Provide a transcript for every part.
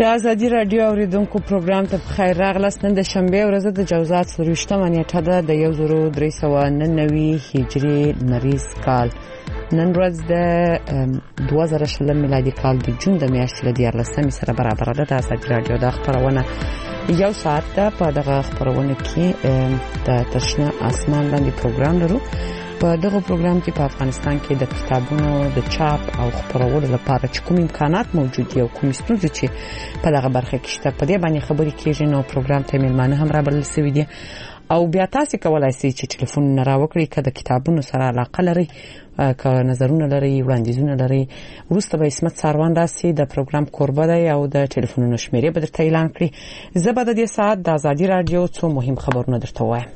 د ازادي رادیو اوریدونکو پروګرام ته خیر راغلاست. نن د شنبه ورځ د جوزات 23 نیټه ده د 1399 هجری لمریز کال. نن ورځ د 2020 میلادي کال د جون د میاشتې له 14 سره برابر ده. د ازادي رادیو د خبرونه یو ساعت ده. په دغه خبرونه کې د تشنه اسمان باندې پروګرام لرو. په دغه پروګرام کې په افغانستان کې د کتابونو د چاپ او خپرولو لپاره چې کوم امکانات موجود دي او کوم ستونزې چې په دغه برخه کې شته په دې باندې خبرې کېږي. نو پروګرام ته میلمانه هم رابلل شوي دي او بیا تاسو کولای شئ چې ټلیفون راوکړئ که د کتابونو سره علاقه لرئ، که نظرونه لرئ، وړاندیزونه لرئ. وروسته به اسمت ساروان راسي د پروګرام کوربه دی او د ټلیفونونو شمیرې به درته اعلان کړي. زه به د دې ساعت د ازادي رادیو څو مهم خبرونه درته وایم.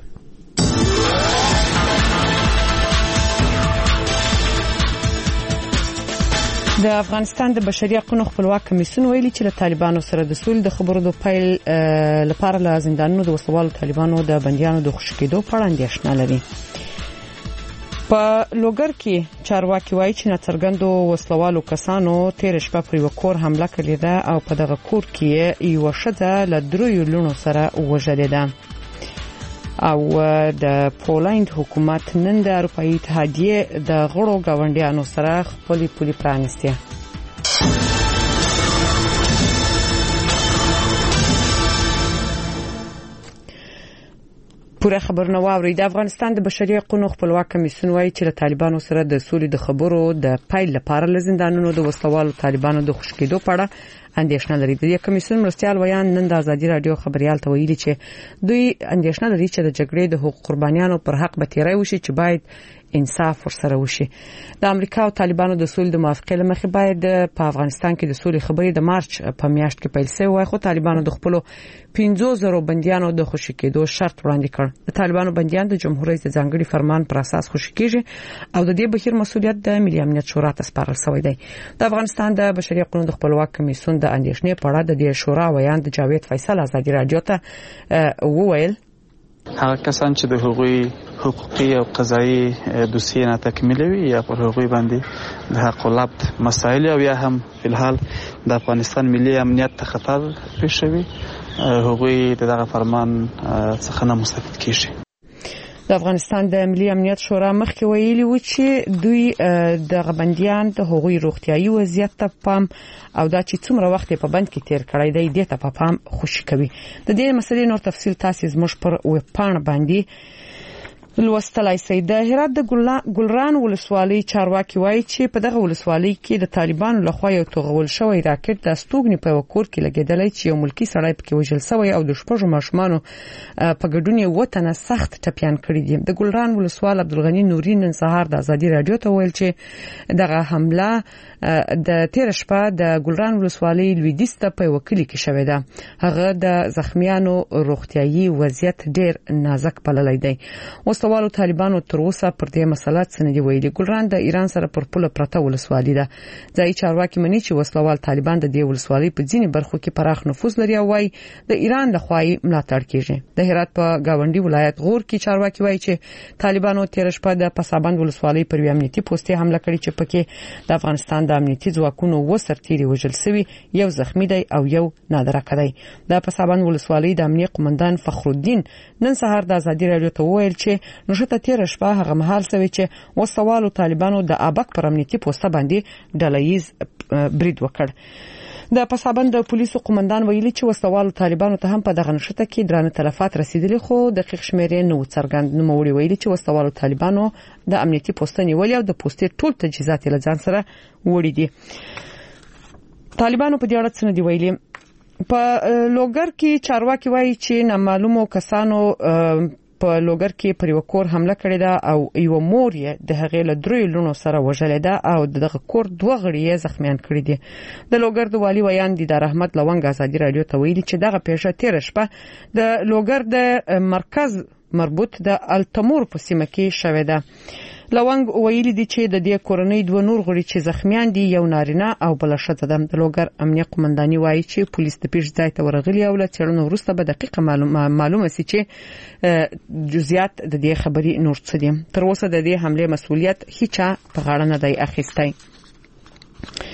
د افغانستان د بشري حقوقو خپلواک کمیسیون ویلي چې له طالبانو سره د سولې د خبرو د پیل لپاره له زندانونو د وسوالو طالبانو د بنديانو د خوشی کېدو په اړه اندېښنه لري. په لوګر کې چارواکي وایي چې ناڅرګندو وسلوالو کسانو تیر شپه پر یو کور حمله کړې ده او په دغه کور کې یو ښځه له 3 لونو سره وژلې ده. او د پولند حکومت نن د اروپאי اتحادیه د غړو گاونډیانو سره خپل پولي پرانیسته. پوره خبرونه واوري. د افغانستان د بشري حقوقو خپلواک کمیسیون وایي چې له طالبانو سره د سولې د خبرو د پیل لپاره له زندانونو د وسوالو طالبانو د خوشی کېدو په اړه اندېښنه لري. د کمیسیون مرستیال ویان نن د ازادي رادیو خبريال ته ویلي چې دوی اندېښنه لري چې د جګړې د حقوق قربانیانو پر حق به تیری وشي چې باید انصاف ورسره وشي. د امریکا او طالبانو د سولې د موافقې لمخې باید په افغانستان کې د سولې خبرې د مارچ په میاشت کې پیل شوې وای، خو طالبانو د خپل 15000 بنديانو د خوشی کېدو شرط وړاندې کړ. د طالبانو بنديان د جمهور رئیس د ځانګړي فرمان پر اساس خوشی کېږي او د دې بهیر مسؤلیت د ملي امنیت شورا ته سپارل شوی دی. د افغانستان د بشري حقوقو خپلواک کمیسیون د اندېښنې په اړه د دې شورا ویان د جاوید فیصل ازادي رادیو ته وویل هغه کسان چې د حقوقي او قضایي دوسیې نه تکمیل وي یا پر هغوی باندې د حق العبد مسائل او یا هم په الحال د افغانستان ملي امنیت ته خطر پیښوي هغوی دغه فرمان څخه نه مستفید کیږي. د افغانستان د ملي امنیت شورا مخکې ویلي و چې دوی د غبنديان د حقوقي روغتيایي وضعیت ته پام او دا چې څومره وخت په بند کې تیر کړی دی د ته په پام خوشی کوي. د دې مسلې نور تفصیل تاسو زموږ پر ویب پاڼه باندې لوستلای شئ. د هرات د ګلران ولسوالۍ چارواکي وایي چې په دغه ولسوالۍ کې د طالبانو لخوا یو توغول شوی راکټ د استوګنې په وکور کې لګیدلی چې یو ملکی سړی پکې وژل شوی او د شپږو ماشومانو په ګډون یې وطن سخت ټپيان کړی دي. د ګلران ولسوال عبدالغنی نوري نن سهار د ازادي رادیو ته ویل چې دغه حمله د تیر شپه د ګلران ولسوالۍ لویدیځ ته په وکیل کې شوې ده. هغه د زخمیانو روغتيایي وضعیت ډیر نازک بللی دی. وسوالو طالبانو تر اوسه پر دې مسله څه نه دی ویلي. ګلران د ایران سره پر پوله پرته ولسوالۍ ده. ځای چارواکي مني چې وسوال طالبان د دې ولسوالۍ په ځینې برخو کې پراخ نفوذ لري او وايي د ایران لخوا ملاتړ کیږي. د هرات په گاونډي ولایت غور کې چارواکي وایي چې طالبانو تیر شپه د پسابند ولسوالۍ پر امنیتي پوسټي حمله کړې چې پکې د افغانستان د امنیتي ځواکونو وسرتيري وژل شوی، یو زخمی دی او یو نادره کړی. د پسابند ولسوالۍ د امنیت قومندان فخرالدین نن سهار د ازادي رادیو ته ویل چې نوښت تیر شپه هغه مهال سوي چې وسوالو طالبانو د ابک پر امنیتي پوسټه باندې ډلهیز برید وکړ. د پسابند د پولیسو قومندان ویلي چې وسوالو طالبانو ته هم په دغه نوښت کې درانه تلفات رسیدلي خو دقیق شمیرې نو څرګند نوموړي ویلي چې وسوالو طالبانو د امنیتي پوسټې نیولې او د پوسټې ټول تجهیزات له ځان سره وړي دي. طالبانو په دې اړه څه نه دی ویلي. په لوګر کې چارواکي وایي چې نامعلومو کسانو په لوګر کې پر یو کور حمله کړې ده او یو مور یې د هغې له 3 لونو سره وژلې ده او دغه کور 2 غړي یې زخمیان کړي دي. د لوګر د والی ویان دیدار احمد لونګ ازادي رادیو ته ویلي چې دغه پیښه تیر شپه د لوګر د مرکز مربوط د التمور په سیمه کې شوې ده. لونګ ویلي دي چې د دې کورنۍ 2 نور غړي چې زخمیان دي یو نارینه او بل ښځه ده. د لوګر امنیت قومنداني وایي چې پولیس د پیښې ځای ته ورغلي او له څېړنو وروسته به دقیقه معلومه شي چې جزئیات د دې خبري نور څه دي. تر اوسه د دې حمله مسؤلیت هیڅ په غاړه نه دی اخیستی.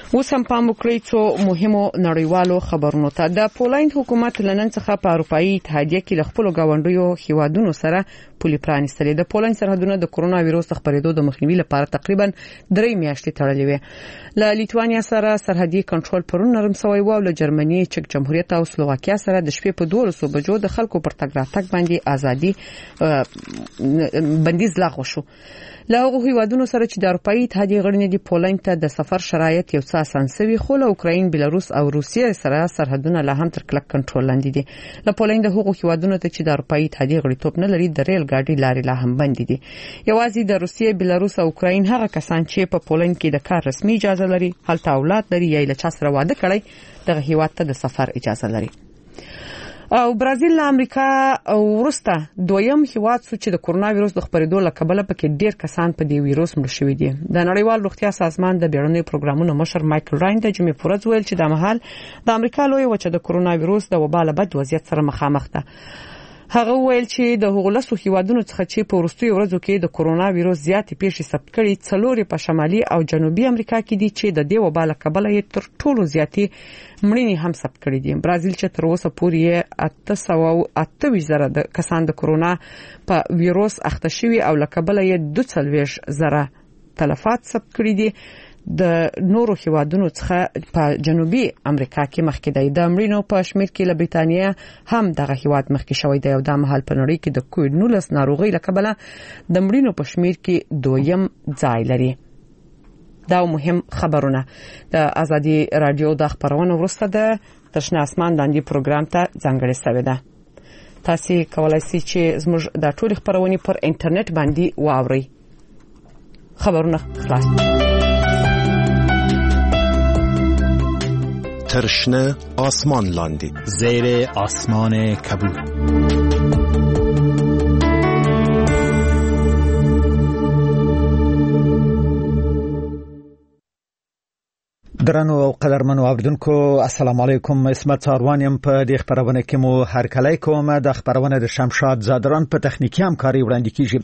اوس هم پام وکړئ څو مهمو نړیوالو خبرونو ته. د پولند حکومت لنن څخه په اروپאי اتحادیه کې له خپل غونډیو هیوادونو سره پولي پرانیستلې. د پولند سرحدونه د کورونا وایروس خپرېدو د مخنیوي لپاره تقریبا 3 میاشتې تړلې وې. له لیتوانیا سره سرحدي کنټرول پرون نرم شوی و او له جرمني، چک جمهوریت او سلوواکیا سره د شپې په 12 بجو د خلکو پر تګ راتګ باندې ازادي بندیز لغوه شو. له هغو هیوادونو سره چې د اروپאי اتحادیه غړي دي پولند ته د سفر شرایط یو څه آسان شوي، خو له اوکراین، بلاروس او روسیې سره سرحدونه لا هم تر کلک کنټرول لاندې دي. له پولند هغو هیوادونو ته چې د اروپאי اتحادیه غړیتوب نه لري د ریل ګاډي لارې لا هم بند دي. یوازې د روسیې، بلاروس او اوکراین هغه کسان چې په پولند کې د کار رسمي اجازه لري، هلته اولاد لري یا له چا سره واده کړی، دغه هیواد ته د سفر اجازه لري. او برازیل له امریکا ورسته دویم هیواد سو چې د کورونا وایروس د خپرېدو له کبله پکې ډیر کسان په دې وایروس مړ شوي دي. د نړیوال روغتیا سازمان د بیړنیو پروګرامونو مشر مایکل راین د جمعې پورز ویل چې د مهال د امریکا لوی وچه د کورونا وایروس د وبا له بد وضعیت سره مخامخ ده. هغه ویل چې د هغولسو هیوادونو څخه چې په وروستیو ورځو کې د کورونا وایروس زیاتې پیښې ثبت کړي، 4 په شمالي او جنوبي امریکا کې دي چې د دې وبا له کبله یې تر ټولو زیاتې مړینې هم ثبت کړي دي. برازیل چې تر اوسه پورې 828,000 کسان د کورونا په وایروس اخته شوي او له کبله یې 42,000 تلفات ثبت کړي دي. د نورو هیوادونو څخه په جنوبي امریکا کې مخکې دی. د مړینو په شمیر کې له بریتانیا هم دغه هیواد مخکې شوی دی او د مهال په نړۍ کې د کووډ-19 ناروغي له کبله د مړینو په شمیر کې دویم ځای لري. دا مهم خبرونه. د ازادي رادیو د خبرونو وروسته د تشنه اسمان لاندې پروګرام ته ځانګړې شوې ده. تاسو کولای شئ چې زموږ د ټولو خبرونه پر انټرنیټ باندې واورئ. خبرونه خلاص. ترشنه آسمان لاندی زیر آسمان کبود. درنو او قدرمنو اوریدونکو السلام علیکم. اسمت ساروانیم په دې خبرونه کې مو هر کله کومه د خبرونه د شمشاد زادران په تخنیکی همکاري وړاندې کیږي.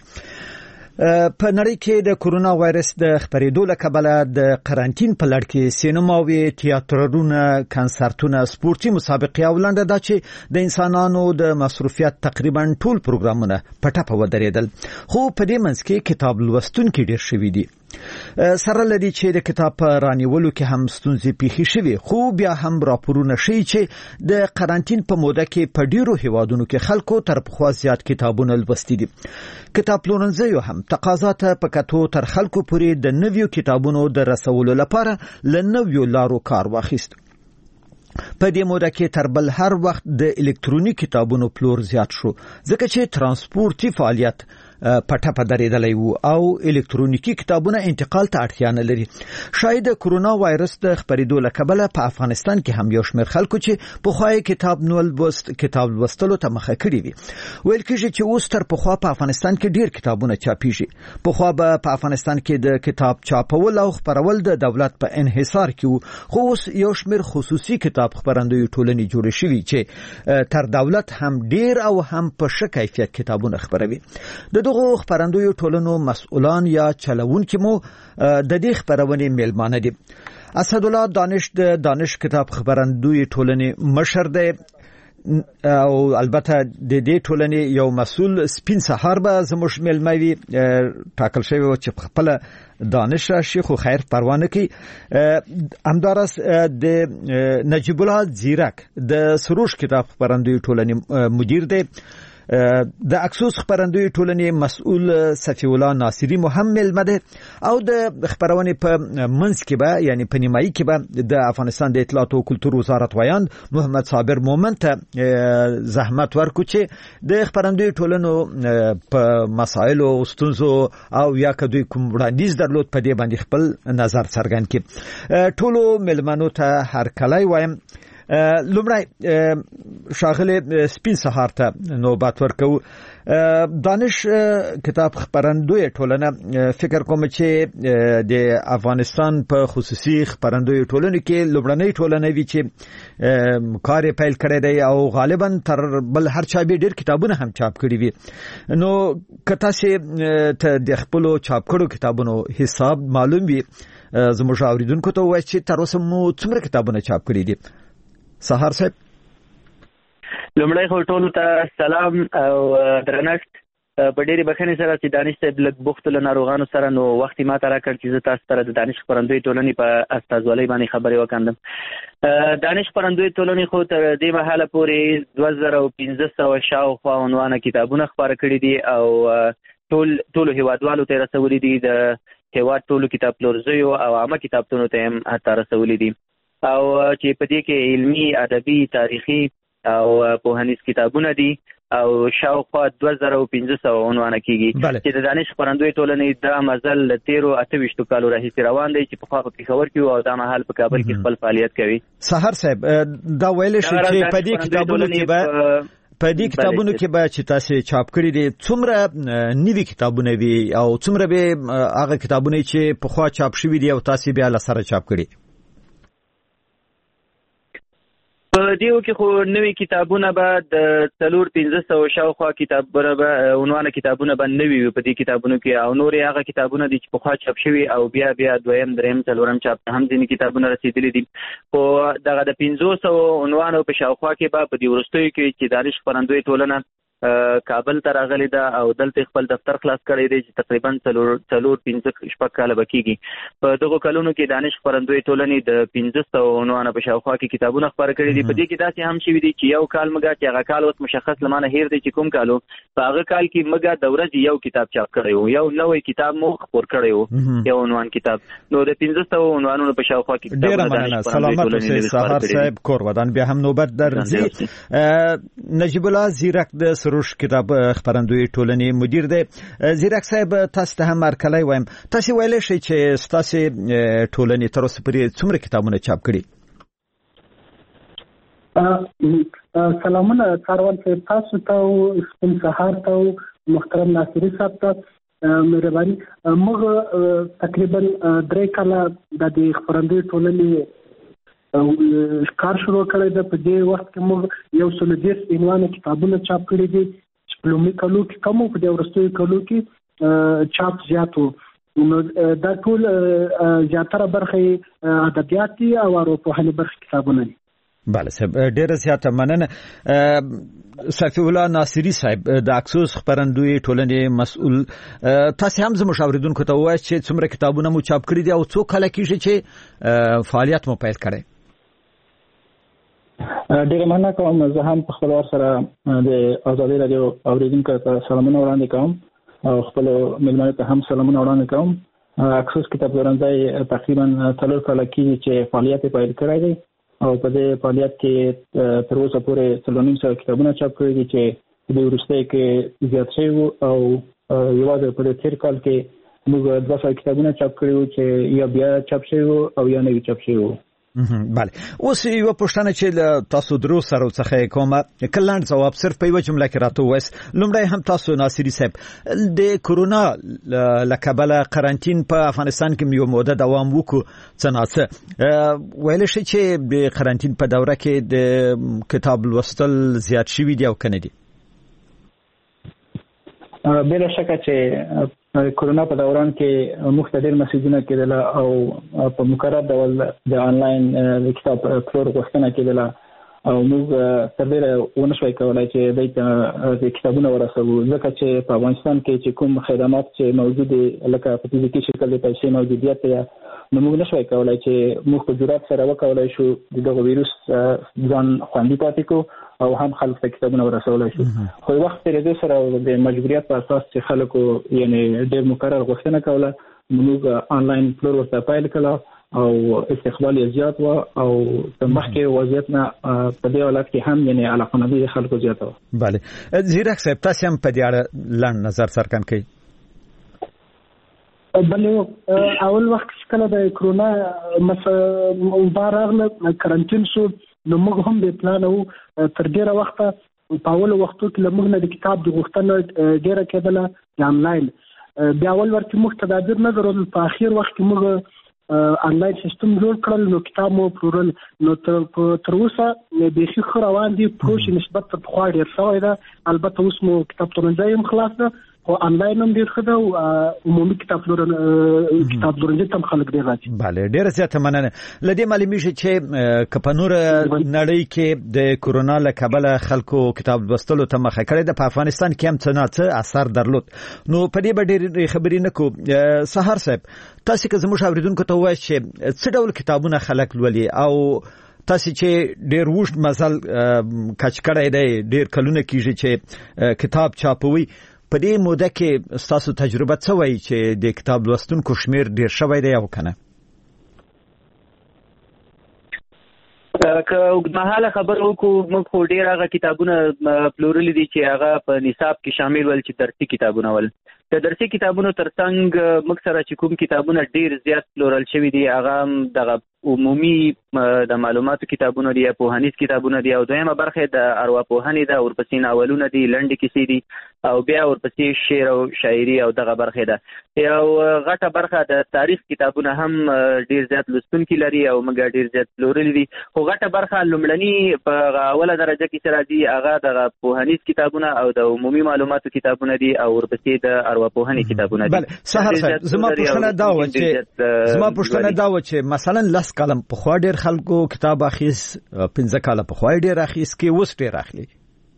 په نړۍ کې د کورونا وایرس د خپرېدو له کبله د قرنټین په لړ کې سینماوي، تیاترونه، کنسرتونه، سپورتي مسابقې او لنډه دا چې د انسانانو د مصروفیت تقریبا ټول پروګرامونه په ټپه ودرېدل. خو په دې منځ کې کتاب لوستونکي ډېر شوي دي. سره لدی چې د کتاب رانیولو کې هم ستونزې پیښې شوي، خو بیا هم راپورونه ښیي چې د قرنټین په موده کې په ډیرو هیوادونو کې خلکو تر پخوا زیات کتابونه لوستي دي. کتاب پلورنځیو هم تقاضا ته په کتو تر خلکو پورې د نویو کتابونو د رسولو لپاره له نویو لارو کار واخیست. په دې موده کې تر بل هر وخت د الکترونیک کتابونو پلور زیات شو، ځکه چې ترانسپورتي فعالیت پټه درېدلې وو او الکترونیکی کتابونه انتقال ته اړتیا نه لري. شاید کورونا وایرس د خپرېدو له کبله په افغانستان کې هم یو شمېر خلکو چې په خوای کتاب لوستلو ته مخه کړی وي. ویل کېږي چې اوس تر پخوا په افغانستان کې ډیر کتابونه چاپیږي. پخوا به په افغانستان کې د کتاب چاپول او خپرول د دولت په انحصار کې وو، خو اوس یو شمېر خصوصي کتاب خپرندوی ټولنې جوړې شوي چې تر دولت هم ډیر او هم په ښه کیفیت کتابونه خپروي. د دغه خپرندوی ټولنو مسؤلان یا چلوونکي مو د دې خبرونې میلمانه دي. اسدالله دانش د دانش کتاب خبرندوی ټولنې مشر دی او البته د دې ټولنې یو مسؤل سپین سهار به زموږ میلموي ټاکل شوی و چې خپل دانش شیخ خیر پروانه کی همدارس د نجیب الله زیرک د سروش کتاب خبرندوی ټولنې مدیر دی. د اکسوس خبرندوی ټولنې مسؤل صفی الله ناصری محمد مده او د خبرونه په منځ کې به یعنی په نیمایي کې به د افغانستان د اطلاعات او کلتور وزارت وایاند محمد صابر مومن ته زحمت ورکو چې د خبرندوی ټولنو په مسایلو او ستونزو او یا کدوې کوم وړاندیز درلود په دې باندې خپل نظر څرګند کړي. ټولو ملمنو ته هر کله وایم لومړی شاغله سپین سهار ته نوبت ورکو دانش کتاب خبرندوی ټولنه فکر کوم چې د افغانستان په خصوصي خبرندوی ټولنه کې لومړنۍ ټولنه وی چې کار پیل کړی دی او غالبا تر بل هر چا به ډیر کتابونه هم چاپ کړي وي نو کته سي ته د خپل چاپ کړو کتابونو حساب معلوم وي زموږ اوریدونکو ته وایي چې تر اوسه مو څومره کتابونه چاپ کړي دي سهار صاحب لومړی خو ټولو ته سلام او درنښت په ډېرې بخښنې سره چې دانش صاحب لږ بوخت له ناروغانو سره نو وخت یې ماته راکړ چې زه تاسو سره د دانش خپرندوی ټولنې په استازولۍ باندې خبرې وکړم دانش خپرندوی ټولنې خو تر دې مهاله پورې 2500 شاوخوا عنوانه کتابونه خپاره کړي دي او ټولو هیوادوالو ته رسولي دي د هیواد ټولو کتاب پلورځیو او عامه کتابتونونو ته هم حتی رسولي دي او چې په دې کې علمي ادبي تاریخي او پوهنیز کتابونه دي او شاوخوا 2500 عنوانه کیږي چې د دانش خپرندوی ټولنې دا مزل له 13-28 کالو راهیسې روان دی چې په خوا په پېښور کې او دا مهال په کابل کې خپل فعالیت کوي. سحر صاحب دا ویل شي چې په دې کتابونو کې به چې تاسو چاپ کړی دي څومره نوي کتابونه وي او څومره به هغه کتابونه چې په خوا چاپ شوي دي او تاسو بیا لسره چاپ کړی په دیو کې خو نوې کتابونه به د 400-500 شاوخوا کتابونه به عنوانه کتابونه به نوي وي په دې کتابونو کې او نور هغه کتابونه دي چې په خوا چاپ شوي او بیا دویم دریم څلورم چاپ هم ځینې کتابونه رسیدلي دي خو دغه د 500 عنوانو په شاوخوا کې به په دې وروستیو کې چې دانش خپرندوی ټولنه کابل ته راغلی ده او دلته خپل دفتر خلاص کړی دی چې تقریبا 4-5 کاله بکیږي په دغه کلونو کې دانش خپرندوی ټولنې د 500 عنوانه په شاوخوا کې کتابونه خپاره کړي دي په دې کې داسې هم شوي دي چې یو کال مګه چې هغه کال اوس مشخص لمانه هیر دی چې کوم کالو په هغه کال کې مګه د ورځې یو کتاب چاپ کړی وو یو نوې کتاب مو خپور کړی وو یو عنوان کتاب نو د 500 عنوانونو په شاوخوا کې ډیر مننه سلامت اوسئ سحر صاحب کور ودان بیا هم نوبت درځي نجیب الله زیرک د سروش کتاب خبرندوی ټولنې مدیر دی زیرک صاحب تاسو ته هم مرکلای وایم تاسو ویل شئ چې تاسو ټولنې تر اوسه پورې څومره کتابونه چاپ کړي سلامونه څاروان صاحب تاسو ته سپین سهار ته محترم ناصری صاحب ته مهرباني موږ تقریبا 3 کاله د خبرندوی ټولنې کار شروع کړی د په دې وخت کې موږ یو سلودیس عنوان کتابونه چاپ کړي دي چې په لومړي کلو کې کم په دې ورستیو کلو کې چاپ زیات وو دا ټول زیاتره برخه ادبیات دي او ارواپوهنې برخه کتابونه دي بله صاحب ډیره زیاته مننه صفی الله ناصری صاحب د اکسوس خبرندوی ټولنې مسؤل تاسو هم زموږ اوریدونکو ته وایي چې څومره کتابونه مو چاپ کړي دي او څو کله کېږي چې فعالیت مو پیل کړي ډیره مننه کوم زه هم په خپل ور سره د ازادي رادیو اوریدونکو ته سلامونه وړاندې کوم او خپل ملمنو ته هم سلامونه وړاندې کوم اکسوس کتاب پلورنځي تقریبا 3 کال کې چې فعالیت پیل کړی دی او په دې فعالیت کې تر اوسه پورې 300 کتابونه چاپ کړي دي چې د ورستۍ کې زیات شوي او یوازې په دې 3 کال کې موږ 200 کتابونه چاپ کړي وو چې یا بیا چاپ شوي او یا نوي چاپ شوي وو بله اوس یو پوښتنه چې تاسو درو سره څخه کومه کلاند جواب صرف په یو جمله کې راته وایس لومړی هم تاسو ناصری صاحب د کورونا لکبله قرنټین په افغانستان کې یو موده دوام وکړ څنګه ویل شي چې د قرنټین په دوره کې د کتاب لوستل زیات شوي دي او کنه دي بلا شکه چې کورونا په دوران کې مختلف مسیجونه کېدل او په مقرر ډول د آنلاین کتاب پلور غوښتنه کېدل او موږ تر ډېره ونشوای کولای چې د کتابونه ورسوو ځکه چې په افغانستان کې چې کوم خدمات چې موجود دي لکه په فزیکي شکل د پیسې موجودیت یا نو موږ نشوای کولای چې موږ په جرأت سره وکولای شو دغه ویروس ځان خوندي پاتې کو او هم خلک ته کتابونه ورسولای شو خو وخت تر دې سره د مجبوریت په اساس چې خلکو یعنی ډېر مقرر غوښتنه کوله موږ آنلاین پلور ورته پیل کړو او استقبال زیات و او مخکې وضعیت نه په دې حالت کې هم یعنی علاقمندي خلکو زیاته و بله زیرک صاحب تاسو هم په دې اړه لاندې نظر څرګند کړئ بله اول وخت کله د کرونا بارغله کرنټین شو نو موږ هم د پلان او تر ډیره وخته په اول وختو کې موږ نه د کتاب د غوښتنه ډیره کېدله د انلاین بیا اول ورته موږ تدابیر نه درلودل په اخر وخت کې موږ انلاین سیستم جوړ کړل نو کتاب مو پلورل نو تر اوسه بیخي ښه روان دي پروش نسبت په خوا ډیر شوی ده البته اوس مو کتابتونځای هم خلاص ده او انلاین هم ډیر ښه ده او عمومي کتابتونځای ته هم خلک ډیر راځي. بله ډیره زیاته مننه. له دې معلومیږي چې که په نور نړۍ کې د کورونا له کبله خلکو کتاب لوستلو ته مخه کړې ده په افغانستان کې هم څه نه څه اثر درلود نو په دې به ډېرې خبرې نه کوو. سهار صاحب تاسو که زموږ اوریدونکو ته ووایئ چې څه ډول کتابونه خلک لولي او تاسو چې ډېر وښت مزل کچ کړی دی ډېر کلونه کېږي چې کتاب چاپوي په دې موده کې تاسو تجربه څه وایي چې د کتاب لوستونکو شمیر ډېر شوی دی او کنه؟ که اوږدمهاله خبره وکړو موږ خو ډېر هغه کتابونه پلورلي دي چې هغه په نصاب کې شامل ول چې درسي کتابونه ول. د درسي کتابونو ترڅنګ موږ سره چې کوم کتابونه ډېر زیات پلورل شوي دي هغه دغه عمومي د معلوماتو کتابونه دي پوهنیز کتابونه دي او دویمه برخه د ارواپوهنې ده ورپسې ناولونه دي لنډې کیسې دي او بیا ورپسې شعر او شاعري او دغه برخه ده. یو غټه برخه د تاریخ کتابونه هم ډېر زیات لوستونکي لري او موږ ډېر زیات پلورلي دي خو غټه برخه لومړني په اوله درجه کې چې راځي هغه د پوهنیز کتابونه او د عمومي معلوماتو کتابونه دي او ورپسې د ارواپوهنې کتابونه دي. بله سهار صاحب زما پوښتنه دا و چې مثلا لس کاله پخوا ډېر خلکو کتاب اخیس 15 کاله پخوا ډېر اخیس کې اوس ډېر اخلي.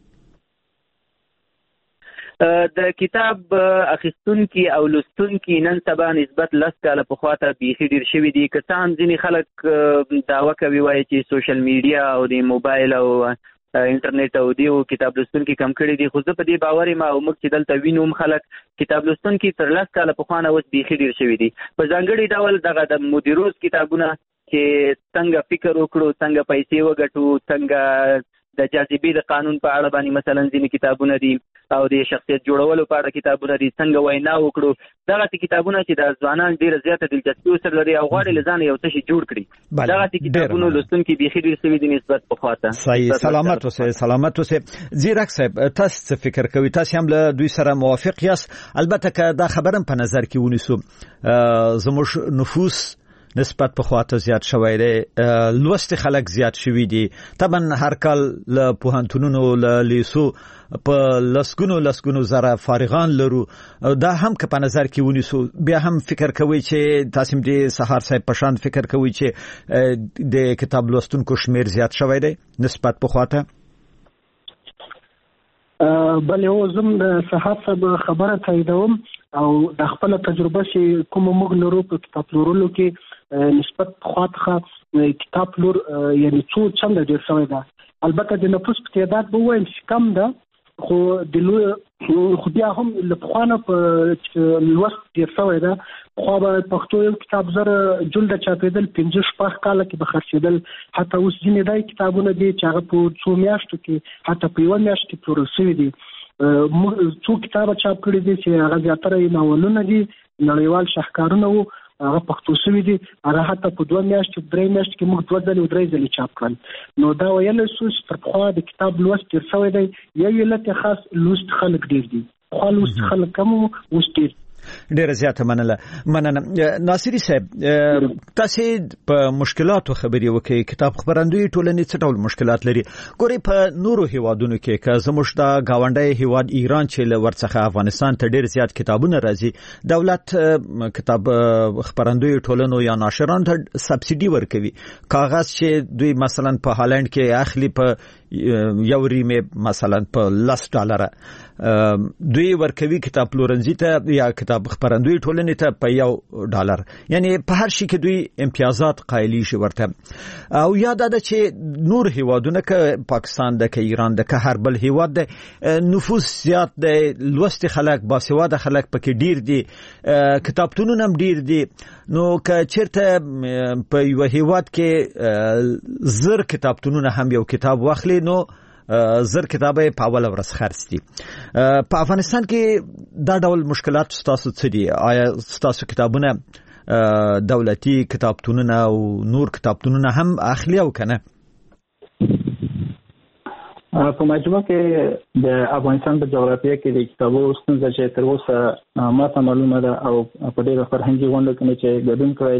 د کتاب اخیستونکي او لوستونکي نن سبا نسبت 10 کاله پخوا ته بیخي ډېر شوي دي. که څه هم ځینې خلک دعوه کوي وایي چې سوشل میډیا او د موبایل او انټرنیټ او دیو کتاب لوستونکي کم کړي دي خو زه په دې باور یم او موږ چې دلته وینو هم خلک کتاب لوستونکي تر 10 کاله پخوا نه اوس بیخي ډېر شوي دي. په ځانګړي ډول دغه د مدیروز کتابونه چې څنګه فکر وکړو څنګه پیسې وګټو څنګه د جاذبې د قانون په اړه باندې مثلا ځینې کتابونه دي او د شخصیت جوړولو په اړه کتابونه دي څنګه وینا وکړو دغه کتابونه چې د ځوانان ډېره زیاته دلچسپي ورسره لري او غواړي له ځانه یو څه شي جوړ کړي دغه کتابونو لوستونکي بیخي ډېر شوي دي نسبت پخوا ته. صحیح سلامت اوسئ. زیرک صاحب تاسو څه فکر کوئ؟ تاسو هم له دوی سره موافق یاست؟ البته که دا خبرم په نظر کې ونیسو زموږ نفوس نسبت په خواته زیات شوی دی لوست خلک زیات شوي دي طبعا هر کال له پوهنتونونو له لیسو په لسګونو زره فارغان لرو دا هم که په نظر کې ونیسو بیا هم فکر کوي چې تاسو دې سهار صاحب په شان فکر کوي چې د کتاب لوستونکو شمیر زیات شوی دی نسبت په خواته؟ بله او زم د سهار صاحب خبره تاییدوم او د خپل تجربه چې کوم موږ لرو په کتاب پلورلو کې نسبت خواته کتاب پلور یعنی څو چنده ډېر شوی ده. البته د نفوس په تعداد به ووایم چې کم ده خو د خو بیا هم له پخوانه په لوست ډېر شوی ده. پخوا به پښتو یو کتاب زره جلده چاپېدل 15-16 کاله کې به خرڅېدل حتی اوس ځینې دای کتابونه دي چې هغه په 2 میاشتو کې حتی په 1 میاشت کې پلورل شوي دي. څو کتابه چاپ کړي دي چې هغه زیاتره یې ناولونه دي نړیوال شاهکارونه وو هغه پښتو شوي دي هغه حتی په 2 میاشتې 3 میاشتې کې موږ 2 ځلې چاپ کړل نو دا ویلی شو چې تر پخوا د کتاب لوست ډېر شوی دی یو علت یې خاص لوست خلک ډېر دي پخوا لوست خلک کم وو اوس ډېر. ډیره زیاته مننه. ناصری صاحب تاسو په مشکلاتو خبرې وکړئ کتاب خبرندوی ټولنې څه ډول مشکلات لري؟ ګوري په نورو هیوادونو کې که زموږ د گاونډي هیواد ایران چې ورڅخه افغانستان ته ډیر زیات کتابونه راځي دولت کتاب خبرندوی ټولنو یا ناشرانو ته سبسيډي ورکوي کاغذ چې دوی مثلا په هالند کې اخلي په یو ریمه مثلا په $10 دوی ورکوي کتاب پلورنځي ته یا کتاب خبرندوی ټولنې ته په $1 یعنی په هر شي کې دوی امتیازات قایلی شي ورته او یاد ده چې نور هیوادونه که پاکستان ده که ایران ده که هر بل هیواد ده نفوس زیات ده لوست خلک باسواده خلک پکې ډیر دي کتابتونونه هم ډیر دي نو که چیرته په یو هیواد کې زر کتابتونونه هم یو کتاب واخلي نو زر کتابه په اوله ورځ خرڅ دي. په افغانستان کې دا ډول مشکلات ستاسو څه دي؟ آیا ستاسو کتابونه دولتي کتابتونونه او نور کتابتونونه هم اخلي او کنه؟ په مجموع کې د افغانستان په جغرافیه کې د کتابو ستونزه چې تر اوسه ماته معلومه ده او په ډېر فرهنګي غونډو کې چې ګډون کړی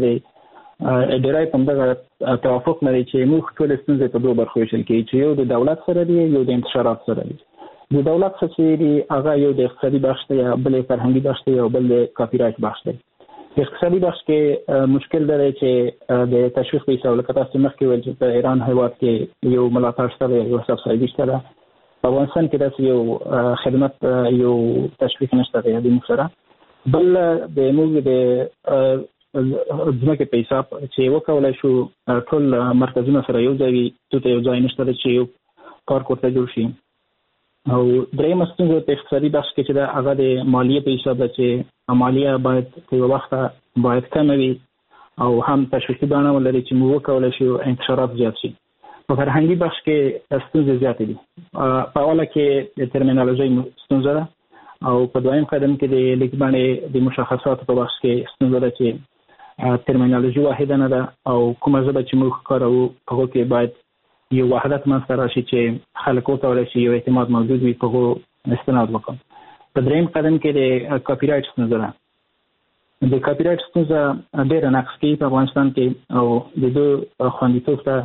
دی ډیرای په دغه توافق لري چې موږ ټول ستونزې په دوه برخو ویشل کېږي چې یو د دولت سره دی یو د انتشارات سره دی. د دولت څخه دی هغه یو د اقتصادي بخش دی او بل فرهنګي بخش دی او بل د کاپی رایټ بخش دی. د اقتصادي بخش کې مشکل دی چې د تشویق په حساب لکه تاسو مخکې ویل چې په ایران هیواد کې یو ملاتړ شته یو سبسایډي شته. په افغانستان کې داسې یو خدمت یو تشویق نشته دی د موږ بل د موږ د ځمکې په حساب چې وکولای شو ټول مرکزونه سره یو ځای ته یو ځای نشته چې یو کار کوته جوړ شي. او درېمه ستونزه په اقتصادي بخش کې چې دا هغه د مالیې په حساب ده چې مالیه باید په یو وخت باید کم وي او هم تشویقي بڼه ولري چې موږ وکولای شو انتشارات زیات شي. په فرهنګي بخش کې ستونزې زیاتې دي. په اوله کې د ترمینالوژي ستونزه ده او په دویم قدم کې د لیکبانې د مشخصاتو په بخش کې ستونزه ده چې ترمینالوژي واحده نه ده او کومه ژبه چې موږ کاروو هغه کې باید یو وحدت منځته راشي چې خلک وکولای شي یو اعتماد موجود وي په هغو استناد وکړي. په درېیم قدم کې د کاپی رایټ ستونزه ده. د کاپی رایټ ستونزه ډېره نقص کوي په افغانستان کې او د دوی خوندیتوب ته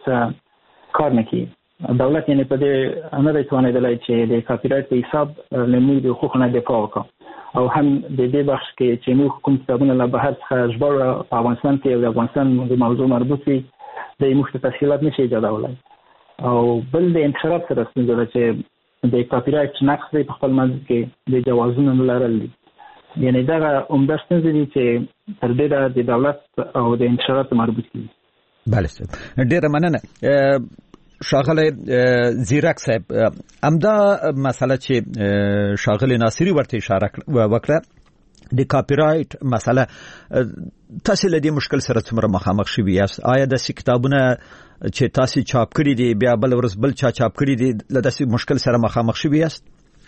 هېڅ کار نه کوي. دولت یعنې په دې نه دی توانېدلی چې د کاپی رایټ په حساب له موږ د حقوقو نه دفاع وکړو او هم د دې بخش کې چې موږ کوم کتابونه له بهر څخه ژباړو په افغانستان کې د افغانستان د موضوع مربوط وي د موږ ته تفصیلات نشي ایجادولای. او بل د انتشارات سره ستونزه ده چې د کاپی رایټ نقص دی په خپل منځ کې د جوازونو نه لرل دي. یعنې دغه عمده ستونزې دي چې تر ډېره د دولت او د انتشاراتو مربوط دي. بله صاحب ډېره مننه. شاغلی زیرک صاحب امدا مسله چې شاغلی ناصری ورته اشاره وکړه د کاپی رایټ مسله تاسو له دې مشکل سره څومره مخامخ شوي یاست؟ آیا د کتابونه چې تاسو چاپ کړي دي بیا بل ورځ بل چا چاپ کړي دي له دې مشکل سره مخامخ شوي یاست؟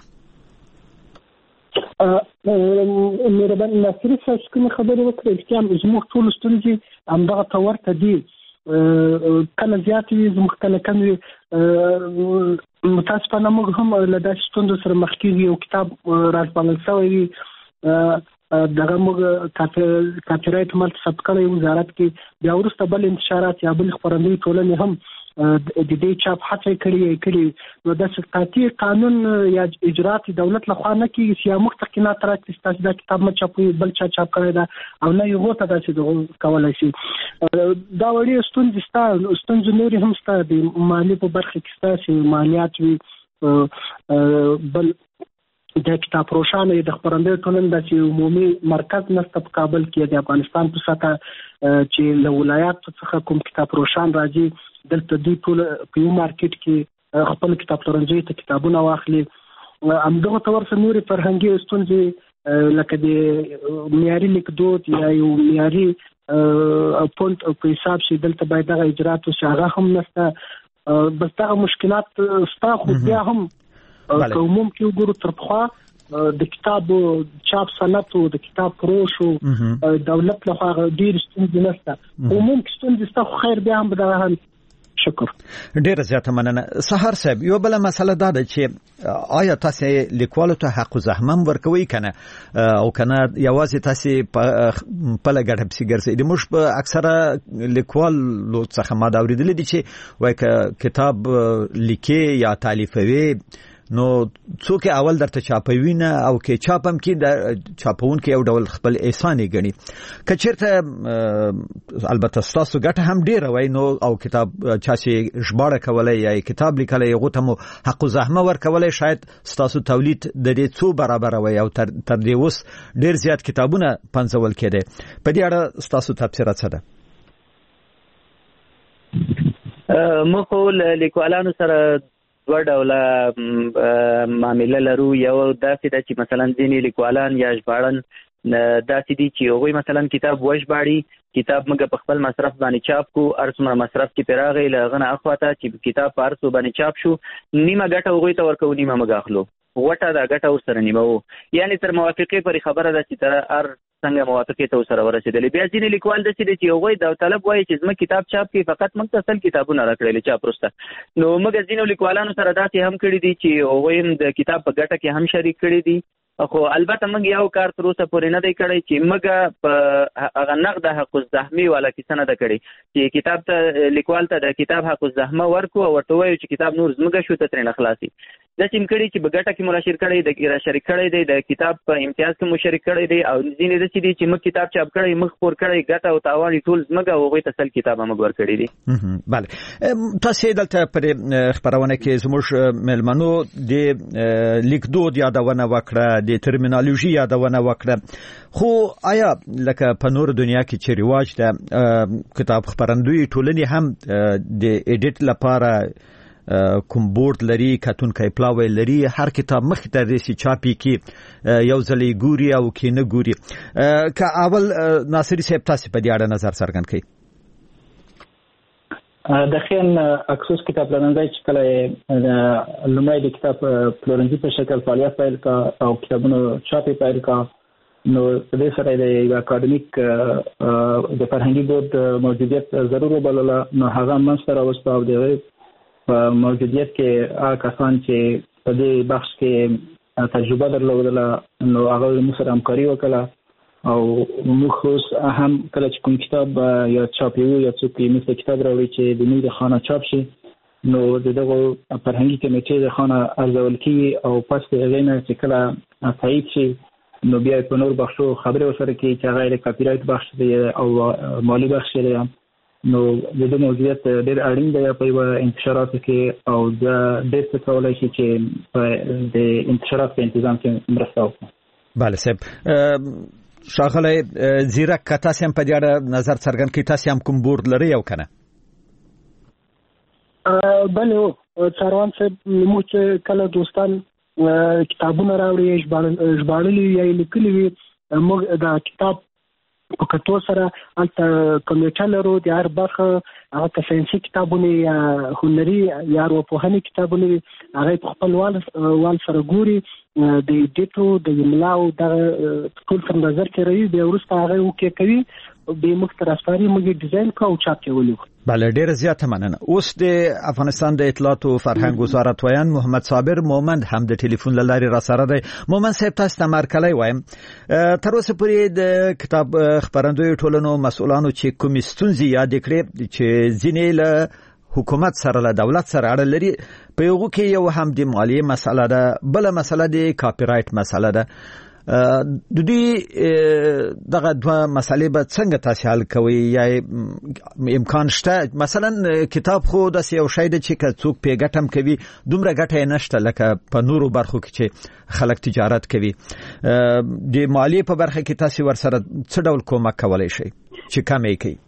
مهربان ناصری صاحب کوم خبرې وکړې چې زموږ ټول ستونزې همدغه تورته دي کله زیات وي زموږ کله کم وي. متاسفانه موږ هم له داسې ستونزو سره مخ کېږو. یو کتاب راسپارل شوی وي دغه موږ کاپی رایټ مالت ثبت کړی وزارت کې بیا وروسته بل انتشارات یا بل خپرندوی ټولنې هم د دې چاپ هڅه کړې نو د سقطي قانون یا اجرات دولت لخوا نه کېږي یا مختقینات راځي چې دا کتاب ما چاپوي بل چا چاپ کړی دا او نه یو ته داسې کولای شي. دا وړي ستونزې نورې هم شته د مالی په برخه کې شته چې مالیات وي. بل د کتاب فروشانو د خپرندوی ټولنې د عمومي مرکز نشته په کابل کې د افغانستان په سطح چې له ولایاتو څخه کوم کتاب فروشان راځي دلته دوی ټول په یو مارکیټ کې خپل کتاب پلورنځي ته کتابونه واخلي. همدغه تور سره نورې فرهنګي ستونزې لکه د معیاري لیکدود یا یو معیاري پونت په حساب چې دلته باید دغه اجرات وشي هغه هم نشته. بس دغه مشکلات شته خو بیا هم که عموم کې وګورو تر پخوا د کتاب چاپ صنعت او د کتاب فروش او دولت له خوا ډېر ستونزې نشته. عموم کې ستونزې شته خو خیر بیا هم دغه حل. شکر. ډېره زیاته مننه. سهار صاحب یو بله مسله دا ده چې آیا تاسو لیکوالو ته حق زحمه ورکوي کنه او کنه یوازې تاسو په لګړه پسې ګرځئ؟ موږ په اکثره لیکوالو څخه ما دا اورېدلي دي چې وایي کتاب لیکي یا تالیفوي نو څوک اول درته چاپوي نه او کې چاپم کې د چاپون کې یو ډول خپل احسان غني کچرته البته تاسو ګټه هم ډیره وای نو او کتاب چا چې ژباړه کولای یا کتاب لیکل یو ته حق زحمه ور کولای شاید تاسو تولید د دې څو برابر وای او تر دې اوس ډیر زیات کتابونه پنځول کېده. په دې اړه تاسو تفسیرات څه ده؟ مخول لیکوالانو سره دوه ډوله معامله لرو. یو داسې ده چې مثلا ځینې لیکوالان یا ژباړن داسې دي چې هغوی مثلا کتاب وژباړي کتاب موږ په خپل مصرف باندې چاپ کو ارڅومره مصرف کې پرې راغی له هغه نه اخواته چې کتاب په ارڅو باندې چاپ شو نیمه ګټه هغوی ته ورکوو نیمه موږ اخلو. غوټه دا ګټه ورسره نیمه وو. یعنې تر موافقې پورې خبره ده چې تر هر څنګه موافقه ته سره ورسېدلې. بیا ځینې لیکوال د چې یو د طلب وایي چې زما کتاب چاپ کې فقط موږ ته اصل کتابونه راکړل چا پرسته. نو موږ ځینې لیکوالانو سره داسې هم کړی دي چې هغوی د کتاب په ګټه کې هم شریک کړي دي. خو البته موږ یو کار تر اوسه پورې نه دی کړی چې موږ په هغه نقد حق الزحمي والا کیسه نه ده کړې چې کتاب ته لیکوال ته د کتاب حق الزحمه ورکو او ورته وایو چې کتاب نور زموږ شو ته ترې نه خلاصي. داسې هم کړي چې په ګټه کې مو را شریک کړی د شریک کړی دی، د کتاب په امتیاز کې مو شریک کړی دی، او ځینې داسې دي چې موږ کتاب چاپ کړی موږ خپور کړی ګټه او تاوان ټول زموږ او هغوی ته سل کتاب موږ ورکړي دي. بله تاسې دلته پر خپرونه کې زموږ مېلمنو د لیکدود یادونه وکړه، د ترمینالوژي یادونه وکړه، خو آیا لکه په نور دنیا کې چې رواج ده کتاب خپرندوی ټولنې هم د ایډیټ لپاره کوم بورډ لري، کتونکی پلاوی لري، هر کتاب مخې ته رسي چاپی کې یو ځلې ګوري او کې نه ګوري. که اول ناصري صاحب تاسې په دې اړه نظر څرګند کړئ. د خین اکسوس کتاب پلورنځي چې کله لومړی د کتاب پلورنځي په شکل فعالیت پیل کا او کتابونو چاپی پیل کا، نو د سره د اکاډمیک د فرهنګي بورډ موجودیت ضرور وبلله. نو هغه منځ ته راوسته او د په موجودیت کې هغه کسان چې په دې بخش کې تجربه درلودله نو هغه موږ سره همکاري وکړه او موږ اوس هم کله چې کوم کتاب یا چاپیو یا څوک یې مثل کتاب راوړي چې د موږ د خانه چاپ شي نو دغه فرهنګي کمیټې د خانه ارزول کیږي او پس د هغې نه چې کله تایید شي نو بیا په نور بخشو خبرې ورسره کوي چې هغه د کاپی رایټ بخش دی او مالي بخش دی. نو د دې موضوعیت ډېر اړین دی په یو انتشاراتو کې او د ډېر څه کولای شي چې د انتشارات په تنظیم کې مرسته وکړي. بله صاحب ښاغلی زیرک که تاسې هم په دې اړه نظر څرګند کړئ، تاسې هم کوم بورډ لرئ او که نه؟ بله څاروان صاحب موږ چې کله دوستان کتابونه راوړي ژباړلي یا یې لیکلي وي موږ د کتاب په کتو سره هلته کمیټه لرو د هر برخه هغه که ساینسي کتابونه یا هنري یا ارواپوهنې کتابونه وي هغه په خپل وال سره ګوري، د ایډیټو د املاو دغه ټول تر نظر تېروي، بیا وروسته هغه اوکې کوي، بیا موږ ته راسپاري، موږ یې ډیزاین کوو او چاپ یې ولو. بله ډیره زیاته مننه. اوس د افغانستان د اطلاعات او فرهنګ وزارت ویان محمد صابر مومند هم د ټلیفون له لارې را سره دی. مومند صاحب تاسو ته مرکلی وایم، تر اوسه پورې د کتاب خپرندویو ټولنو مسؤلانو چې کومې ستونزې یادې کړې چې ځینې له حکومت سره له دولت سره اړه لري، په یوه کې یو هم د مالیې مسله ده، بله مسله د کاپی رایټ مسله ده. د دوی دغه دوه مسلې به څنګه تاسې حل کوئ یا امکان شته؟ مثلا کتاب خو داسې یو شی ده چې که څوک پې ګټه هم کوي دومره ګټه یې نشته لکه په نورو برخو کې چې خلک تجارت کوي. د مالیې په برخه کې تاسې ورسره څه ډول کومک کولی شئ چې کم یې کوي؟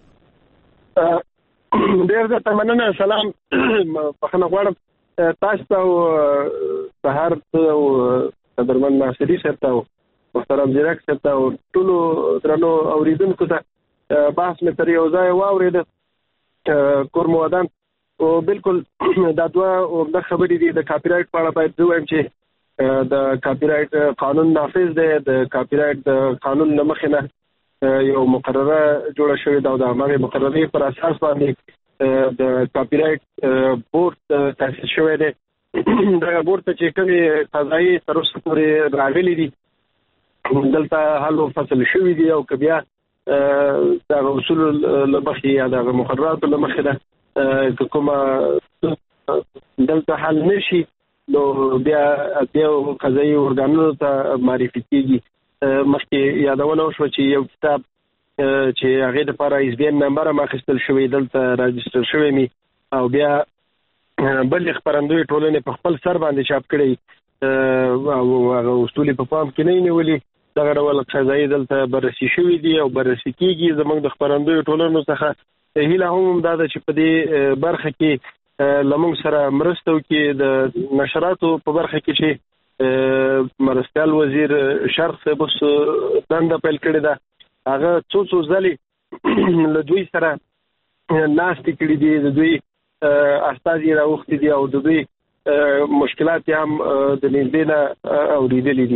ډېر زیاته مننه. سلام، بخښنه غواړم تاسو ته او سهار ته او قدرمن ناصري صاحب ته او محترم زیرک صاحب ته او ټولو درنو اورېدونکو ته. بحث مې تر یو ځای واورېده کور مو ودان او بالکل دا دوه عمده خبرې دي. د کاپی رایټ په اړه باید زه وایم چې د کاپی رایټ قانون نافذ دی، د کاپی رایټ د قانون له مخې نه یو مقرره جوړه شوې ده او د هماغې مقررې پر اساس باندې د کاپی رایټ بورډ تاسیس شوی دی. دغه بورډ ته چې کومې قضایي تر اوسه پورې راغلي دي دلته حل و فصل شوي دي او که بیا دغه اصولو له مخې یا دغه مقرراتو له مخې ده که کومه دلته حل نه شي نو بیا قضایي ارګانونو ته معرفي کېږي. مخکې یادونه وشوه چې یو کتاب چې هغې دپاره ISBN نمبر هم اخیستل شوی دلته راجسټر شوی می او بیا بل خپرندوی ټولنې په خپل سر باندې چاپ کړی او هغه اصول په پام کې نه نیولي. دغه ډول قضایي دلته بررسي شوي دي او بررسي کېږي. زموږ د خپرندویو ټولنو څخه هیله هم دا ده چې په دې برخه کې له موږ سره مرسته وکړي. د نشراتو په برخه کې چې مرستیال وزیر شرف صاحب اوس دنده پیل کړې ده، هغه څو ځلې له دوی سره ناستې کړي دي، د دوی استازي راوختي دي او د دوی مشکلات هم د نږدې نه اورېدلي دي.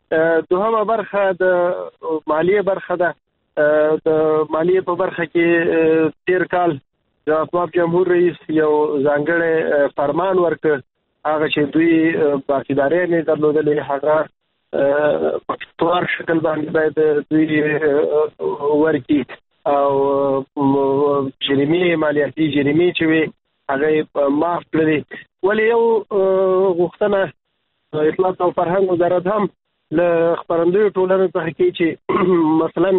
دوهمه برخه د مالیه برخه ده. د مالیه په برخه کې تیر کال د افغان جمهور رئیس یو ځانګړی فرمان ورکړ، هغه چې دوی باقیداري نه درلودلې، هغه په توار شکل باندې باید دوی ورکړي او جریمې مالیاتي جریمې چې وي هغه معاف کړي. ولې یو غوښتنه اطلاعات او فرهنګ وزارت هم له خبرندوی ټولنې څخه کوي چې مثلا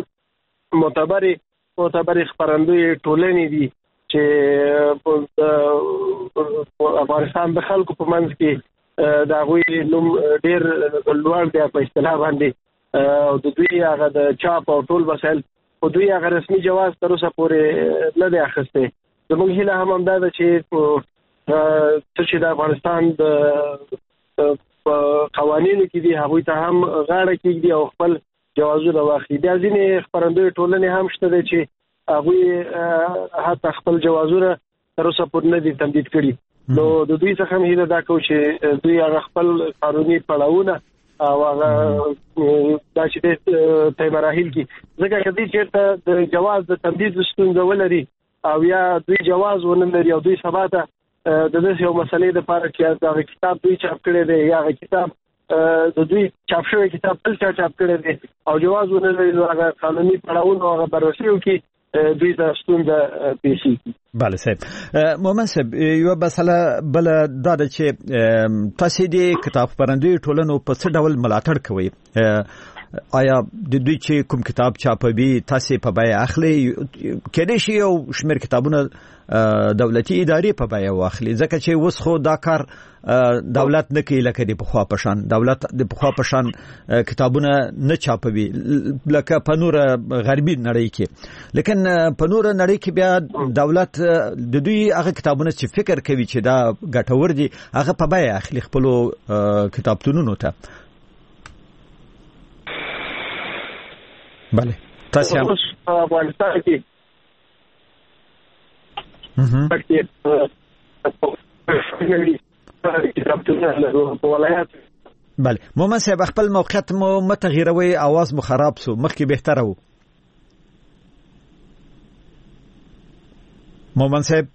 معتبر خبرندوی ټولنې دي چې افغانستان د خلکو په منځ کې د هغوی نوم ډېر لوړ دی په اصطلاح باندې، او د دوی هغه د چاپ او ټول وسایل خو دوی هغه رسمي جواز تر اوسه پورې نه دی اخیستی. زموږ هیله هم همدا ده چې د افغانستان د قوانینو کې دي هغوی ته هم غاړه کېږدي او خپل جوازونه واخلي. بیا ځینې خپرندوی ټولنې هم شته دی چې هغوی حتی خپل جوازونه تر اوسه پورې نه دي تمدید کړي. نو د دوی څخه هم هیله دا کوو چې دوی هغه خپل قانوني پړاوونه او هغه دا چې د مراحل کې ځکه که دوی چېرته د جواز د تمدید ستونزه ولري او یا دوی جواز ونه لري او دوی سبا ته د داسې یو مسلې دپاره چې دغه کتاب دوی چاپ کړی دی یا هغه کتاب د دوی چاپ شوی کتاب بل چا چاپ کړی دی او جواز ونه لري، نو هغه قانوني پړاوونه هغه بررسي وکړي دوی ته ستونزه پیښ شي. بله صاحب. مومن صاحب یو مسله بل دا ده چې تاسو د کتاب خپرندوی ټولنو په څه ډول ملاتړ کوئ؟ آیا د دوی چې کوم کتاب چاپوي تاسو په بیه اخلي؟ کله شي یو شمېر کتابونه دولتي ادارې په بیه واخلي، ځکه چې اوس خو دا کار دولت نه کوي لکه د پخوا په شان. دولت د پخوا په شان کتابونه نه چاپوي لکه په نور غربي نړۍ کې، لیکن په نور نړۍ کې بیا دولت د دوی هغه کتابونه چې فکر کوي چې دا ګټور دي هغه په بیه اخلي خپل کتابتونونو ته. بله تاسو هم افغانستان کې بله. مومن صاحب خپل موقعیت مو متغیروي، आवाज مو خراب سو، مخکې بهتره وو. مومن صاحب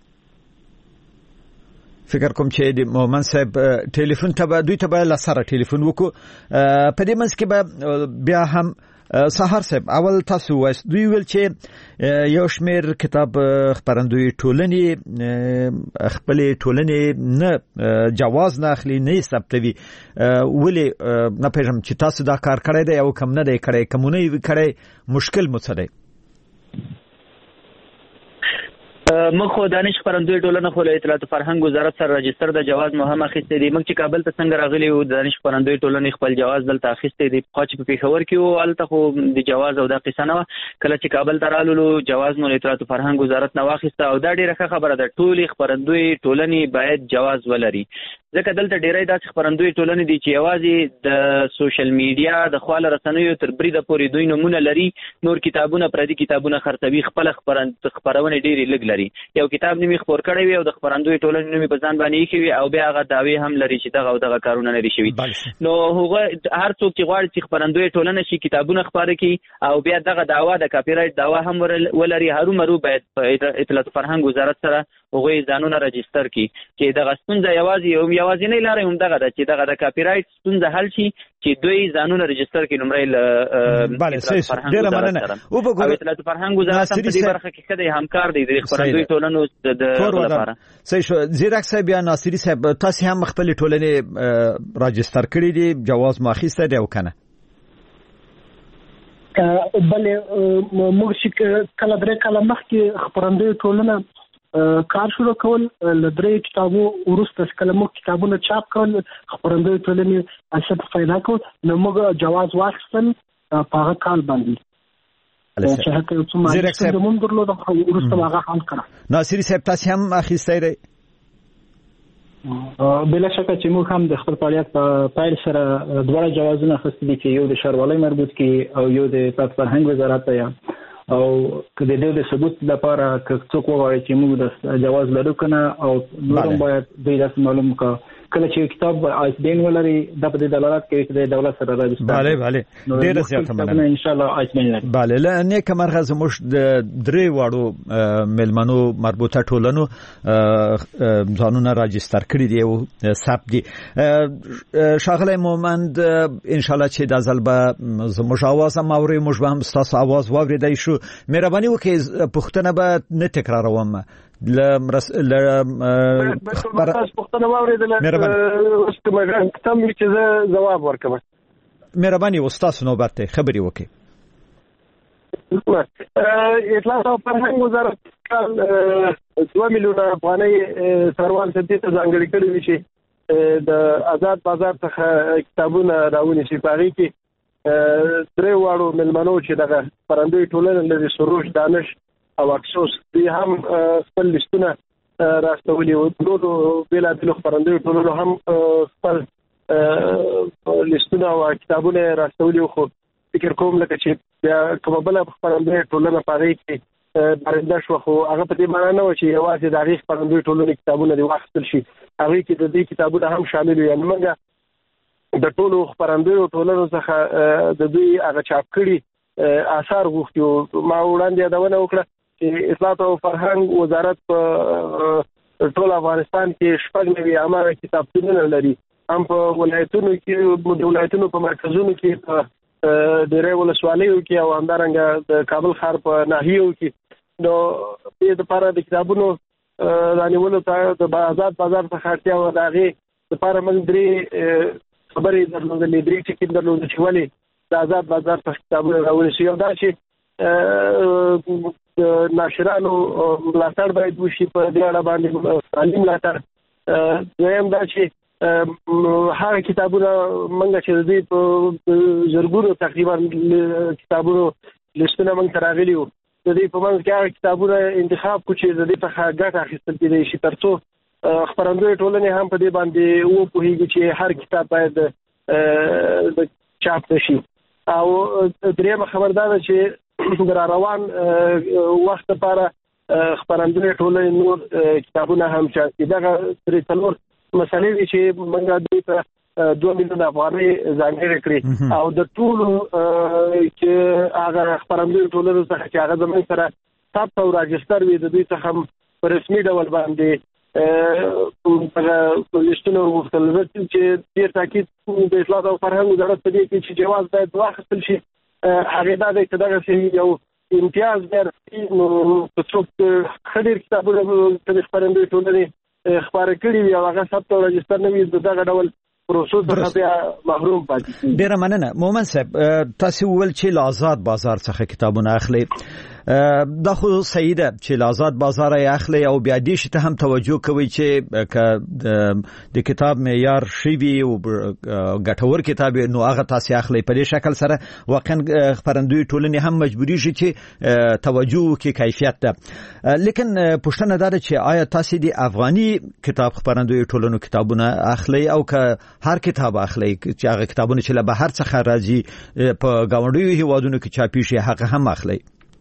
فکر کوم چې د مومن صاحب ټلیفون ته دوی ته به لسره ټلیفون وکړو. په دې منځ کې به بیا هم سحر صاحب اول تاسو وایست دوی ویل چې یو شمیر کتاب خپرندوی ټولنې خپل ټولنې نه جواز نه اخلي نه ثبتوي، ولې نه پېژم چې تاسو دا کار کړی دی او کم نه دی کړی، کومونه یې کړی، مشکل مو څه دی؟ موږ خو دانش خپرندوی ټولنه خو له اطلاعات فرهنګ وزارت سره رجستر د جواز مهم اخیستی دی. موږ چې کابل ته څنګه راغلی وو دانش خپرندوی ټولنې خپل جواز دلته اخیستی دی، خو چې په پېښور کې وو هلته خو د جواز او دا قصه نه وه. کله چې کابل ته رالو جواز مو له اطلاعات فرهنګ وزارت نه واخیسته او دا ډېره ښه خبره ده. ټولې خپرندوی ټولنې باید جواز ولري، ځکه دلته ډېری داسې خپرندوی ټولنې دي چې یوازې د سوشل میډیا د خواله رسنیو تر بریده پورې دوی نومونه لري، نور کتابونه پردي کتابونه خرڅوي، خپله خپرونې ډېرې لږ لري. یو کتاب نومي خپور کړی وي او د خپرندوی ټولنې نومي په ځان باندې ایښی وي او بیا هغه دعوې هم لري چې دغه او دغه کارونه نه دي شوي. نو هغه هر څوک چې غواړي چې خپرندوی ټولنه شي کتابونه خپاره کړي او بیا دغه دعوا د کاپی رایټ دعوا هم ولري، هرومرو باید په اطلاعات فرهنګ وزارت سره هغوی ځانونه رجستر کړي چې دغه ستونزه یوازینۍ لاره هم دغه ده چې دغه د کاپی رایټ ستونزه حل شي، چې دوی ځانونه رجستر کړي لومړی له فرهنګ وزارت سره. او اطلاعات فرهنګ وزارت هم په دې برخه کې ښه دی، همکار دی د خپرندوی ټولنو د لپاره. صحیح شو. زیرک صاحب یا ناصری صاحب تاسو هم خپل ټولنې رجستر کړی دي، جواز مو اخیسته دی او کنه؟ بلې موږ چې کله درې کاله مخکې خپرندوی ټولنه کار شروع کول له درې کتابو وروسته کله موږ کتابونه چاپ کول خپرندوی ټولنې اصل پیدا کړ نو موږ جواز واخیستل په هغه کال باندې چې هغه څومره زیرک صاحب د مونږ درلود وروسته هغه حل کړ. ناصری صاحب تاسو هم اخیستی دی؟ بلا شکه چې موږ هم د خپل فعالیت په پیل سره دواړه جوازونه اخیستي دي چې یو د ښاروالۍ مربوط کې او یو د اطلاعات فرهنګ وزارت ته، او که د دې د ثبوت لپاره که څوک وغواړي چې موږ د جواز لرو کنه او نورم باید دوی داسې معلوم کړه کله چې کتاب ISBN ولري د په دلالت کوي چې د دولت سره راځي. bale ډیر زیاته مننه ان شاء الله ISBN لري. bale نه کومه زموږ د درې واړو ملمنو مربوطه ټولنو ځانونه راجستر کړی دی او ثبت دي. شاغله مومند ان شاء الله چې د ځلبه زموږ आवाज هم اوري موږ هم تاسو आवाज واوریدای شو. مهرباني وکړئ پښتنه به نه تکراروم پښتنه واوریدل کومه تم چې جواب ورکړم. مهرباني استاد نوبت ته خبري وکړئ. اطلاعات او فرهنګ وزارت 2 میلیونه افغانۍ سروان سدي ته ځانګړي کړي چې د آزاد بازار څخه کتابونه راونی شي. په هغه کې درې واړو ملمنو چې دغه خپرندوی ټولنه لري سروش دانش او اکسوس دوی هم خپل لیستونه راستولي او نورو بیلابیلو خپرندوی ټولنو هم خپل لیستونه او کتابونه راستولي. خو فکر کوم لکه چې کومه بل خپرندوی ټولنه پاره کې برنده شو خو هغه په دې معنی نه و چې یوازې د هغه خپرندوی ټولنې کتابونه دی واخیستل شي. هغه کې د دې کتابونو هم شامل وي. یعنی موږ د ټولو خپرندوی ټولنو څخه د دوی هغه چاپ کړي آثار غوښتو. ما وړاندې یادونه وکړه چې اطلاعات او فرهنګ وزارت په ټول افغانستان کې 90 عامه کتابتونونه لري. هم په ولایتونو کې د ولایتونو په مرکزونو کې د ولسوالیو کې او همدارنګه د کابل ښار په ناحیو کې نو د لپاره د کتابونو رانیولو ته د آزاد بازار څخه اړتیا و. د هغې لپاره موږ درې خبرې درلودلې، درې ټکي درلودل چې ولې د آزاد بازار څخه کتابونه راوړل شي. یو دا چې د ناشرانو ملاتړ باید وشي په دې اړه باندې عالي ملاتړ. دویم دا چې هغه کتابونه موږ چې د دې په زرګونو تقریبا کتابونو لیستونه موږ راغلي وو. د دې په منځ کې هغه کتابونه انتخاب کو چې د دې څخه ګټه اخیستل کېدای شي ترڅو خپرندوی ټولنې هم په دې باندې وپوهیږي چې هر کتاب باید د چاپ شي. او درېمه خبر دا ده چې د روان وخت لپاره خپرندوی ټولنې نور کتابونه هم چاپ کړي. دغه درې څلور مسلې دي چې موږ دوی ته 2 میلیونه افغانۍ ځانګړې کړې او د ټولو چې هغه خپرندوی ټولنو څخه چې هغه زموږ سره ثبت او راجستر وي د دوی څخه په رسمي ډول باندې لیستونه وغوښتل چې ډېر تاکید د اطلاعات او فرهنګ وزارت په دې کې چې جواز باید واخیستل شي. هغه دا دی چې دغه یو امتیاز درکړي نو په څوک ښه ډېر کتابونه د خپرندوی ټولنې خبره کړي وي او هغه ثبت او راجستر نه وي دغه ډول پروسو څخه بیا محروم پاتې. ډیره مننه مومن صاحب. تاسو ول چې آزاد بازار څخه کتابونه اخلي دا خو صحیح ده چې آزاد بازار یې اخلي او بیا دې شته هم توجه کوي چې د کتاب معیار شي وي او ګټور کتاب نو هغه تاسو اخلي. په دې شکل سره واقعا خبرندوی ټولنې هم مجبوري شي چې توجه کې کیفیت ده. لیکن پښتنه دا چې آیا تاسو د افغاني کتاب خبرندوی ټولنو کتابونه اخلي او که هر کتاب اخلي چې هغه کتابونه چې له بهر څخه راځي په گاونډیو هیوادونو کې چاپی شي هغه هم اخلي؟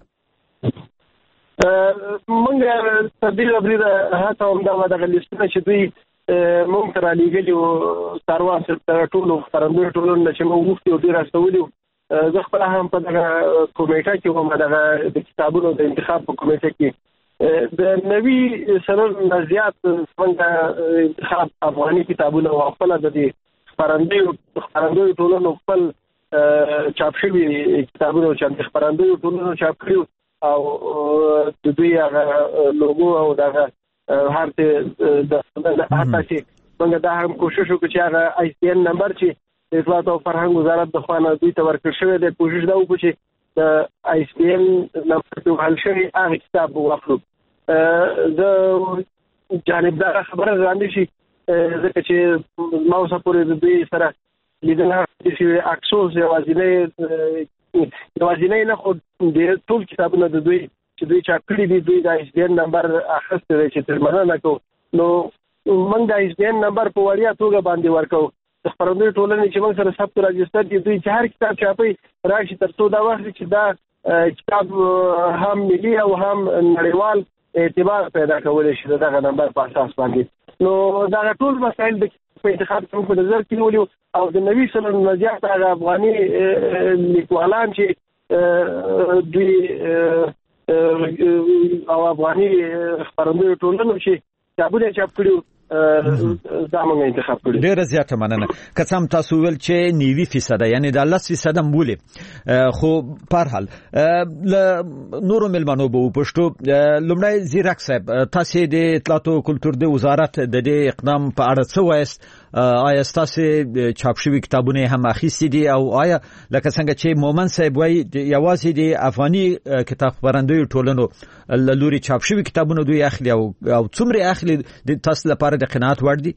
موږ تبدیل بریده هڅه هم دغه لیستونه چې دوی موږ ته رالیږلي وو سروان ټولو خپرندوی ټولنو چې موږ غوښتي او دوی راستولي وو. زه خپله هم په دغه کمیټه کې وم دغه د کتابونو د انتخاب په کمیټه کې د 90 سلور نه زیات څنګه انتخاب افغاني کتابونه او خپل د دې خپرندوی ټولنو خپل چاپ شوي کتابونه چې خپرندوی ټولنو چاپ کړي او د دوی هغه لوګو او دغه هر څه د حتی چې موږ دا هم کوشش وکړو چې هغه ISBN نمبر چې د اطلاعات او فرهنګ وزارت د خوا نه دوی ته ورکړل شوی دی کوشش دا وکړو چې د ISBN نمبر په حل شوی هغه کتاب واخلو. د جانبدار خبره وړاندې شي ځکه چې ما اوسه پورې د دوی سره لیدنه چې اکسوس یوازینی نه خو د ټول کتابونه د دوی چې دوی چاپ کړي دي دوی د ISBN نمبر اخیستی دی چې تر مننه کوو نو موږ د ISBN نمبر په وړیا توګه باندې ورکوو. د خپرندوی ټولنې چې موږ سره ثبت راجستر دي دوی چې هر کتاب چاپي راشي ترڅو دا واخلي چې دا کتاب هم ملي او هم نړیوال اعتبار پیدا کولی شي دغه نمبر په اساس باندې. نو دا ټول مسایل د په انتخاب کې په نظر کې نیولو او د 90 سلنه نه زیات افغاني لیکوالان چې دوی او افغاني خبرندوی ټولنو چې کتابونه چاپ کړي دا موږ انتخاب کړی. ډیره زیاته مننه. که څم تاسو ویل چې 90% یعنی د 10% مولي خو په هر حال نورو ملمنو به پښتو لمړی زیرک صاحب تاسو د اطلاعات او کلتور د وزارت د دې اقدام په اړه څه وایست؟ آیا تاسو چاپ شوی کتابونه هم اخیستي دي او آیا لکه څنګه چې مومن صاحب وایي یوازې د افغاني کتاب خبرندوی ټولنو لوري چاپ شوی کتابونه دوی اخلي او څومره اخلي د تاسو لپاره د قناعت وړ دي؟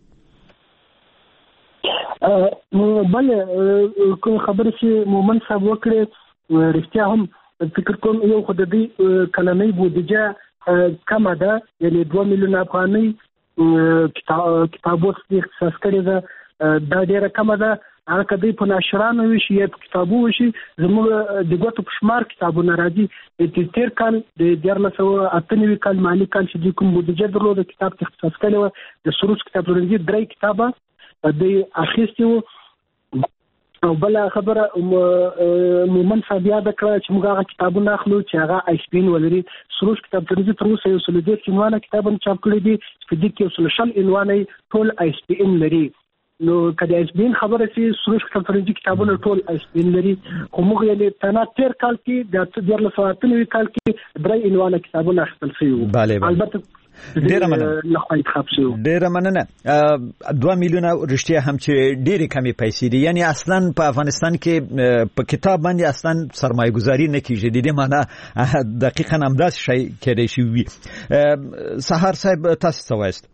بل کوم خبره چې مومن صاحب وکړي رښتیا هم فکر کوم یو خو د دې کلنۍ بودیجه کم ده، یعنی 2 میلیون افغانۍ کتابو اختصاص کړی ده، دا ډیره کم ده. هغه کدی په نشرانو وشي یا کتابو وشي زموږ د ګوتو په شمار کتابونه راځي. د تیر کال د 1998 کال مالی کال چې کوم بودیجه درلوده کتاب اختصاص کړی و د سروش کتابونو 3 کتابه د اخیستي وو. او بل خبره مومن صاحب یاد کړ چې موږ هغه کتابونه اخلو چې هغه ایسپین ولري. سروش کتابتون تر اوسه یو څل ډیر عنوانه کتابونه چاپ کړی دي چې د کې څل شل عنوانه ټول ایسپین لري. نو کله ایسپین خبره چې سروش کتابتون کتابونه ټول ایسپین لري، خو موږ یې تنا تیر کال کې د 2019 کال کې 3 عنوانه کتابونه اخیستل شوي. البته ډیره مننه. 2 میلیونه رښتیا هم چې ډیره کمی پیسې دي، یعنی اصلا په افغانستان کې په کتاب باندې اصلا سرمایه گذاری نه کیږي. د دې معنی دقیقاً همداسې شی کېدای شي وي. سحر صاحب تاسو څه وایست؟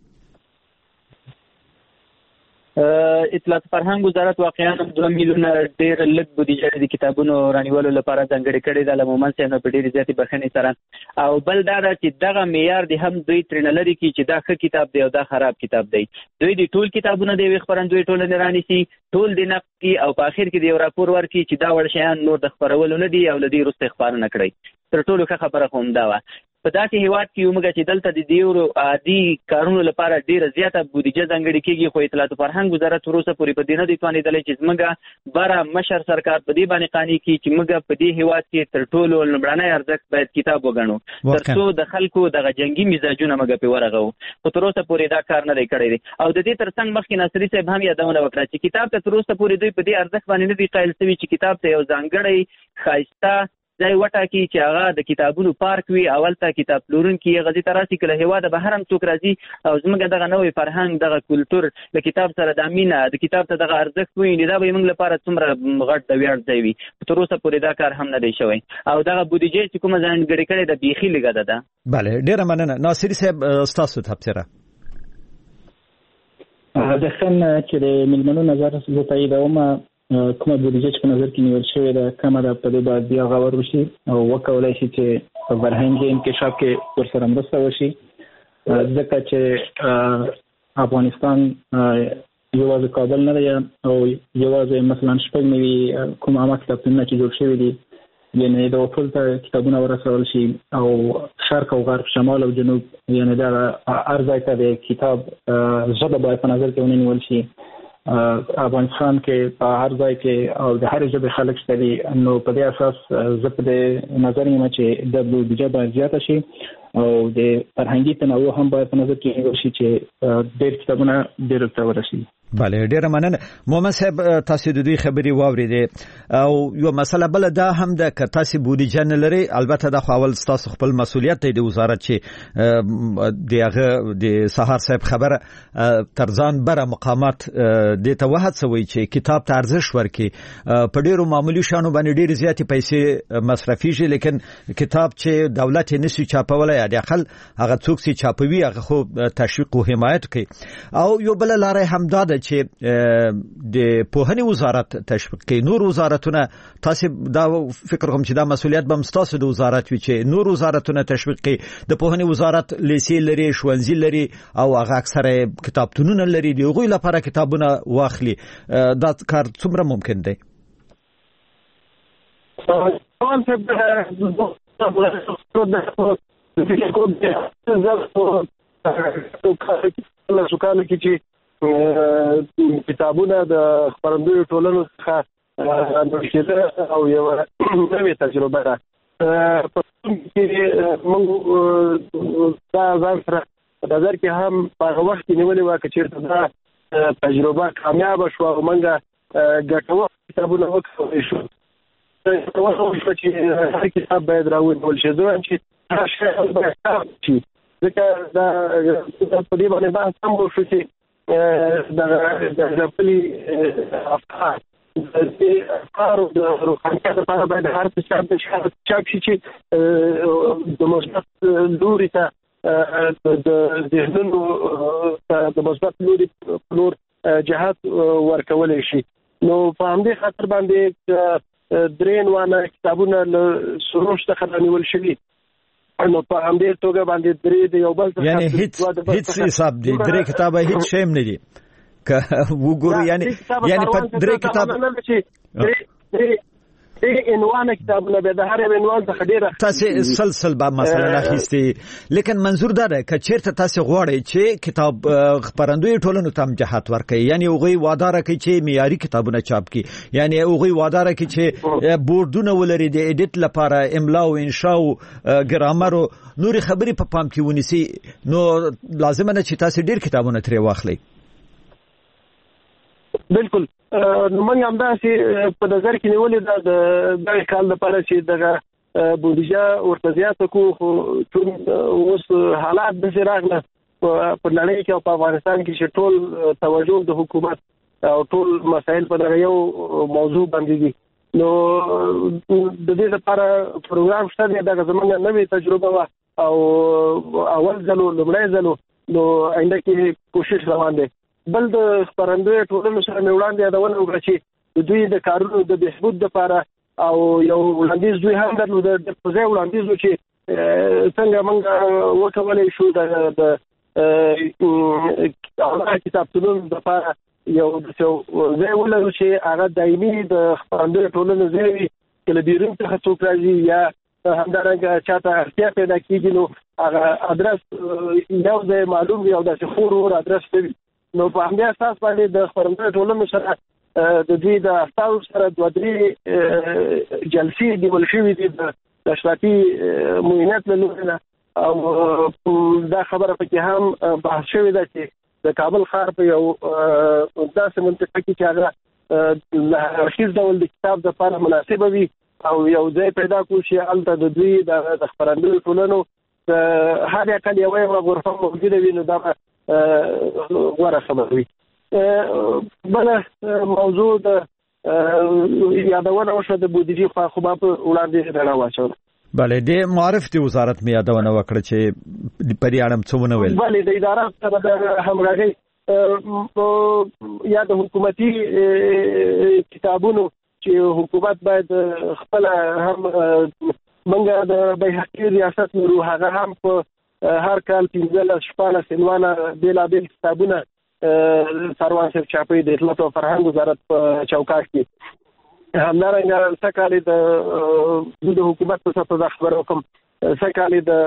اطلاعات فرهنګ وزارت واقعا 2 میلیونه ډیر لږ بودیجه د کتابونو رانیولو لپاره ځانګړې کړې ده لمومن سره په ډیره زیاتې بخښنې سره. او بل دا چې دغه معیار د هم دوی ترنلري کې چې دا ښه کتاب دی او دا خراب کتاب دی. دوی د ټول کتابونو د خبرندوی ټولنې رانیسي، ټول د نقد کی او په اخر کې د یو راپور ورکړي چې دا وړ شیان نور د خبرولو نه دي او لدی وروسته خبرونه کړی. تر ټولو ښه خبره کوم دا و په داسې هیواد کې موږ چې دلته د دیورو عادي کارونو لپاره ډیره زیاته بودیجه ځانګړې کیږي، خو اطلاعات فرهنګ وزارت وروسته پورې په دې نه دی توانېدلی چې موږ بره مشر سرکار په دې باندې قانع کړي چې موږ په دې هیواد کې تر ټولو لومړنی ارزښت باید کتاب وګڼو ترڅو د خلکو دغه جنگي مزاجونه موږ په ورغو، خو تر اوسه پورې دا کار نه دی کړی دی. او د دې ترڅنګ مخکې ناصري صاحب هم یادونه وکړه چې کتاب ته تر اوسه پورې دوی په دې ارزښت باندې نه دی قایل شوي چې کتاب ته یو ځانګړی ښایسته ځای وټاکي چې هغه د کتابونو پارک وي، اول ته کتاب پلورونکي غزي تراسي کله هواده به هرم څوک راځي او زموږ دغه نوې فرهنګ دغه کلچر د کتاب سره د امینه د کتاب ته دغه ارزښت وي دا به موږ لپاره څومره غټ د ویاړ ځای وي. تر اوسه پورې دا کار هم نه دی شوی او دغه بودیجه چې کومه ځانګړې کړې ده بیخي لږه ده. بله ډیره مننه. ناصري صاحب تاسو تبصره د خن چې د ملمنو نظر زه تاییدوم کومه بودیجه چې په نظر کې نیول شوې ده کومه ده په دې باید بیا غور وشي او وکولای شي چې په فرهنګي انکشاف کې ورسره مرسته وشي، ځکه چې افغانستان یوازې کابل نه دی او یوازې مثلا شپږ نوي کوم عامه کتابتونونه چې جوړ شوي دي یعنی د ټول ته کتابونه ورسول شي او شرق او غرب شمال او جنوب یعنی دا هر ځای ته د کتاب ژبه باید په نظر کې ونیول شي. افغانستان کې په هر ځای کې او د هر ژبې خلک شته دي، نو په دې اساس زه په دې نظر یم چې د بودیجه باید زیاته شي او د فرهنګي تنوع هم باید په نظر کې ونیول شي چې ډېر کتابونه ډېر ته ورسي. بله ډیره مننه. مومن صاحب تاسو د دوی خبري واوریدې او یو مسله بل دا هم ده که تاسو بودیجه نه لري البته د خپل تاسو خپل مسولیت دی د وزارت چې دغه د سحر صاحب خبره ترځان بره مقامات د توحد سوي چې کتاب ته ارزښت ورکړي. په ډیرو معمولی شانو باندې ډیر زیاتې پیسې مصرفيږي لیکن کتاب چې دولت یې نشي چاپولای یا خل هغه څوک چې چاپوي هغه خو تشویق او حمایت کوي. او یو بل لارې هم دا چې د پوهنې وزارت تشویق کوي. نور وزارتونه تاسو دا فکر کوم چې دا مسولیت به مستاسو د وزارت وي چې نور وزارتونه تشویق کوي. د پوهنې وزارت لیسې لري، ښوونځي لري او هغه اکثره کتابتونونه لري، د هغوی لپاره کتابونه واخلي. دا کار څومره ممکن دی؟ کتابونه د خپرندوی ټولنو څخه نوښتل او یو نوې تجربه ده. په کې موږ دا ځان سره د نظر کې هم په وخت کې نیولې و چې چیرته دا تجربه کامیاب شو او موږ ګټور کتابونه وکړو شو. نو چې هر کتاب باید راوړل شي چې هر شی باید شي. ځکه دا په دې باندې بحث هم وشو چې د خپلې افکار د روحانیت لپاره باید هر څه چاپ شي چې د مثبت لوري ته د ذهنونو د مثبت لوري نور جهات ورکول شي. نو په همدې خاطر باندې درې وانه کتابونه له سروش څخه نیول شوي. نو په همدې توګه باندې درې د یو بل یعنی هیڅ حساب دي درې کتابه هیڅ شیم نه دي که وګورو یعنی په درې کتاب عنوان کتابونه به د هر عنوان څخه ډیره تاسو سلسله به مثلا راخستي لیکن منظور دا ده چې چیرته تاسو غواړئ چې کتاب خبرندوی ټولنو ته جهات ورکړي یعنی هغه وعده راکړي چې معیاري کتابونه چاپ کړي یعنی هغه وعده راکړي چې بورډونه ولري د ایډیټ لپاره املا او انشاء او ګرامر او نوري خبرې په پام کې ونیسي. نو لازم نه چې تاسو ډیر کتابونه ترې واخلئ. بالکل نو موږ هم داسې په نظر کې نیولې د دغه کال لپاره چې دغه بودیجه ورته زیاته کو خو اوس حالات د راغله په نړۍ کې او په افغانستان کې چې ټول توجه د حکومت او ټول مسایل په دغه یو موضوع باندې دي. نو د دې لپاره پروګرام شته دغه زمونږ نوې تجربه او اول ځلو لومړی ځلو نو آینده کې کوشش روان دی. بل د خبرندوی ټولنو سره وړاندې یادونه وکړه چې دوی د کارونو د بهبود لپاره او یو وړاندیز دوی هم درلود د ځای وړاندیز چې څنګه موږ وکولای شو د کتابتونونو لپاره یو ځای ولرو چې هغه دایمي د خبرندوی ټولنو ځای وي چې له بیرون څخه څوک راځي یا همدارنګه چاته اړتیا پیدا کیږي نو هغه ادرس یو ځای معلوم وي او داسې خور ادرس وي. نو په همدې اساس باندې د خبرندوی ټولنو سره د دوی د استاو سره دوه درې جلسې نیول شوې دي د اشرافي معاینات له لوري او دا خبره پکې هم بحث شوې ده چې د کابل ښار په یو داسې منطقه کې چې هغه له هیڅ ډول د کتاب لپاره مناسبه وي او یو ځای پیدا کړو چې هلته د دوی د خبرندوی ټولنو هر اقل یوه غرفه موجوده وي. نو دا غوره خبر وي. بل موضوع د یادونه وشوه د بودیجې خو په وړاندې رڼا واچوله. بله د معرف دی وزارت می یادونه وکړه چې پرې اړم څه ونه ویل. بله د اداره سره د همغږۍ یا د حکومتي کتابونو چې حکومت باید خپل هم منګه د بیحقي ریاست لرو هغه هم په هر کال 15 عنوانه بیلابیل کتابونه سروان صاحب چاپي د اطلاعات او فرهنګ وزارت په چوکاټ کې همدارنګه سکالي د حکومت په څیر د خبرو کوم سکالي د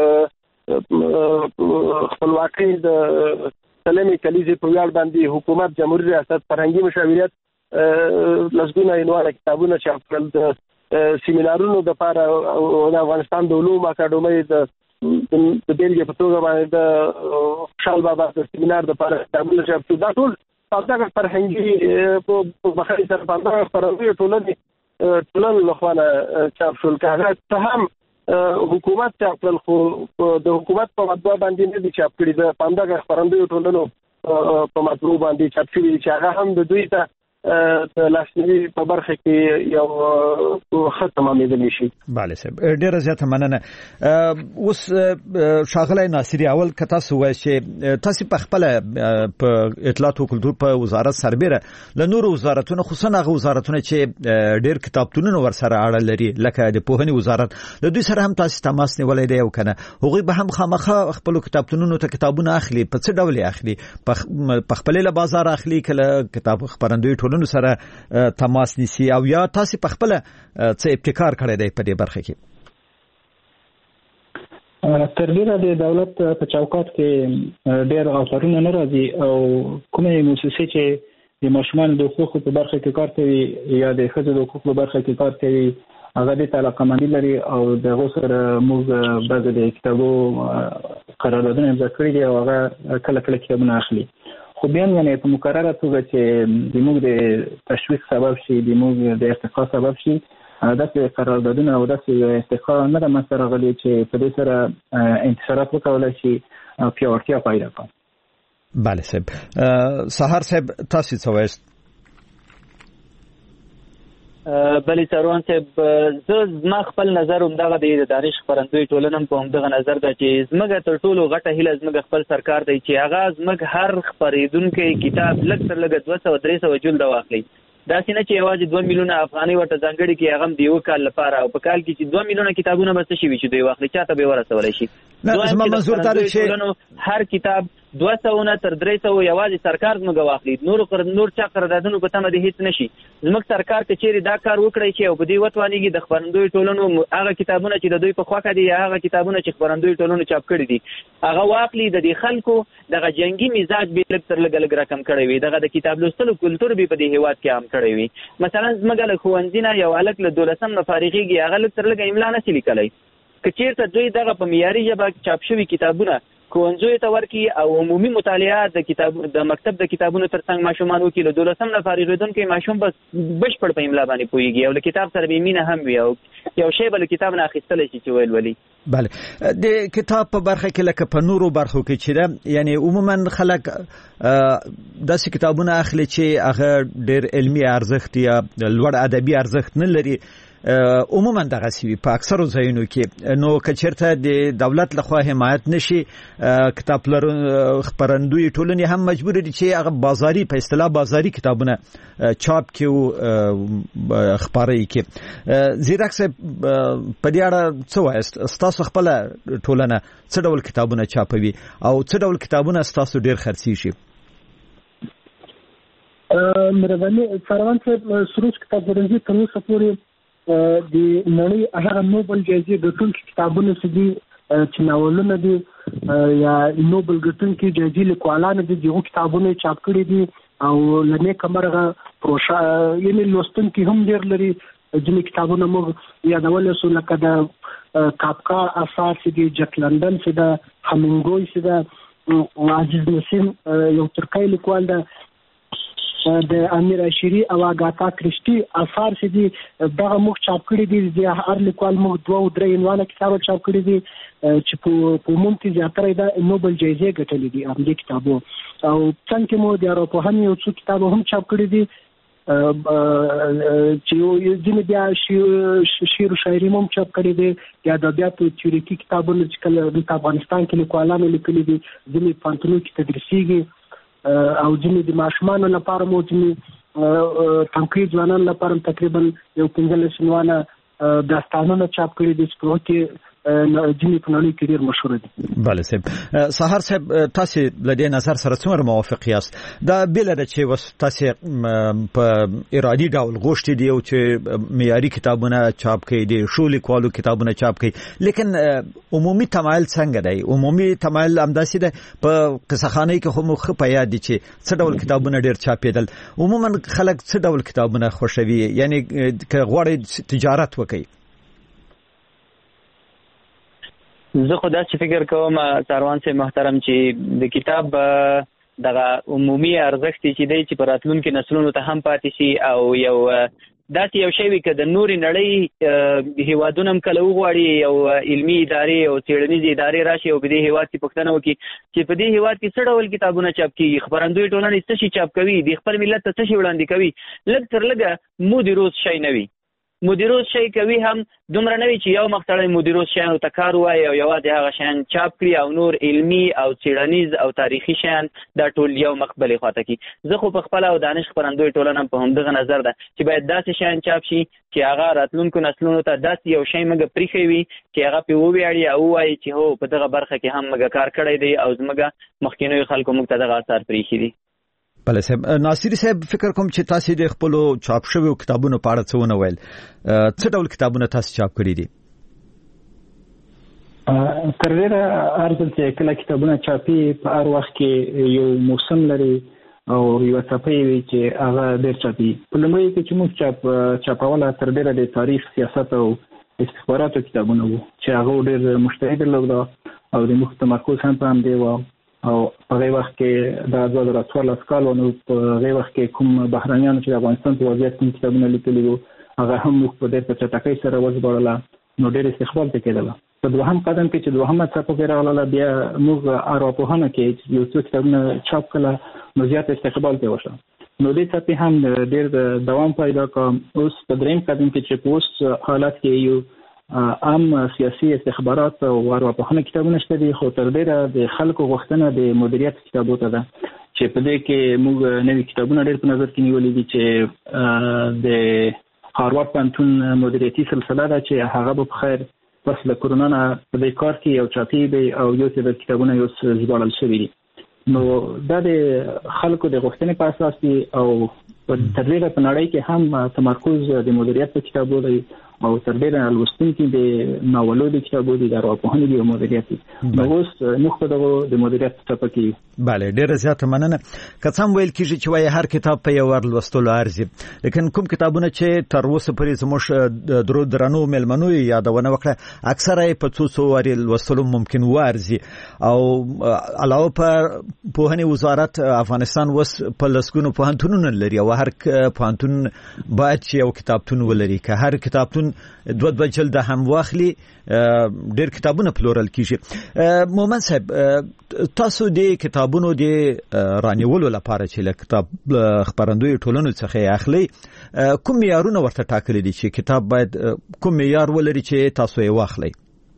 خپلواکۍ د سلمي کلیزې په ویاړ باندې حکومت جمهوریت ریاست فرهنګي مشاورت لسګونه عنوانه کتابونه چاپ کړل. د سیمینارونو د لپاره د افغانستان د علوم اکاډمۍ د بیلګې په توګه باندې د خوشحال بابا د سیمینار د لپاره کتابونه چاپ شو. دا ټول دغه فرهنګي په بخاري سره په دغه خبرونه ټولنو له خوا چاپ شول. که هغه څه هم حکومت چاپ کړل خو د حکومت په مطبوع باندې نه دي چاپ کړي. د پاندغه خبرندوی ټولنو په مطبوع باندې چاپ شوي چې هغه هم د دوی ته د لاسنیوي په برخه کې یو ختمه مېدلی شي. بله صاحب ډیره زیاته مننه. اوس شاغلی ناصری اول که تاسو وایئ چې تاسو په خپل په اطلاعات او کلتور په وزارت سربېره له نورو وزارتونو خصوصا هغه وزارتونه چې ډیر کتابتونونه ورسره اړه لري لکه د پوهنې وزارت له دوی سره هم تاسو تماس نیولای دی او کنه هغوی به هم خامخا خپل کتابتونونو ته کتابونه اخلي په څه ډول اخلي په خپل له بازار اخلي کله کتاب خبرندوی ټولنو سره تماس نیسي او یا تاسو په خپل څه ابتکار کړی دی په دې برخه کې؟ تر ډیره د دولت په چوکاټ کې ډېر غفلتونه نه راځي او کومې مؤسسې چې د ماشومان د حقوقو په برخه کې کار کوي یا د ښځو د حقوقو په برخه کې کار کوي هغه د علاقمندي لري او دغه سره موږ بعض د کتابو قراردادونه امضا کړي دي او هغه کله کله کتابونه اخلي خو بیا یعنی په مقرره توګه چې د موږ د تشویق سبب شي د موږ د ارتقا سبب شي داسې قراردادونه او داسې ارتقا نه ده منځته راغلي چې په دې سره انتشارات وکولای شي او پیاوړتیا پیدا کړي. بله صاحب سحر صاحب تاسو څه وایست؟ بلې سروان صاحب زما خپل نظر همدغه دی د دانش خپرندوی ټولنه په همدغه نظر ده چې زموږ تر ټولو غټه هیله زموږ خپل سرکار دی چې هغه زموږ هر خپریدونکي کتاب لږ تر لږه 200-300 جلده واخلي داسې نه چې یوازې 2 میلیونه افغانۍ ورته ځانګړي کړي هغه هم د یو کال لپاره او په کال کې چې 2 میلیونه کتابونه به څه شي وي چې دوی واخلي چاته به ورسولی شي زما منظور دا دی چې هر کتاب 200 تر 300 یوازې سرکار زموږ واخلي نور چا قراردادونو په تمه د هیڅ نشي زموږ سرکار ته چیرې دا کار وکړي چې او په دې وتوانېږي د خپرندوی ټولنو هغه کتابونه چې د دوی په خوښه دي یا هغه کتابونه چې خپرندوی ټولنو چاپ کړي دي هغه واخلي د دې خلکو دغه جنگي مزاج به لږ تر لږه رقم کړی وي دغه د کتاب لوستلو کلتور به په دې هیواد کې عام کړی وي مثلا زموږ له ښوونځي نه یو هلک له 12م نه فارغېږي هغه لږ تر لږه املا نشي لیکلی که چېرته دوی دغه په معیاري ژبه چاپ شوي کتابونه ښوونځیو ته ورکړي او عمومي مطالعه د مکتب د کتابونو ترڅنګ ماشومان وکړي له 12م نه فارغېدونکی ماشوم به بشپړ په املا باندې پوهېږي او له کتاب سره به مینه هم وي او یو شی به له کتاب نه اخیستلی شي چې ولولي. بله د کتاب په برخه کې لکه په نورو برخو کې چې ده یعنی عموما خلک داسې کتابونه اخلي چې هغه ډېر علمي ارزښت یا لوړ ادبي ارزښت نه لري عموما دغه سوي په اکثرو ځایونو کې نو که چېرته د دولت لخوا حمایت نشي کتاب خپرندوی ټولنې هم مجبور دي چې هغه بازاري په اصطلاح بازاري کتابونه چاپ کړي او خپاره کړي. زیرک صاحب په دې اړه څه وایست؟ ستاسو خپل ټولنه څه ډول کتابونه چاپوي او څه ډول کتابونه ستاسو ډېر خرڅیږي؟ مهرباني سروان صاحب سروج کتابخانې تر اوسه پورې د نړۍ هغه نوبل جایزې ګټونکي کتابونه دي چې ناولونه دي یا نوبل ګټونکي جایزې لیکوالان دي دغه کتابونه چاپ کړي دي او لنې کمرغه پروژه یعنی لوستونکي هم ډېر لري ځینې کتابونه موږ یادول سو لکه د کافکا اثار دي جک لندن څخه همینګوی څخه عزیز نسیم یو ترکی لیکوال ده د امیر عشیری او اگاتا کرسټي اثار چې دي دغه موږ چاپ کړي دي د هر لیکوال موږ 2-3 عنوانه کتاب چاپ کړي دي چې په عموم کې زیاتره د نوبل جایزې ګټلې دي هم دې کتابو او څنګه مو د اروپا هم یو څو کتابو هم چاپ کړي دي چې ځینې بیا شعر او شاعري هم چاپ کړي دي یا د ادبیاتو تیوریکي کتابونه چې کله د افغانستان کې لیکوالانو لیکلي دي ځینې پانتونو کې تدریسيږي او ځینې د ماشومانو لپاره مو ځینې تنقید ځوانانو لپاره تقریبا یو 15 عنوانه داستانونه چاپ کړي دي چې په کې ځینې په نړۍ کې ډېر مشهور دي. بله صاحب سحر صاحب تاسو له دې نظر سره څومره موافق یاست؟ دا بل د چې تاسو په ارادي ډول غوښتي دي او چې معیاري کتابونه چاپ کړي دي شو لیکوالو کتابونه چاپ کړي لیکن عمومي تمایل څنګه دی؟ عمومي تمایل همداسې ده په قصهخانه کې هم خو په یاد دي چې څه ډول کتابونه ډېر چاپېدل عموما خلک څه ډول کتابونه خوښوي یعنی که غواړي تجارت وکړي؟ زه خو داسې فکر کوم سروان صاحب محترم چې د کتاب دغه عمومي ارزښت چې دی چې په راتلونکي نسلونو ته هم پاتې شي او یو داسې یو شی وي که د نورې نړۍ هیوادونه هم کله وغواړي یو علمي ادارې او څېړنیزې ادارې راشي او په دې هیواد کې پوښتنه وکړي چې په دې هیواد کې څه ډول کتابونه چاپ کېږي خپرندوی ټولنې څه شي چاپ کوي د خپل ملت ته څه شي وړاندې کوي لږ تر لږه مودیروز شی نه وي مدیروز شي کوي هم دومره نه وي چې یو مخ سړی مدیروز شیانو ته کار وایي او یوازې هغه شیان چاپ کړي او نور علمي او څېړنیز او تاریخي شیان دا ټول یو مخ بلې خواته کړي. زه خو په خپله او دانش خپرندوی ټولنه په همدغه نظر ده چې باید داسې شیان چاپ شي چې هغه راتلونکو نسلونو ته داسې یو شی موږ پرېښی وي چې هغه پرې وویاړي او ووایي چې هو په دغه برخه کې هم موږ کار کړی دی او زموږ مخکینیو خلکو موږ ته دغه اثار پرېښي دي. بله صاحب ناصری صاحب فکر کوم چې تاسو د خپل چاپ شویو کتابونو په اړه څه ونه ویل څه ډول کتابونه تاسو چاپ کړی دي؟ تر ډیره ارزل چې کله کتابونه چاپي په هر وخت کې یو موسم لري او یو څپې وي چې هغه ډیر چاپي. په لومړي کې چې موږ چاپوله تر ډیره د تاریخ، سیاست او استخباراتو کتابونه وو چې هغه ډیر مشترک درلوده او د موږ تمرکز هم په همدې و. او په هغه وخت کې د 2014 کال نو په هغه وخت کې کوم بهرنیان چې د افغانستان په وضعیت کې کتابونه لیکلي وو هغه هم موږ په ډېر چټکۍ سره وژباړله، نو ډېر استقبال پکېدله. په دوهم قدم کې چې دوهمه څپه کې راغله بیا موږ ارواپوهنه کې یو څو کتابونه چاپ کړه نو زیات استقبال پې وشو. نو دې څپې هم ډېر دوام پیدا کړ. اوس په دریم قدم کې چې په اوس حالت کې یو عام سیاسي استخبارات او ارواپوهنه کتابونه شته دي، خو تر ډېره د خلکو غوښتنه د مدیریت کتابو ته ده چې په دې کې موږ نوي کتابونه ډېر په نظر کې نیولي دي چې د هاروارد پوهنتون مدیریتي سلسله ده چې هغه به په خیر پس له کورونا نه په دې کار کې یو چاپي دی او یو څه کتابونه یو ژباړل شوي دي. نو دا د خلکو د غوښتنې په اساس دي او تر ډېره په نړۍ کې هم تمرکز د مدیریت په کتابو دی او تر ډېره لوستونکي د ناولو د کتابو د ارواپوهنې د مدیریت دي. نو اوس موږ په دغه د مدیریت څپه کې. بله، ډېره زیاته مننه. که څه هم ویل کېږي چې وایي هر کتاب په یو ور لوستلو ارزي، لیکن کوم کتابونه چې تر اوسه پورې زموږ درنو مېلمنو یادونه وکړه اکثره یې په څو څو وارې لوستلو ممکن وارزي. او علاوه پر پوهنې وزارت افغانستان اوس په لسګونو پوهنتونونه لري او هر پوهنتون باید چې یو کتابتون ولري. که هر کتابتون دوه جلده هم واخلي ډېر کتابونه پلورل کیږي. مومن صاحب، تاسو د کتابونو د رانیولو لپاره چې له کتاب خپرندوی ټولنو څخه اخلي کوم معیارونه ورته ټاکلي دي چې کتاب باید کوم معیار ولري چې تاسو یې واخلئ؟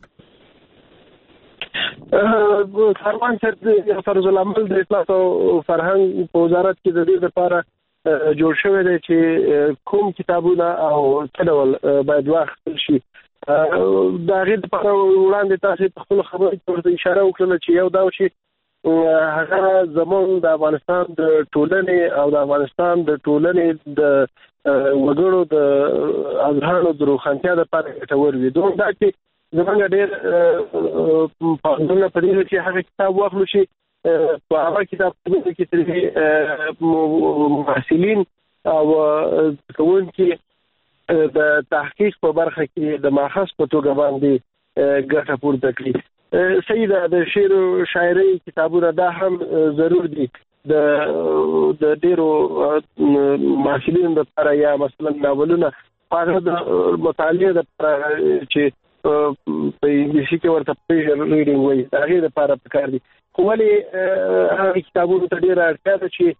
سروان صاحب، فرض العمل د اطلاعات او فرهنګ په وزارت کې د دې لپاره جوړ شوی دی چې کوم کتابونه او څه ډول باید واخیستل شي. د هغې لپاره وړاندې تاسو په خپلو خبرو کې ورته اشاره وکړله چې یو دا و چې هغه زموږ د افغانستان د ټولنې او د افغانستان د ټولنې د وګړو د اذهانو د روښانتیا لپاره ګټور وي. دوم دا چې زموږ ډېر پاملرنه په دې چې هغه کتاب واخلو شي په هغه کتابتونونو کې ترې محصلین او کوونکي د تحقیق په برخه کې د ماخذ په توګه باندې ګټه پورته کړي. صحیح ده، د شعر او شاعري کتابونه دا هم ضرور دي د ډېرو محصلینو لپاره، یا مثلا ناولونه هغه د مطالعې لپاره چې په انګلیسي کې ورته پریشر ریډینګ وایي، د هغې لپاره پکار دي. خو ولې هغه کتابونو ته ډېره اړتیا ده چې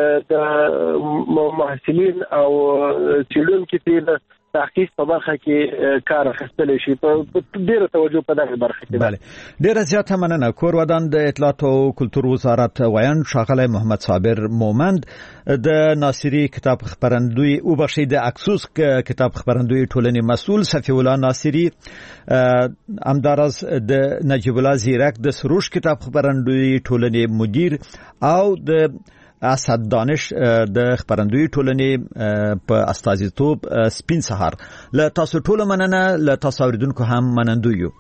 د محصلین او څېړونکي ترې د تحقیق په برخه کې کار اخیستلی شي. په ډېره توجه په دغه برخه کې. بله، ډېره زیاته مننه. کور ودان د اطلاعات او کلتور وزارت ویان ښاغلی محمد صابر مومند د ناصري کتاب خپرندوی د اکسوس کتاب خپرندوی ټولنې مسؤل، صفی الله ناصري همداراز د نجیب الله زیرک د سروش کتاب خپرندوی ټولنې مدیر او د اسد دانش د خپرندوی ټولنې په استازیتوب سپین سهار. له تاسو ټولو مننه، له تاسو اوریدونکو هم منندوی یو.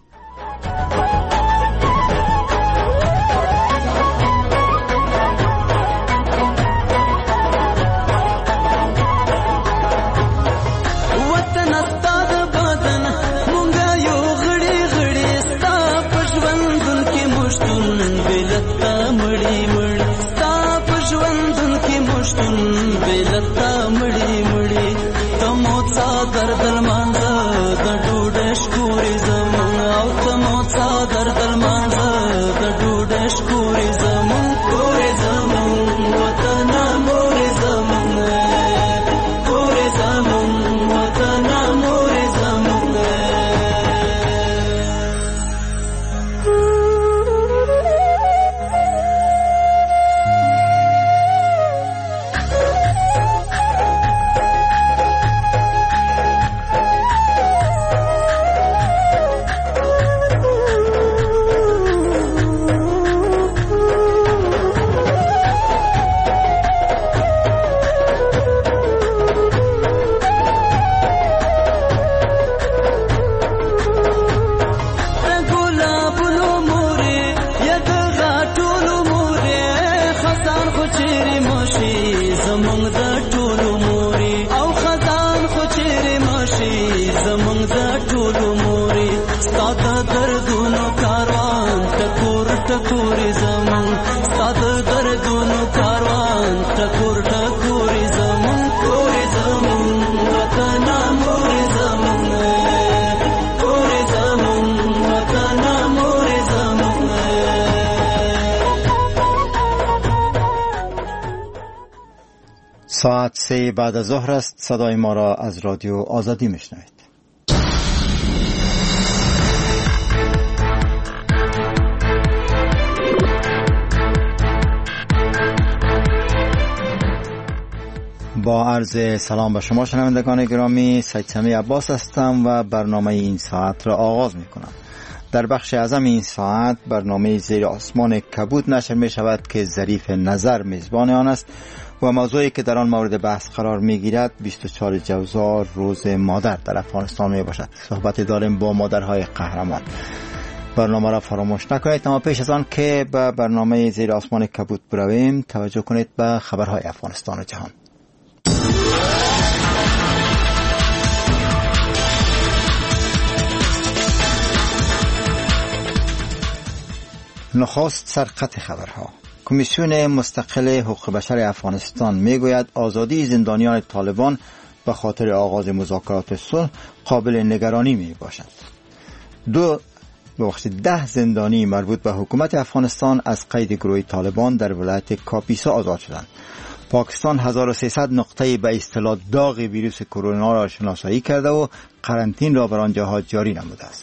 ساعت 3 بعد از ظهر است. صدای ما را از رادیو آزادی میشنوید. با عرض سلام به شما شنوندگان گرامی، سید سمی عباس هستم و برنامه این ساعت را آغاز می کنم. در بخش اعظم این ساعت برنامه زیر آسمان کبود نشر می شود که ظریف نظر میزبان آن است و موضوعی که در آن مورد بحث قرار می گیرد 24 جوزار روز مادر در افغانستان می باشد. صحبت داریم با مادرهای قهرمان. برنامه را فراموش نکنید. اما پیش از آن که به برنامه زیر آسمان کبود برویم توجه کنید به خبرهای افغانستان و جهان. نخست سرخط خبرها. کمیسیون مستقل حقوق بشر افغانستان میگوید آزادی زندانیان طالبان به خاطر آغاز مذاکرات صلح قابل نگرانی می باشد. 10 زندانی مربوط به حکومت افغانستان از قید گروه طالبان در ولایت کاپیسا آزاد شدند. پاکستان 1300 نقطه به اصطلاح داغ ویروس کرونا را شناسایی کرده و قرنطینه را بر آن جهات جاری نموده است.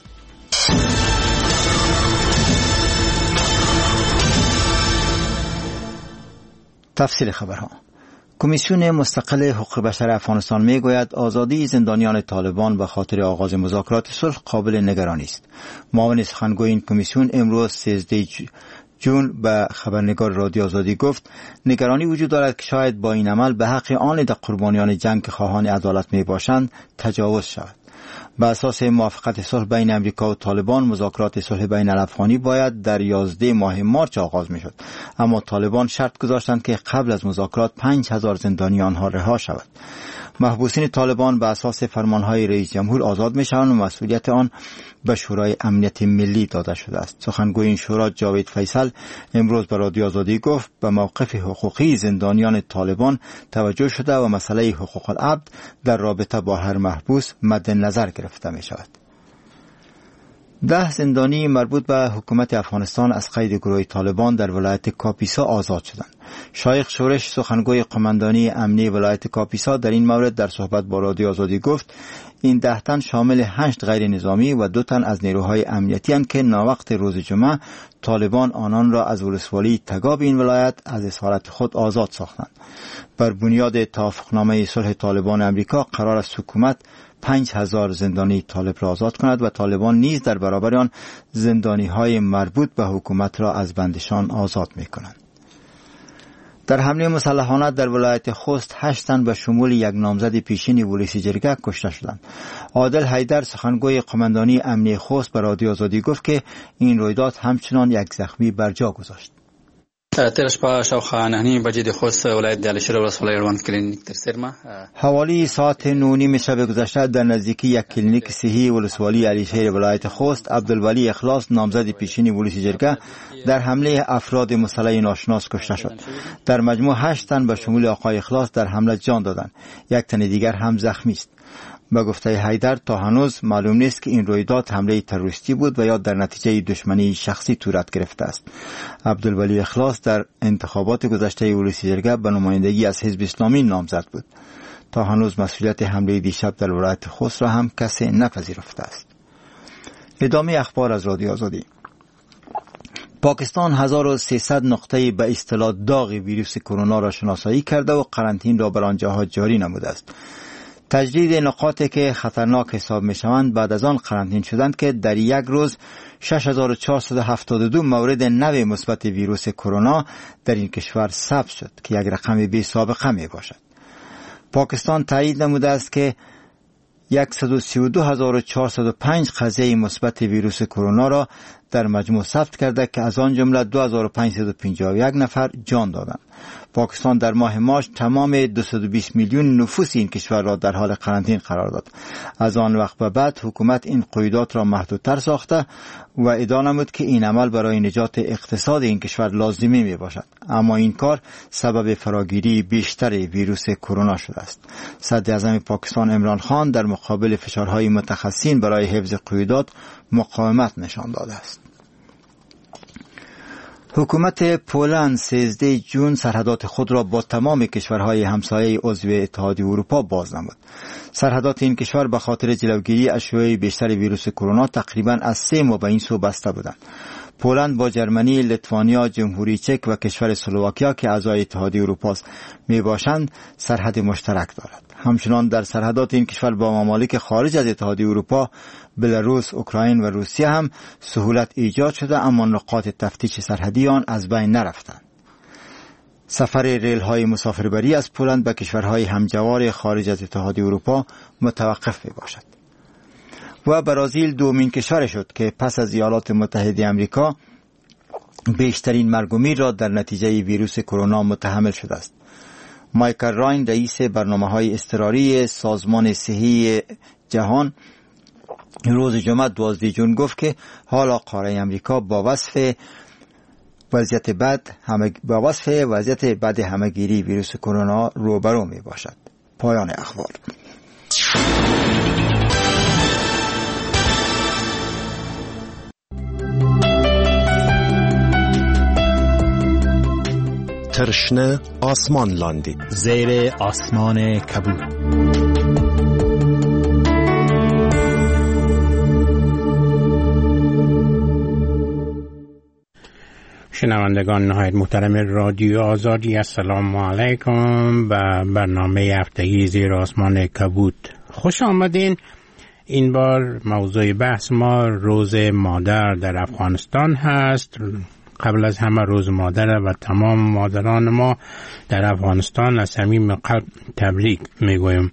تفصیل خبرها. کمیسیون مستقل حقوق بشر افغانستان میگوید آزادی زندانیان طالبان به خاطر آغاز مذاکرات صلح قابل نگرانی است. معاون سخنگوی این کمیسیون امروز 13 جون به خبرنگار رادیو آزادی گفت نگرانی وجود دارد که شاید با این عمل به حق آن قربانیان جنگ که خواهان عدالت می باشند تجاوز شود. به اساس موافقت صلح بین امریکا و طالبان مذاکرات صلح بین الافغانی باید در 11 ماه مارچ آغاز می شد، اما طالبان شرط گذاشتند که قبل از مذاکرات 5000 زندانی آنها رها شود. محبوسین طالبان به اساس فرمانهای رئیس جمهور آزاد می شوند و مسئولیت آن به شورای امنیت ملی داده شده است. سخنگوی این شورا جاوید فیصل امروز به رادیو آزادی گفت به موقف حقوقی زندانیان طالبان توجه شده و مسئله حقوق العبد در رابطه با هر محبوس مد نظر گرفته می شود. 10 زندانی مربوط به حکومت افغانستان از قید گروه طالبان در ولایت کاپیسا آزاد شدند. شایخ شورش سخنگوی قماندانی امنی ولایت کاپیسا در این مورد در صحبت با رادیو آزادی گفت این 10 تن شامل 8 غیر نظامی و 2 تن از نیروهای امنیتی هستند که ناوقت روز جمعه طالبان آنان را از ولسوالی تگاب این ولایت از اسارت خود آزاد ساختند. بر بنیاد توافقنامه صلح طالبان امریکا قرار است حکومت 5000 زندانی طالب را آزاد کند و طالبان نیز در برابر آن زندانی های مربوط به حکومت را از بندشان آزاد می کنند. در حمله مسلحانه در ولایت خوست 8 تن به شمول یک نامزد پیشین ولسی جرگه کشته شدند. عادل حیدر سخنگوی قماندانی امنی خوست به رادیو آزادی گفت که این رویداد همچنان یک زخمی بر جا گذاشت. تیر شپه شاوخوا 9:30 بجې د خوست ولایت د علشیر ولسوالۍ اړوند کلینیک تر سرمه حوالی ساعت 9:30 شب گذشته در نزدیکی یک کلینیک صحی ولسوالی علشیر ولایت خوست عبدالولی اخلاص نامزد پیشین ولسی جرگه در حمله افراد مسلح ناشناس کشته شد. در مجموع 8 تن به شمول آقای اخلاص در حمله جان دادند. یک تن دیگر هم زخمی است. به گفته حیدر تا هنوز معلوم نیست که این رویداد حمله تروریستی بود و یا در نتیجه دشمنی شخصی صورت گرفته است. عبدالولی اخلاص در انتخابات گذشته ولسی جرگه به نمایندگی از حزب اسلامی نامزد بود. تا هنوز مسئولیت حمله دیشب در ولایت خوست را هم کسی نپذیرفته است. ادامه اخبار از رادیو آزادی. پاکستان 1300 نقطه به اصطلاح داغ ویروس کرونا را شناسایی کرده و قرنطینه را بر آن جهات جاری نموده است. تجدید نقاطی که خطرناک حساب می شوند بعد از آن قرنطینه شدند که در یک روز 6472 مورد نو مثبت ویروس کرونا در این کشور ثبت شد که یک رقم بی سابقه می باشد. پاکستان تایید نموده است که 132405 قضیه مثبت ویروس کرونا را در مجموع ثبت کرده که از آن جمله 2551 نفر جان دادند. پاکستان در ماه مارچ تمام 220 میلیون نفوس این کشور را در حال قرنطینه قرار داد. از آن وقت به بعد حکومت این قیودات را محدودتر ساخته و ادعا نمود که این عمل برای نجات اقتصاد این کشور لازمی می باشد. اما این کار سبب فراگیری بیشتر ویروس کرونا شده است. صدر اعظم پاکستان عمران خان در مقابل فشارهای متخصصین برای حفظ قیودات مقاومت نشان داده است. حکومت پولند 13 جون سرحدات خود را با تمام کشورهای همسایه عضو اتحادیه اروپا باز نمود. سرحدات این کشور به خاطر جلوگیری از شیوع بیشتر ویروس کرونا تقریباً از 3 ماه به این سو بسته بودند. پولند با جرمنی، لیتوانیا، جمهوری چک و کشور اسلواکیا که اعضای اتحادیه اروپا است میباشند سرحد مشترک دارد. همچنان در سرحدات این کشور با ممالک خارج از اتحادیه اروپا، بلاروس، اوکراین و روسیه هم سهولت ایجاد شده، اما نقاط تفتیش سرحدی آن از بین نرفتند. سفر ریل های مسافربری از پولند به کشورهای همجوار خارج از اتحادیه اروپا متوقف میباشد. و برزیل دومین کشور شد که پس از ایالات متحده آمریکا بیشترین مرگ و میر را در نتیجه ویروس کرونا متحمل شده است. مایکل راین رئیس برنامه‌های اضطراری سازمان صحی جهان روز جمعه 12 جون گفت که حالا قاره آمریکا با وصف وضعیت بد همه‌گیری ویروس کرونا روبرو می باشد. پایان اخبار. ترشنه آسمان لاندید. زیر آسمان کبود. شنوندگان نهایت محترم رادیو آزادی، السلام علیکم. و برنامه هفتگی زیر آسمان کبود خوش آمدین. این بار موضوع بحث ما روز مادر در افغانستان هست. قبل از همه روز مادر و تمام مادران ما در افغانستان از صمیم قلب تبریک میگویم.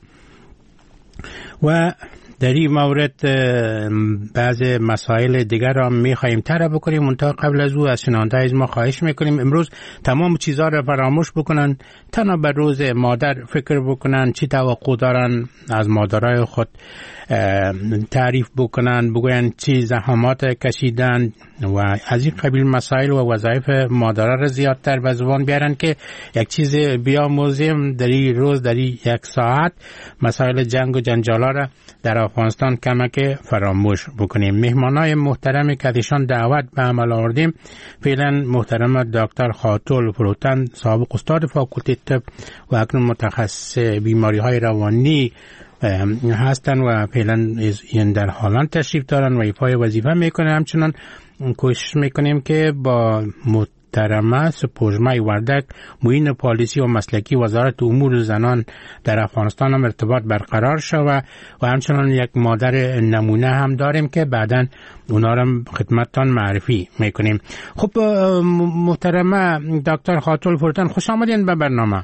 و در این مورد بعض مسائل دیگر را میخواهیم طرح بکنیم، منتها قبل از او از شنونده از ما خواهش میکنیم امروز تمام چیزها را فراموش بکنن، تنها به روز مادر فکر بکنن، چی توقع دارن از مادرای خود تعریف بکنن، بگوین چی زحمات کشیدن و از این قبیل مسائل و وظایف مادرها را زیادتر به زبان بیارن که یک چیز بیاموزیم در این روز، در این یک ساعت مسائل جنگ و جنجالا را در افغانستان کمک فراموش بکنیم. مهمانای محترمی که ایشان دعوت به عمل آوردیم فعلا محترم دکتر خاتول فروتن، سابق استاد فاکولته طب و اکنون متخصص بیماری های روانی هستن و فعلا در هالند تشریف دارن و ایفای وظیفه میکنن. همچنان کوشش میکنیم که با محترمه سپوږمۍ وردک، معین پالیسی و مسلکی وزارت امور زنان در افغانستان هم ارتباط برقرار شود و همچنان یک مادر نمونه هم داریم که بعداً اونا را خدمتتان معرفی میکنیم. خب محترمه دکتر خاتول فروتن، خوش آمدین به برنامه.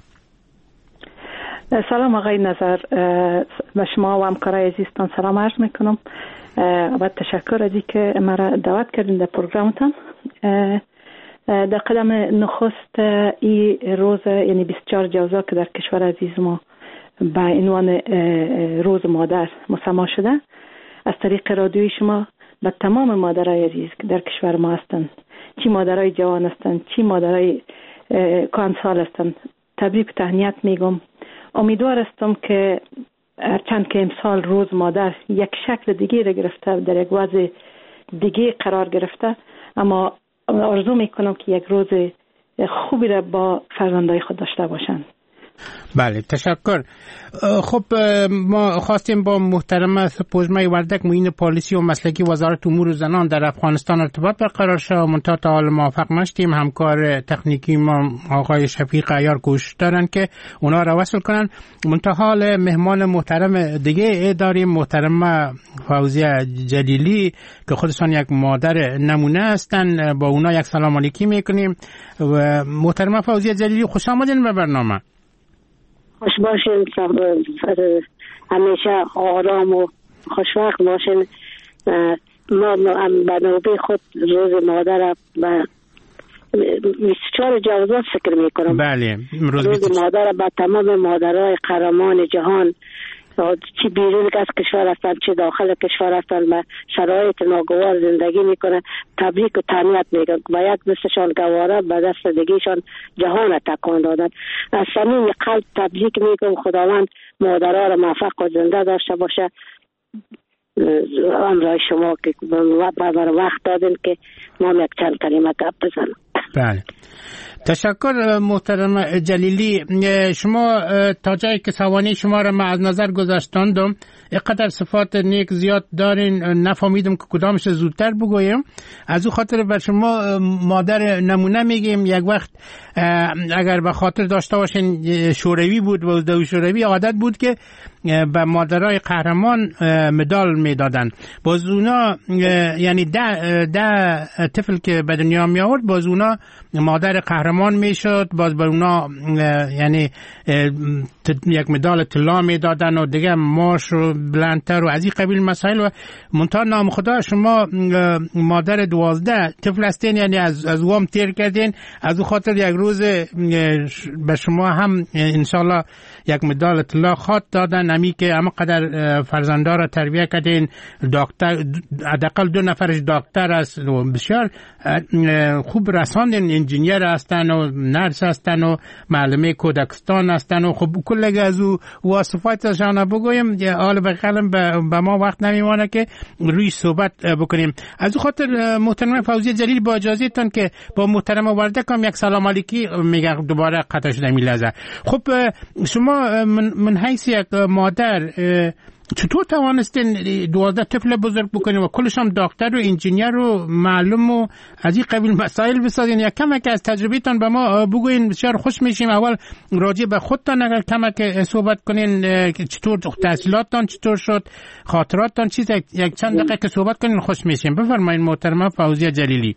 سلام آقای نظر، به شما و همکارای عزیزتان سلام عرض میکنم و تشکر از اینکه مرا دعوت کردین در پروگرامتان. در قدم نخست این روز یعنی 24 جوزا که در کشور عزیز ما به عنوان روز مادر مسما شده، از طریق رادیوی شما به تمام مادرای عزیز که در کشور ما هستند، چی مادرای جوان هستند چی مادرای کهنسال هستند، تبریک و تهنیت میگم. امیدوار هستم که هرچند که امسال روز مادر یک شکل دیگه را گرفته، در یک وضع دیگه قرار گرفته، اما آرزو میکنم که یک روز خوبی را با فرزندای خود داشته باشند. بله تشکر. خب ما خواستیم با محترمه سپوږمۍ وردک، معین پالیسی و مسلکی وزارت امور زنان در افغانستان ارتباط برقرار شد، منتها تا حال موفق نشدیم. همکار تکنیکی ما آقای شفیق عیار کوشش دارن که اونا را وصل کنن، منتها حال مهمان محترم دیگه داریم، محترمه فوزیه جلیلی که خودشان یک مادر نمونه هستن. با اونا یک سلام علیکی میکنیم. و محترمه فوزیه جلیلی خوش آمدین به برنامه. خوش باشین، همیشه آرام و خوشوقت باشین. ما به نوبه خود روز مادر به 24 جوزا فکر میکنم. بله روز مادر به تمام مادرای قهرمان جهان، چی بیرون از کشور هستن چه داخل کشور هستن، به شرایط ناگوار زندگی میکنن، تبریک و تهنیت میگن. باید مثلشان گواره به دست دیگهشان جهان تکان دادن. از صمیم قلب تبریک میگم. خداوند مادرها را موفق و زنده داشته باشه. امرای شما که بر وقت دادن که ما یک چند کلمه گپ بزنم. بله، تشکر محترم جلیلی. شما تا جایی که سوانه شما را از نظر گذاشتاندم اینقدر صفات نیک زیاد دارین نفهمیدم که کدامش زودتر بگویم. از او خاطر بر شما مادر نمونه میگیم. یک وقت اگر به خاطر داشته باشین شوروی بود و دو شوروی عادت بود که به مادرای قهرمان مدال میدادن. باز اونا یعنی ده طفل که به دنیا می آورد باز اونا مادر قهرمان میشد، باز به اونا یعنی یک مدال طلا میدادن و دیگه ماش رو بلندتر و از این قبیل مسائل. و منتها نام خدا شما مادر 12 طفل هستین، یعنی از وام تیر کردین. از او خاطر یک روز به شما هم انشالله یک مدال طلا خاط دادن. امی که اما قدر فرزنده را تربیت کردین، دکتر حداقل 2 نفرش دکتر است و بسیار خوب رساندین، انجینیر هستن و نرس هستن و معلمه کودکستان هستن و خب کل از او وصفاتشان بگویم حال به قلم به ما وقت نمیمانه که روی صحبت بکنیم. از او خاطر محترم فوزیه جلیل با اجازه تان که با محترم وردکم یک سلام علیکی میگم دوباره قطع شده میلازه. خب شما من حیث یک مادر چطور توانستین 12 طفل بزرگ بکنین و کلش هم دکتر و انجینیر و معلم و از این قبیل مسائل بسازین؟ یک کمک از تجربیتان به ما بگوین، بسیار خوش میشیم. اول راجع به خودتان اگر کمک صحبت کنین، چطور تحصیلاتتان چطور شد، خاطراتتان چیز، یک چند دقیقه که صحبت کنین خوش میشیم. بفرمایید محترمه فوزیه جلیلی.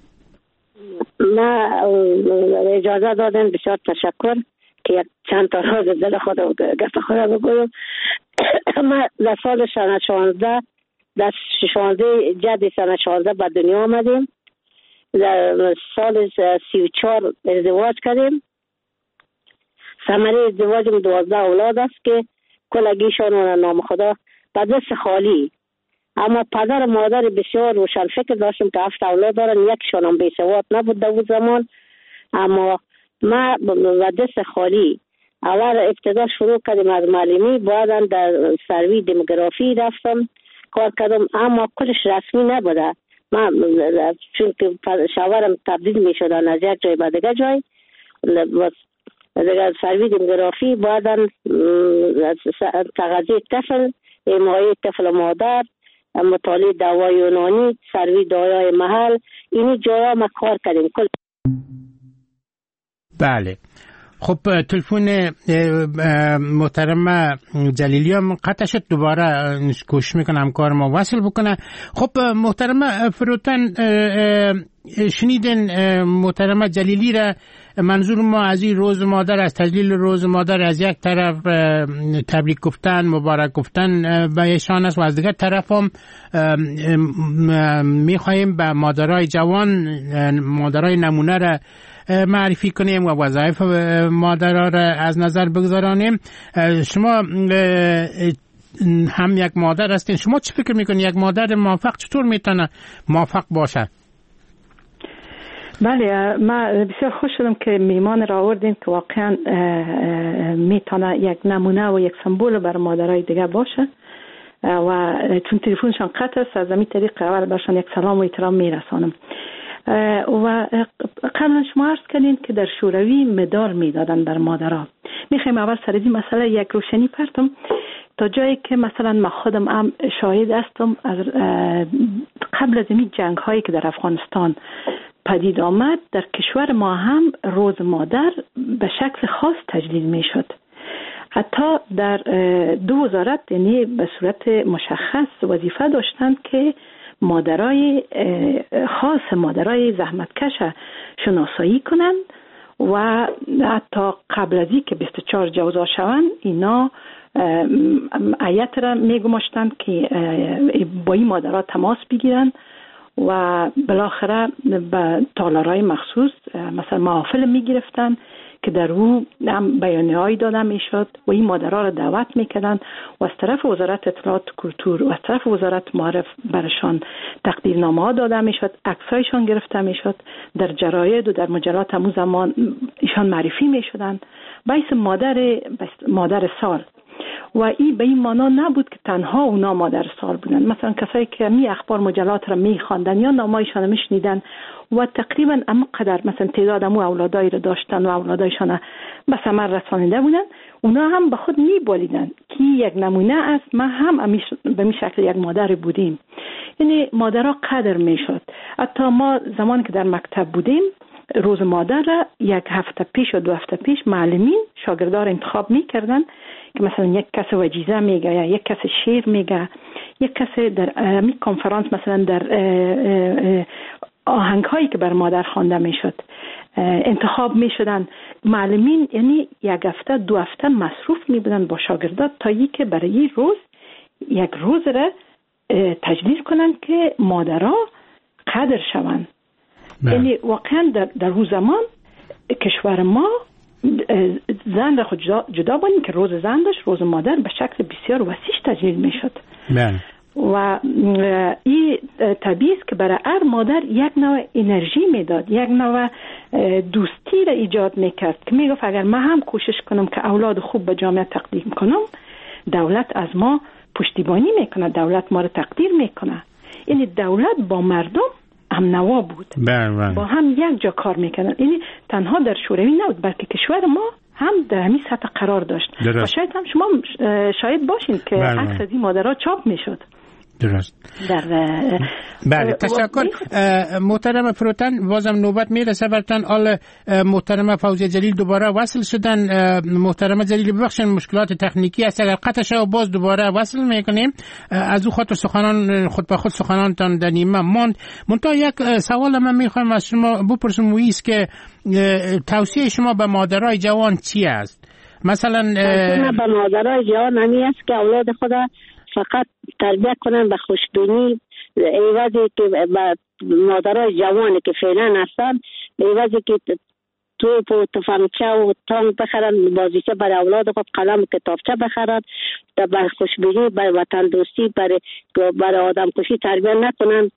ما اجازه دادن، بسیار تشکر که یک چند تا راز دل خودم گفت خودم بگویم. ما در سال سنه 16 در 16 جد سنه 16 به دنیا آمدیم. در سال 34 ازدواج کردیم. ثمره ازدواجم 12 اولاد است که کلگیشان و نام خدا به دست خالی. اما پدر و مادر بسیار روشن فکر داشتیم که 7 اولاد دارن، یکشان هم بی‌سواد نبود در زمان. اما ما به دست خالی اول ابتدا شروع کردیم از معلمی، بعداً در سروی دموگرافی رفتم کار کردم، اما کلش رسمی نبوده. من چون که شاورم تبدیل می شدن از یک جای به دیگه جای، در سروی دموگرافی، بعداً تغذیه طفل، حمایه طفل مادر، مطالعه دوای یونانی، سروی دایای محل، اینی جایا ما کار کردیم. بله. خب تلفن محترم جلیلی هم قطع شد، دوباره کوشش میکنم کار ما وصل بکنه. خب محترم فروتن شنیدن محترم جلیلی را. منظور ما از این روز مادر، از تجلیل روز مادر، از یک طرف تبریک گفتن، مبارک گفتن به ایشان است و از دیگر طرف هم میخواهیم به مادرای جوان، مادرای نمونه را معرفی کنیم و وظایف مادرها را از نظر بگذارانیم. شما هم یک مادر هستین، شما چی فکر میکنید یک مادر موفق چطور میتونه موفق باشه؟ بله، من بسیار خوش شدم که میمان را آوردین که واقعا میتونه یک نمونه و یک سمبول بر مادرای دیگه باشه و چون تلفنشان قطع است از همین طریق اول برشان یک سلام و احترام میرسانم. و قبلا شما عرض کردین که در شوروی مدال میدادن بر مادرها. میخوایم اول سر این مسئله یک روشنی پرتم تا جایی که مثلا من خودم هم شاهد هستم از قبل از این جنگ هایی که در افغانستان پدید آمد، در کشور ما هم روز مادر به شکل خاص تجلیل می شد. حتی در 2 وزارت یعنی به صورت مشخص وظیفه داشتند که مادرای خاص، مادرای زحمتکش شناسایی کنند و حتی قبل از این که 24 جوزا شوند اینا هیئت را میگماشتند که با این مادرها تماس بگیرند و بالاخره به تالارهای مخصوص مثلا محافل میگرفتن که در او هم بیانیه‌ای داده میشد و این مادرها را دعوت میکردن و از طرف وزارت اطلاعات و کلتور و از طرف وزارت معارف برشان تقدیرنامه ها داده میشد، عکسایشان گرفته میشد، در جراید و در مجلات همون زمان ایشان معرفی میشدن به اسم مادر سال. و این به این معنا نبود که تنها اونا مادر سال بودن. مثلا کسایی که می اخبار مجلات را می خواندن یا نامایشان را می شنیدن و تقریبا همقدر مثلا تعداد امو اولادایی رو داشتن و اولادایشان به ثمر رسانیده بودن، اونا هم به خود میبالیدن که یک نمونه است. ما هم به می شکل یک مادر بودیم، یعنی مادرها قدر میشد. حتی ما زمان که در مکتب بودیم روز مادر را یک هفته پیش و 2 هفته پیش معلمین شاگردار انتخاب میکردن که مثلا یک کس وجیزه میگه یا یک کس شعر میگه، یک کس در می کنفرانس مثلا در آهنگ هایی که بر مادر خوانده میشد انتخاب میشدن معلمین. یعنی یک هفته 2 هفته مصروف میبودن با شاگردات تا که برای روز یک روز را تجلیل کنن که مادرها قدر شوند. یعنی واقعا در روز زمان کشور ما زن را خود جدا بانیم که روز زن داشت، روز مادر به شکل بسیار وسیع تجلیل میشد. و این طبیعی است که برای هر مادر یک نوع انرژی میداد، یک نوع دوستی را ایجاد میکرد که میگفت اگر من هم کوشش کنم که اولاد خوب به جامعه تقدیم کنم، دولت از ما پشتیبانی میکنه، دولت ما را تقدیر میکنه. یعنی دولت با مردم هم نوا بود، با هم یک جا کار میکنن. یعنی تنها در شوروی نبود بلکه کشور ما هم در همین سطح قرار داشت. و شاید هم شما شاید باشین که عکس از این مادرها چاپ میشد. درست. بله تشکر محترم فروتن. بازم نوبت میرسه برتن. آل محترم فوزیه جلیل دوباره وصل شدن. محترم جلیل ببخشید مشکلات تکنیکی است، اگر قطع شد باز دوباره وصل میکنیم. از او خاطر سخنان خود به خود سخنانتان در نیمه ماند. منتها یک سوال من میخوایم از شما بپرسم، و است که توصیه شما به مادرای جوان چی است؟ مثلا به مادرای جوان همی است که اولاد خود فقط تربیت کنن به خوشبینی، ایوازی که مادرای جوانی که فعلا هستن ایوازی که توپ و تفنگچه و تانک بخرن، بازیچه برای اولاد خود قلم و کتابچه بخرن، به خوشبینی، به وطن دوستی، برای آدم کشی تربیت نکنن،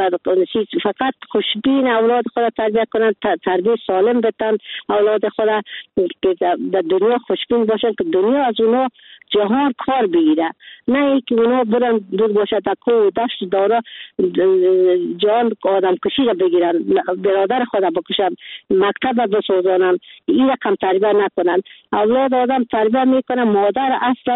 فقط خوشبین اولاد خود تربیت کنن، تربیت سالم بدن اولاد خود که در دنیا خوشبین باشن که دنیا از اونا جهان کار بگیره، نه اینکه اونا برن دور باشه دکو و دشت داره جهان آدم کشی را بگیرن، برادر خود بکشن، مکتب بسوزانن، این رقم تربیت نکنن. اولاد آدم تربیت میکنن. مادر اصلا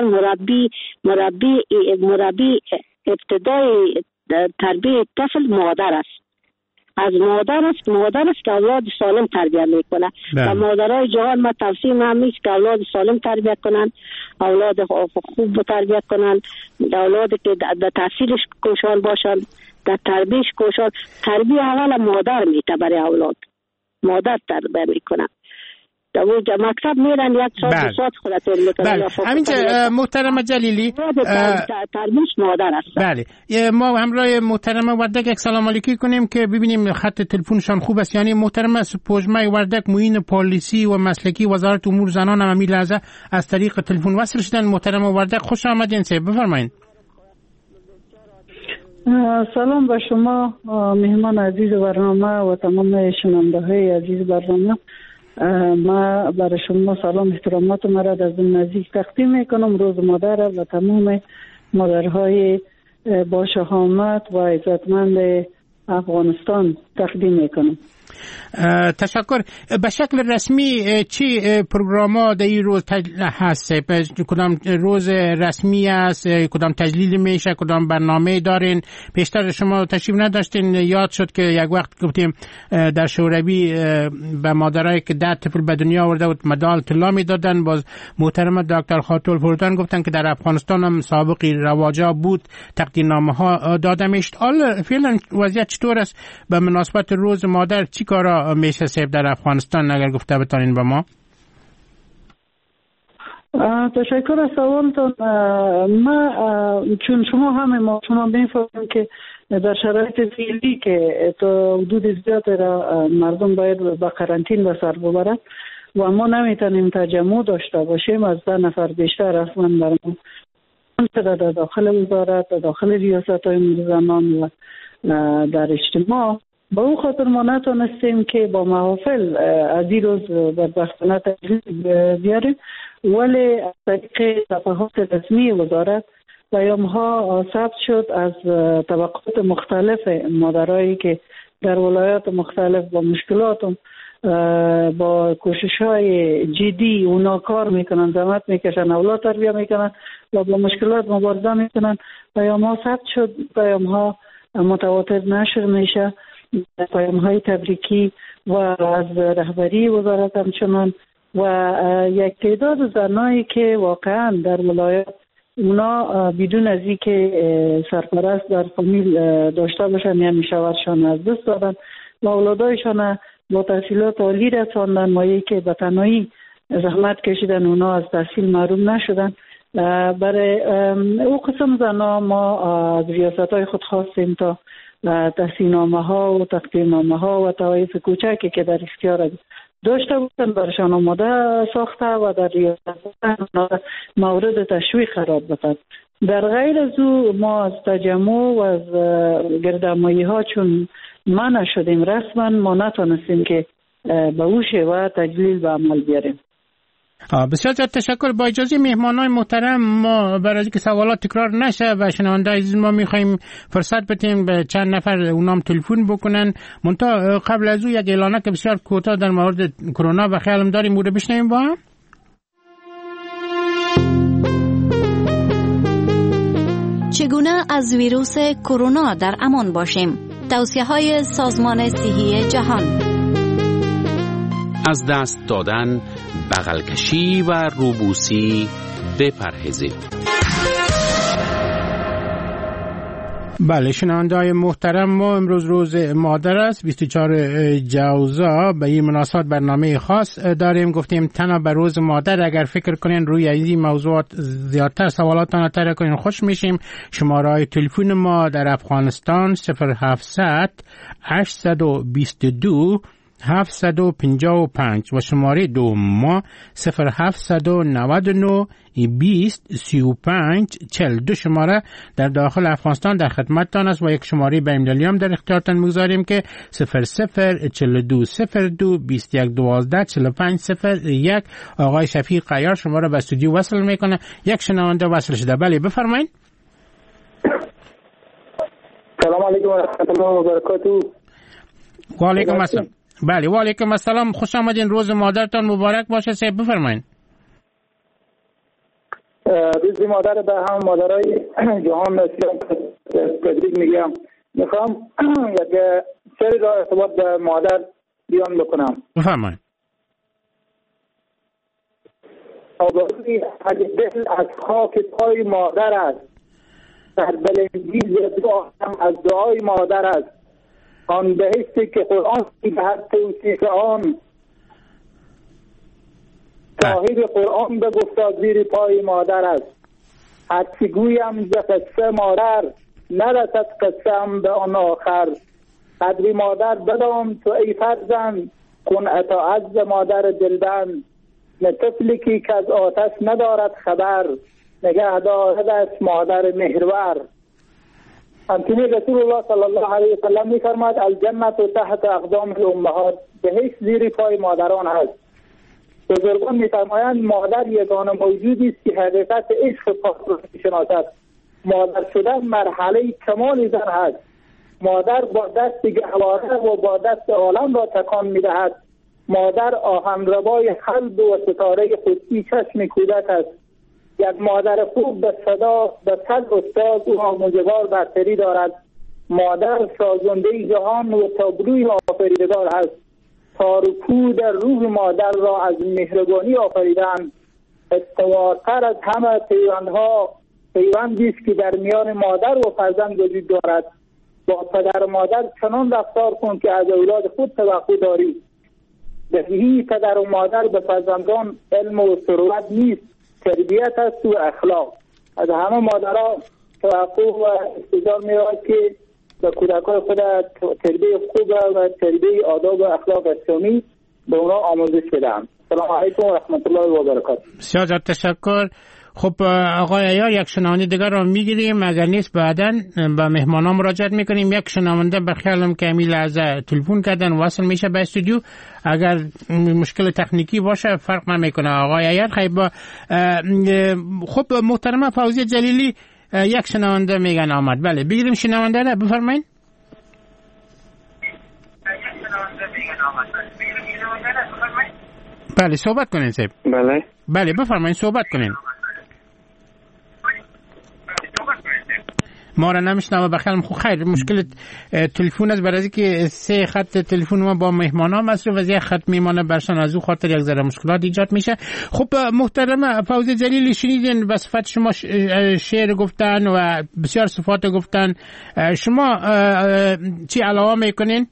مربی ابتدای تربیت طفل مادر است، از مادر است که اولاد سالم تربیت میکنه. و مادرای جوان ما توصیه همیشه که اولاد سالم تربیت کنن، اولاد خوب تربیت کنن، اولاد که در تحصیلش کوشان باشن، در تربیتش کوشان. تربیت اول مادر میته برای اولاد، مادر تربیت میکنه. در مکتب میرن یک ساعت 2 ساعت خودت میکنن. همینجا محترم جلیلی تربیت مادر است. بله ما همراه محترم وردک یک سلام علیکی کنیم که ببینیم خط تلفنشان خوب است. یعنی محترم پوجمه وردک معین پالیسی و مسلکی وزارت امور زنان هم همین لحظه از طریق تلفن وصل شدن. محترم وردک خوش آمدین. بفرمایید. سلام به شما مهمان عزیز برنامه و تمام شنونده های عزیز برنامه. ما برای شما سلام احترامات مرا از نزدیک تقدیم میکنم. روز مادر و تمام مادرهای با شهامت و عزتمند افغانستان تقدیم میکنم. تشکر. به شکل رسمی چی پروگراما در این روز هست؟ کدام روز رسمی است؟ کدام تجلیل میشه؟ کدام برنامه دارین؟ پیشتر شما تشریف نداشتین، یاد شد که یک وقت گفتیم در شوروی به مادرایی که 10 طفل به دنیا آورده بود مدال طلا میدادن. باز محترم دکتر خاتون فروتن گفتن که در افغانستان هم سابقی رواجا بود، تقدیرنامه ها داده میشد. حالا فعلا وضعیت چطور است به مناسبت روز مادر؟ چی کارا میشه سیب در افغانستان اگر گفته بتانین به ما؟ تشکر از سوالتون. ما چون شما میفهمیم که در شرایط فعلی که تا حدود زیاد را مردم باید به قرنطین به سر ببرند و ما نمیتونیم تجمع داشته باشیم از 10 نفر بیشتر اصلا در در داخل وزارت، در داخل ریاست های امور زنان و در اجتماع. با اون خاطر ما نتونستیم که با محافل از این روز بدبختانه تجلیل بیاریم، ولی از طریق صفحات رسمی وزارت پیام ها ثبت شد از طبقات مختلف مادرایی که در ولایات مختلف با مشکلات با کوشش‌های جدی اونا کار میکنن، زحمت میکشن، اولاد تربیت میکنن و با مشکلات مبارزه میکنن. پیام‌ها ثبت شد، پیام‌ها متواتر نشر میشه، پیام‌های تبریکی و از رهبری وزارت همچنان و یک تعداد زنایی که واقعا در ولایات اونا بدون از اینکه سرپرست در فامیل داشته باشن یعنی شوهرشان از دست دادن و اولادایشان با تحصیلات عالی رساندن، مایی که به تنهایی زحمت کشیدن اونا از تحصیل محروم نشدن. برای او قسم زنا ما از ریاست‌های خود خواستیم تا تحصیلنامه ها و تقدیرنامه ها و طوایف کوچکی که در اختیار داشته بودن برشان آماده ساخته و در ریاست مورد تشویق قرار بدن. در غیر از او ما از تجمع و از گردهمایی ها چون منع شدیم رسما، ما نتونستیم که به او شیوه تجلیل به عمل بیاریم. بسیار زیاد تشکر. با اجازه مهمانان محترم، ما برای اینکه سوالات تکرار نشه و شنونده عزیز ما میخوایم فرصت بدیم به چند نفر اونام تلفن بکنن. منتها قبل از او یک اعلانه که بسیار کوتاه در مورد کرونا و خیالم داریم بوده بشنویم با هم. چگونه از ویروس کرونا در امان باشیم؟ توصیه‌های سازمان صحی جهان. از دست دادن، بغل کشی و روبوسی بپرهیزید. بله شنونده‌های محترم، ما امروز روز مادر است، 24 جوزا. به این مناسبت برنامه خاص داریم. گفتیم تنها به روز مادر اگر فکر کنین روی این موضوعات زیادتر سوالاتان تر کنین خوش میشیم. شماره تلفن ما در افغانستان 0700 822 755 و شماره دوم 0799 20 35 42 شماره در داخل افغانستان در خدمتتان است و یک شماره بین‌المللی هم در اختیارتان میگذاریم که 004202 2112 4501. آقای شفیق عیار شما را به استودیو وصل میکنه. یک شنونده وصل شده. بله بفرمایید. سلام علیکم و رحمت الله و برکاته. و علیکم السلام. بله و علیکم السلام، خوش آمدین. روز مادرتان مبارک باشه. صاحب بفرمایید. روز مادر به هم مادرای جهان اسلام تبریک میگم. میخوام یک سری را ارتباط به مادر بیان بکنم. بفرمایید. آبادی دل از خاک پای مادر است، در بلندی دعا هم از دعای مادر است. آن بهشتی که قرآن می‌دهد توصیف آن، صاحب قرآن به گفتا زیر پای مادر است. هرچی گویم ز قصه مادر، نرسد قصه‌ام به آن آخر. قدری مادر بدان تو ای فرزند، کن اطاعت ز مادر دلبند. نه طفلی که از آتش ندارد خبر، نگه دارد است مادر مهرور. همچنین رسول الله صلی الله علیه و سلم می‌فرماید الجنت تحت اقدام الامهات، بهشت زیر پای مادران است. بزرگان می‌فرمایند مادر یگانه موجودی است که حقیقت عشق پاک را می‌شناسد. مادر شدن مرحله کمال زن است. مادر با دست گهواره و با دست عالم را تکان می‌دهد. مادر آهنربای قلب و ستاره خودی چشم کودک است. یک مادر خوب به صدا به صد استاد او آموزگار برتری دارد. مادر سازنده جهان و تابلوی آفریدگار است. تارکو در روح مادر را از مهربانی آفریدن. استوارتر از همه پیوندها پیوندی است که در میان مادر و فرزند وجود دارد. با پدر و مادر چنان رفتار کن که از اولاد خود توقع داری. بهی پدر و مادر به فرزندان علم و ثروت نیست، تربیت است و اخلاق. از همه مادرها توقع و استظهار می‌رود که به کودکان خود تربیت خوب و تربیت آداب و اخلاق اسلامی به اونا آموزش بدن. سلام علیکم و رحمت الله و برکاته. بسیار تشکر. خب آقای عیار یک شنونده دیگر رو میگیریم، اگر نیست بعداً به مهمانان مراجعت میکنیم. یک شنونده به خیالم که امیل از تلفن کردن وصل میشه به استودیو. اگر مشکل تکنیکی باشه فرق نمیکنه. آقای عیار خیلی خب محترمه فوزیه جلیلی یک شنونده میگن آمد. بله بگیریم شنونده را بفرمایید. بله صحبت کنین صاحب. بله بفرمایید صحبت کنین. ما را نمیشنوه بخیر. خیر مشکل تلفن است، برای اینکه 3 خط تلفن ما با مهمانا مصروف از یک خط میمانه برشان، از او خاطر یک ذره مشکلات ایجاد میشه. خب محترم فوزی جلیلی شنیدین به صفت شما شعر گفتن و بسیار صفات گفتن، شما چی علاوه میکنین؟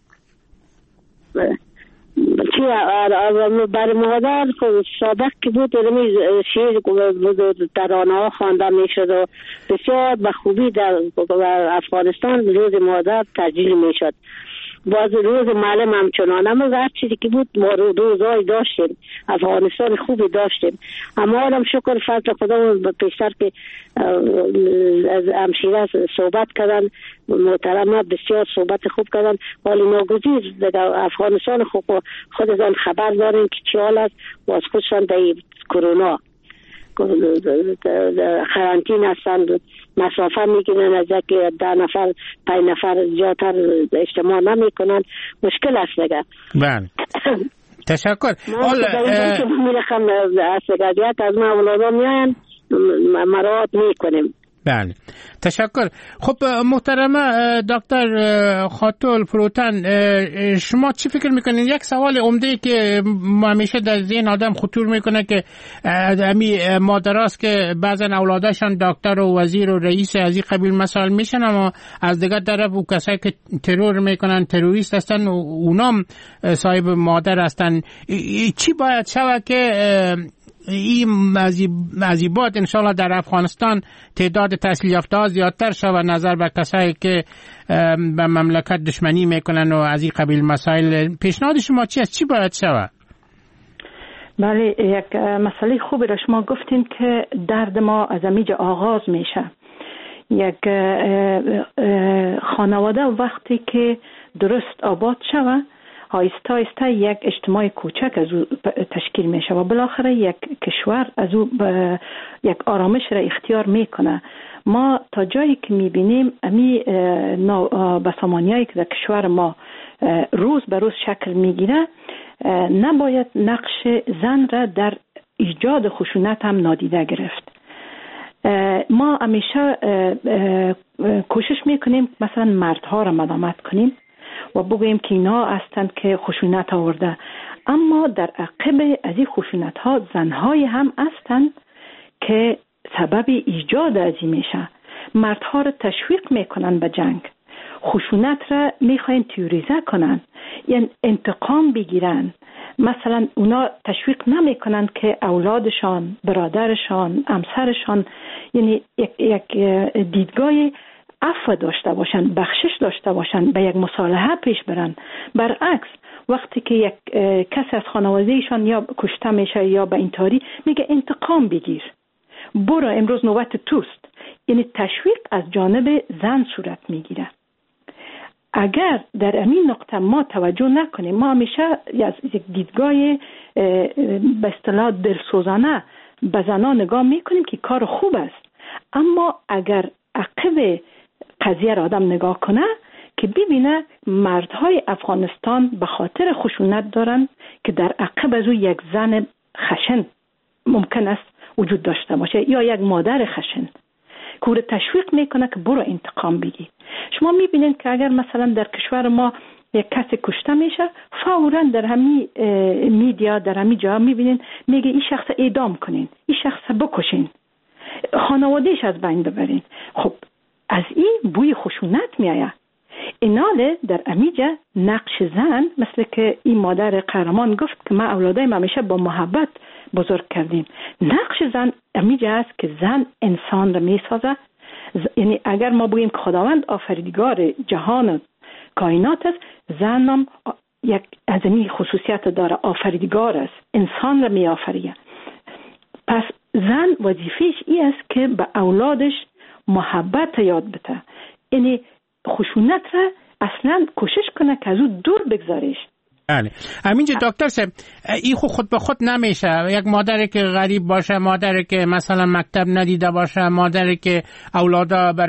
برای مادر سابق که بود شعر ترانه ها خوانده میشد و بسیار به خوبی در افغانستان روز مادر تجلیل میشد. باز روز معلم همچنان، اما هر چیزی که بود ما روزهای داشتیم، افغانستان خوبی داشتیم. اما هم شکر فضل خدا پیشتر که از همشیره صحبت کردن، محترمه بسیار صحبت خوب کردن. ولی ناگزیر در افغانستان خودتان خبر دارین که چی حال است، باز خودشان در کرونا قرنطینه هستند، مسافه میگیرن، از که 10 نفر 5 نفر زیادتر اجتماع نمیکنن، مشکل است دیگه. بله تشکر. میرخم از از ما اولادا میاین مراعات میکنیم. بله تشکر. خب محترمه دکتر خاتون فروتن، شما چی فکر میکنین؟ یک سوال عمده که همیشه در ذهن آدم خطور میکنه که امی مادراست که بعضا اولادشان دکتر و وزیر و رئیس از این قبیل مسائل میشن، اما از دیگر طرف او کسایی که ترور میکنن تروریست هستن و اونام صاحب مادر هستن. چی باید شود که این مزیبات انشاءالله در افغانستان تعداد تحصیل یافته ها زیادتر شود نظر به کسایی که به مملکت دشمنی میکنن و از این قبیل مسائل؟ پیشنهاد شما چی است؟ چی باید شود؟ بله یک مسئله خوبی را شما گفتین که درد ما از اینجا آغاز میشه. یک خانواده وقتی که درست آباد شود، آیسته آیسته یک اجتماع کوچک از او تشکیل میشه و بالاخره یک کشور از او یک آرامش را اختیار میکنه. ما تا جایی که میبینیم امی بسامانیایی که در کشور ما روز به روز شکل میگیره، نباید نقش زن را در ایجاد خشونت هم نادیده گرفت. ما همیشه کوشش میکنیم مثلا مردها را ملامت کنیم و بگوییم که اینا هستند که خشونت آورده، اما در عقب از این خشونت ها زنهای هم هستند که سبب ایجاد از این میشه. مردها را تشویق میکنن به جنگ، خشونت را میخواین تیوریزه کنن، یعنی انتقام بگیرن. مثلا اونا تشویق نمیکنن که اولادشان، برادرشان، همسرشان یعنی یک دیدگاه عفو داشته باشن، بخشش داشته باشن، به یک مصالحه پیش برن. برعکس وقتی که یک کسی از خانوادهشان یا کشته میشه یا به اینطوری میگه انتقام بگیر، برو امروز نوبت توست. یعنی تشویق از جانب زن صورت میگیره. اگر در این نقطه ما توجه نکنیم، ما همیشه از یک دیدگاه به اصطلاح دلسوزانه به زنان نگاه میکنیم که کار خوب است، اما اگر عقب قضیه را آدم نگاه کنه که ببینه مردهای افغانستان به خاطر خشونت دارن که در عقب از او یک زن خشن ممکن است وجود داشته باشه یا یک مادر خشن که او را تشویق میکنه که برو انتقام بگی. شما میبینید که اگر مثلا در کشور ما یک کسی کشته میشه، فوراً در همین میدیا در همین جا میبینید میگه این شخص اعدام کنین، این شخص بکشین، خانوادهش از بین ببرین. خب از این بوی خشونت میآید. ایناله در امیجا نقش زن، مثل که این مادر قهرمان گفت که ما اولادایم همیشه با محبت بزرگ کردیم، نقش زن امیجا است که زن انسان را میسازه. یعنی اگر ما بگوییم که خداوند آفریدگار جهان و کائنات است، زن هم یک از این خصوصیت داره، آفریدگار است، انسان را می آفریه. پس زن وظیفهش این است که به اولادش محبت یاد بده، یعنی خشونت را اصلا کوشش کنه که از او دور بگذاریش. بله همینجا دکتر صاحب، این خود به خود نمیشه. یک مادری که غریب باشه، مادری که مثلا مکتب ندیده باشه، مادری که اولادا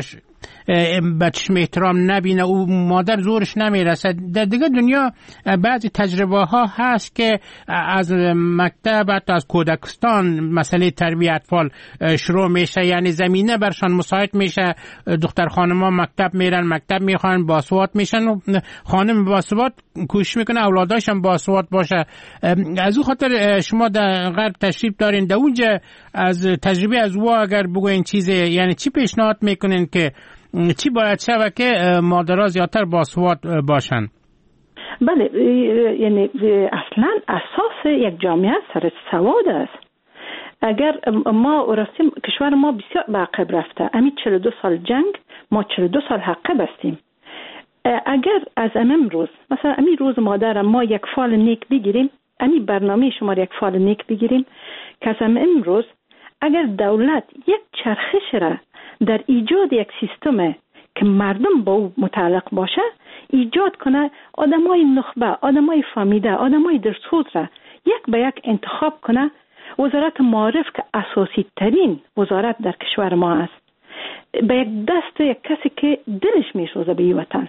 به چشم احترام نبینه او مادر زورش نمیرسه. در دیگه دنیا بعضی تجربه ها هست که از مکتب حتی از کودکستان مسئله تربیت اطفال شروع میشه، یعنی زمینه برشان مساعد میشه. دختر خانم ها مکتب میرن، مکتب میخوان، باسواد میشن و خانم باسواد کوشش میکنه اولاداش هم باسواد باشه. از او خاطر شما در غرب تشریف دارین، در اونجا از تجربه از او اگر بگوین چیزی، یعنی چی پیشنهاد میکنین که چی باید شود که مادرها زیادتر باسواد باشن؟ بله، یعنی اصلا اساس یک جامعه سر سواد است. اگر ما رفتیم کشور ما بسیار به عقب رفته، همین 42 سال جنگ، ما 42 سال عقب هستیم. اگر از امروز مثلا همین روز مادر ما یک فال نیک بگیریم، همین برنامه شما یک فال نیک بگیریم که از امروز اگر دولت یک چرخش را در ایجاد یک سیستم که مردم با او متعلق باشه ایجاد کنه، آدمای نخبه، آدمای فهمیده، آدمای درسوز را یک به یک انتخاب کنه. وزارت معارف که اساسی ترین وزارت در کشور ما است، به یک دست یک کسی که دلش میسوزه به این وطن،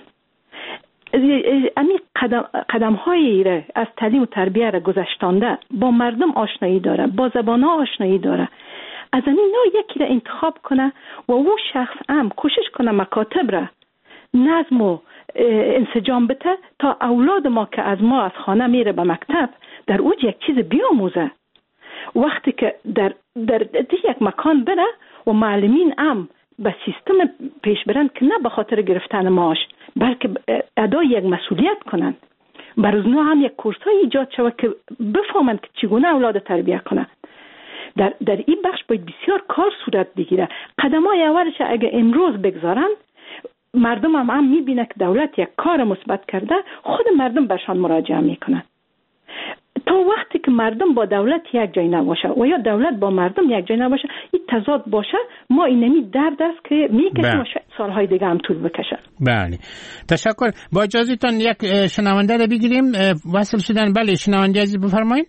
امی قدم هایی را از تعلیم و تربیه را گذشتانده، با مردم آشنایی داره، با زبان ها آشنایی داره، از این نوع یکی را انتخاب کنه و او شخص هم کوشش کنه مکاتب را نظم و انسجام بده تا اولاد ما که از ما از خانه میره به مکتب در اوج یک چیز بیاموزه. وقتی که در یک مکان بره و معلمین هم به سیستم پیش برند که نه به خاطر گرفتن معاش بلکه ادای یک مسئولیت کنند، برای اونها هم یک کورسای ایجاد شود که بفهمند که چگونه اولاد تربیت کنند. در این بخش باید بسیار کار صورت بگیره. قدمای اولش اگه امروز بگذارن، مردم هم میبینه که دولت یک کار مثبت کرده، خود مردم برشان مراجعه میکنن. تا وقتی که مردم با دولت یک جای نباشه و یا دولت با مردم یک جای نباشه، این تضاد باشه، ما اینمی درد است که میکشیم و شاید سالهای دیگه هم طول بکشه. بله، تشکر. با اجازهتون یک شنونده رو بگیریم. وصل شدن. بله، شنونده عزیز بفرمایید.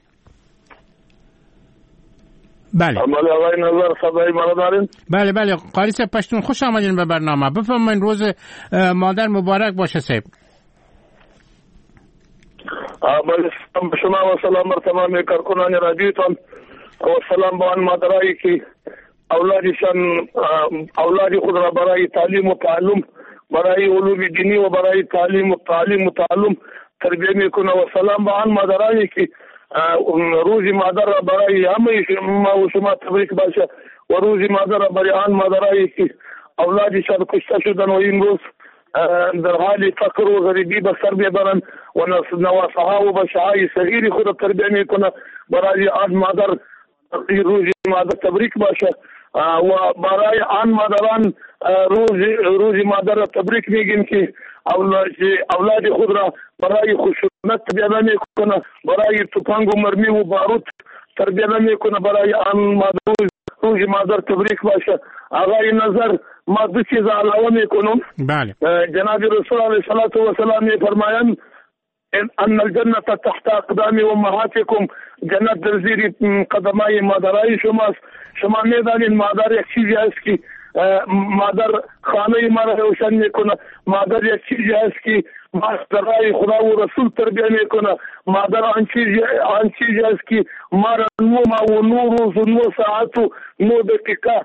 بله. آقای نظر صدای ما دارین؟ بله، قاری صاحب پشتون خوش آمدین به برنامه. بفرمایید. روز مادر مبارک باشه صاحب. بله، شما و سلام بر تمام کارکنان رادیوتان و سلام به آن مادرایی که اولاد خود را برای تعلیم و تعلم، برای علوم دینی و برای تعلیم و تعلم تربیت میکنه و سلام به آن مادرایی که روز مادر را برای همه ما و شما تبریک باشه و روز مادر را برای آن مادرایی که اولادشان کشته شدن و این روز در حال فقر و غریبی به سر میبرند و نواسها و بچه‌های صغیر خود تربیت میکنه، برای آن مادر روز مادر تبریک باشه و برای آن مادران روز مادر را تبریک میگیم که اولاد خود را برای خشونت تربیت میکنه، برای تفنگ و مرمی و بارود تربیت میکنه، برای آن مادر روز مادر تبریک باشه. آقای نظر، ما دو چیز علاوه میکنم. بله. جناب رسول علیه الصلاة والسلام میفرمایند ان الجنه تحت اقدام امهاتکم، جنت در زیر قدمای مادرای شماست. شما میدانید مادر یک چیزی است که مادر خانه ما را روشن میکنه، مادر یک چیزی است که مادرای خدا و رسول تربیت میکنه، مادر آن چیزی است که ما را 9 ماه و 9 روز و 9 ساعت و 9 دقیقه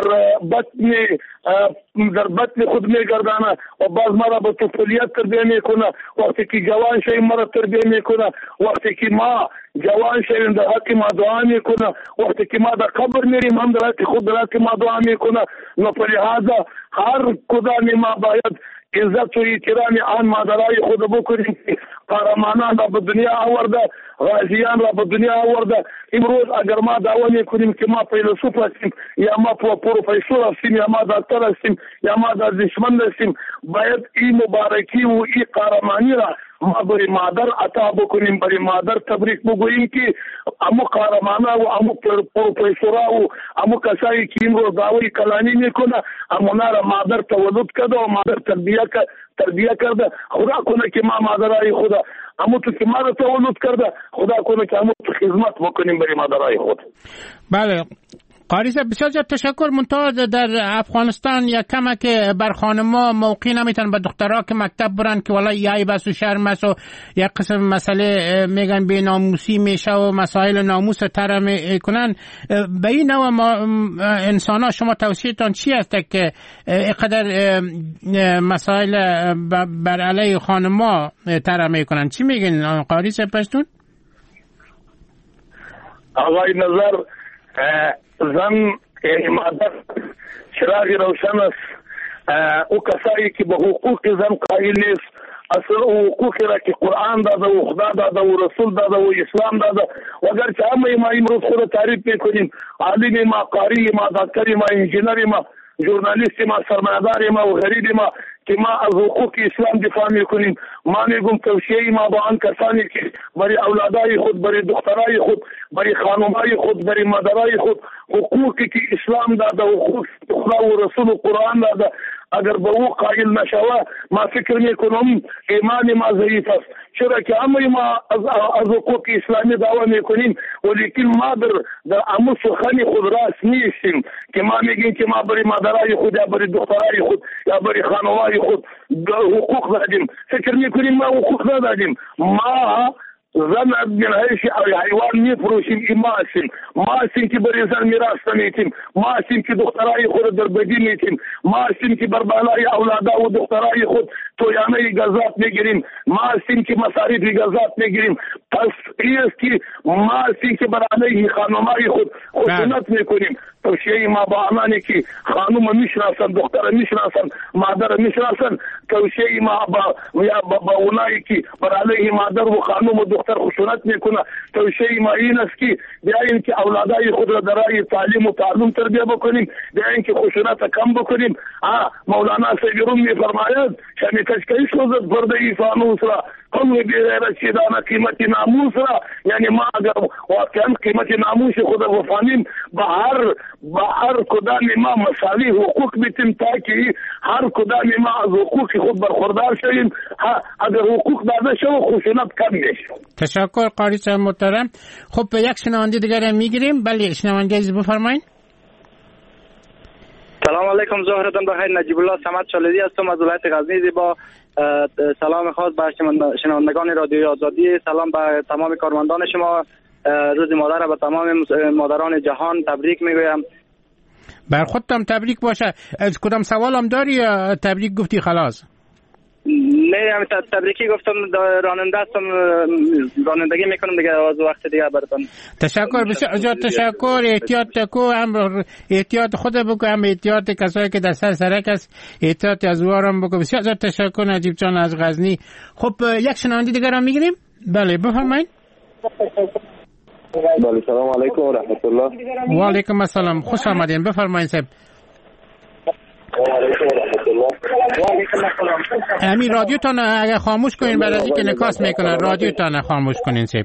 در بطن خود میگردانه و باز ما را به طفولیت تربیت میکنه. وقتی که جوان شویم ما را تربیت میکنه، وقتی که ما جوان شویم در حق ما دعا میکنه، وقتی که ما در قبر میریم هم در حق خود در حق ما دعا میکنه. نو په لحاظه هر کدام ما باید عزت و احترام آن مادرای خود بکنیم که قهرمانان را به دنیا آورده، غازیان را به دنیا آورده. امروز اگر ما دعوا میکنیم که ما فیلسوف هستیم یا ما پروفسور هستیم یا ما دکتر هستیم یا ما دانشمند هستیم، باید این مبارکی و این قهرمانی را ما برای مادر عطا بکنیم، برای مادر تبریک بگوییم که امو قهرمانا و امو پروفسورا و امو کسایی که این رو دعوی کلانی میکنه امونا را مادر تولد کرده و مادر تربیه کرده. خدا کنه که ما مادرای خدا امو تو که ما را تولد کرده، خدا کنه که امو تو خدمت بکنیم برای مادرای خود. بله، قاری صاحب بسیار زیاد تشکر. منتها در افغانستان یک کمک بر خانم‌ها موقع نمیتونن به دخترها که مکتب برن که والا یای بس و شرم است و یک قسم مسئله میگن بی ناموسی میشه و مسائل ناموس تر میکنن. به این نوع انسان‌ها شما توصیه‌تان چی است که اینقدر مسائل بر علیه خانم‌ها تر میکنن؟ چی میگن قاری صاحب پشتون؟ آقای نظر زن یعنی مادر چراغ روشن است. او کسایی که به حقوق زن قائل نیست، اصل او حقوقی را که قرآن داده و خدا داده و رسول داده و اسلام داده و اگرچه همه ما امروز خود تعریف میکنیم، عالم ما، قاری ما، دکتر ما، انجینر ما، ژورنالیست ما، سرمایه‌دار ما و غریب ما که ما از حقوق اسلام دفاع میکنیم. ما میگم توصیه ما با آن کسانی که برای اولادای خود، برای دخترای خود، برای خانمای خود، برای مادرای خود حقوقی که اسلام داده و حقوق خدا و رسول و قرآن داده اگر به او قائل نشوه، ما فکر میکنم ایمان ما ضعیف است. چرا که همه ما از حقوق اسلامی دعوا میکنیم ولیکن ما در امو سخن خود راست نیستیم که ما میگیم که ما برای مادرای خود یا برای دخترای خود یا برای خانوای خود حقوق دادیم. فکر میکنیم ما حقوق ندادیم. ما زن من هیچ حیوان میفروشیم. ما هستیم که برای زن میراث نمیتیم. ما هستیم که دخترای خود در بدی میتیم. ما هستیم که بر بالای اولادا و دخترای خود تویانه گزات میگیریم. ما هستیم که مصارف گزات میگیریم. پس است که ما هستیم که بر علیه خانمای خود خشونت میکنیم. توصیه ما با آنانی که خانم میشناسن، دختر میشناسن، مادر میشناسن، توصیه ما با اونایی که بر علیه مادر و خانم و دختر خشونت میکنه، توصیه ما این است که بیاییم که اولادای خود را در راه تعلیم و تعلم تربیه بکنیم، بیاییم که خشونت کم بکنیم. مولانا سیدروم میفرماید شمی کشکش سوزد پرده فانوس را قوم بیغیرت شیدان قیمت ناموس را. یعنی ما اگر واقعا قیمت ناموس خود بفهمیم به هر کدام ما مساوی حقوق بیتیم تا که هر کدام ما از حقوق خود برخوردار شویم. اگر حقوق داده شو خشونت کم میشه. تشکر قاری صاحب محترم. خب یک شنونده دیگر میگیریم. بله شنونده عزیز بفرمایید. سلام علیکم ظهرتون بخیر. نجیب الله صمد چالدی هستم از ولایت غزنی. با سلام خاص به شنوندگان رادیو آزادی، سلام به تمام کارمندان شما. روز مادر را به تمام مادران جهان تبریک میگویم. بر خودتم تبریک باشه. از کدام سوالم داری یا تبریک گفتی خلاص؟ نه همین تبریکی گفتم. راننده هستم، رانندگی میکنم دیگه. از وقت دیگه براتون تشکر. بسیار تشکر. احتیاط کو، هم احتیاط خود بکو، هم احتیاط کسایی که در سرک است احتیاط از اوارم بکو. بسیار تشکر نجیب جان از غزنی. خب یک شنونده دیگر هم میگیریم. بله بفرمایید. بله سلام علیکم و رحمت الله. و علیکم السلام. خوش آمدین. بفرمایید صاحب. همین رادیوتان اگه خاموش کنین بعد از اینکه نکاس میکنه رادیوتان خاموش کنین صاحب.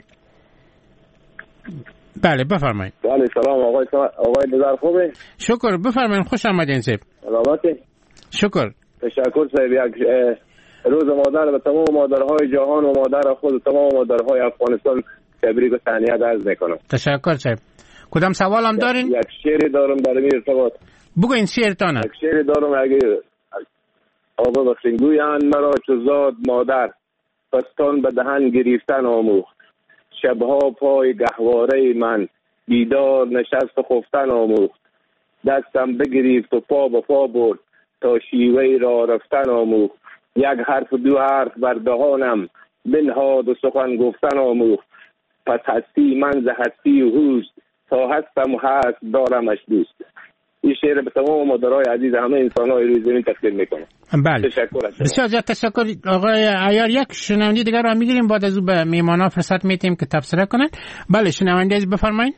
بله بفرمایید. بله سلام آقای نظر خوبه؟ شکر. بفرمایید. خوش آمدین صاحب. سلامتی؟ شکر. تشکر صاحب. یک روز مادر به تمام مادرهای جهان و مادر خود و تمام مادرهای افغانستان تبریک و تهنیت عرض میکنم. تشکر صاحب. کدام سوال هم دارین؟ یک شعری دارم در این ارتباط. بگوین شعرتانه. یک شعری دارم اگه آقا بخشین. گویند مرا چو زاد مادر پستان به دهن گریفتن آموخت، شبها پای گهواره من بیدار نشست و خفتن آموخت، دستم بگریفت و پا به پا برد تا شیوه را رفتن آموخت، یک حرف دو حرف بر دهانم بنهاد و سخن گفتن آموخت، پس هستی من ز هستی و هوست تا هستم و هست دارمش دوست. این شعر به تمام مادرای عزیز همه انسان‌های روی زمین تقدیم میکنم. بله. تشکر از شما. بسیار زیاد تشکر آقای عیار. یک شنونده دیگر رو میگیریم بعد از او به میهمانا فرصت میدیم که تبصره کنن. بله شنونده عزیز بفرمایید.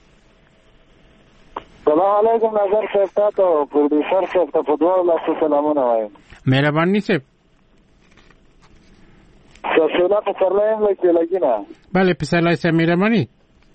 سلام علیکم نظر صاحب و پرودوسر صاحب ته په دوه لاسو سلامونه وایم. مهرباني صاحب. سلام پسرلایم لګینا. بله پسرلای صاحب مهرباني.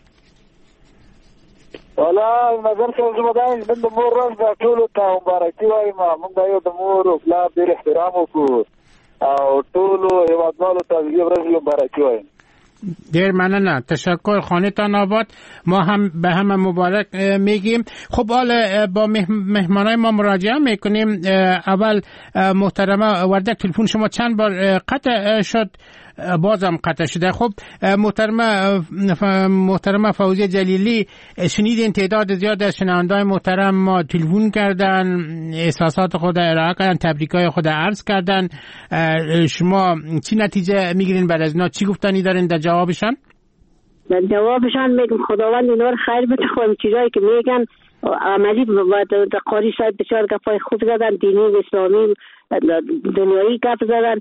والا نظر صاحب زموږ د مور ورځ د ټولو ته مبارکي وایم. موږ د یو د مور او پلار ډېر احترام وکړو او ټولو هیوادوالو ته د ورځې مبارکي وایم. دیر ممنون، تشکر، خانه‌تان آباد. ما هم به همه مبارک میگیم. خب حالا با مهمانای ما مراجعه میکنیم. اول محترمه وردک، تلفن شما چند بار قطع شد، بازم قطع شده. خب محترمه فوزیه جلیلی، شنیدین تعداد زیاد از شنونده‌های محترم ما تلفن کردن، احساسات خود ارائه کردن، تبریکای خود عرض کردن. شما چی نتیجه میگیرین بعد از اینا؟ چی گفتنی دارین در جوابشان؟ در جوابشان میگم خداوند اینا رو خیر بده. خود چیزایی که میگن عملی و قاری صاحب بسیار گپای خوب زدن، دینی و اسلامی دنیایی گپ زدن.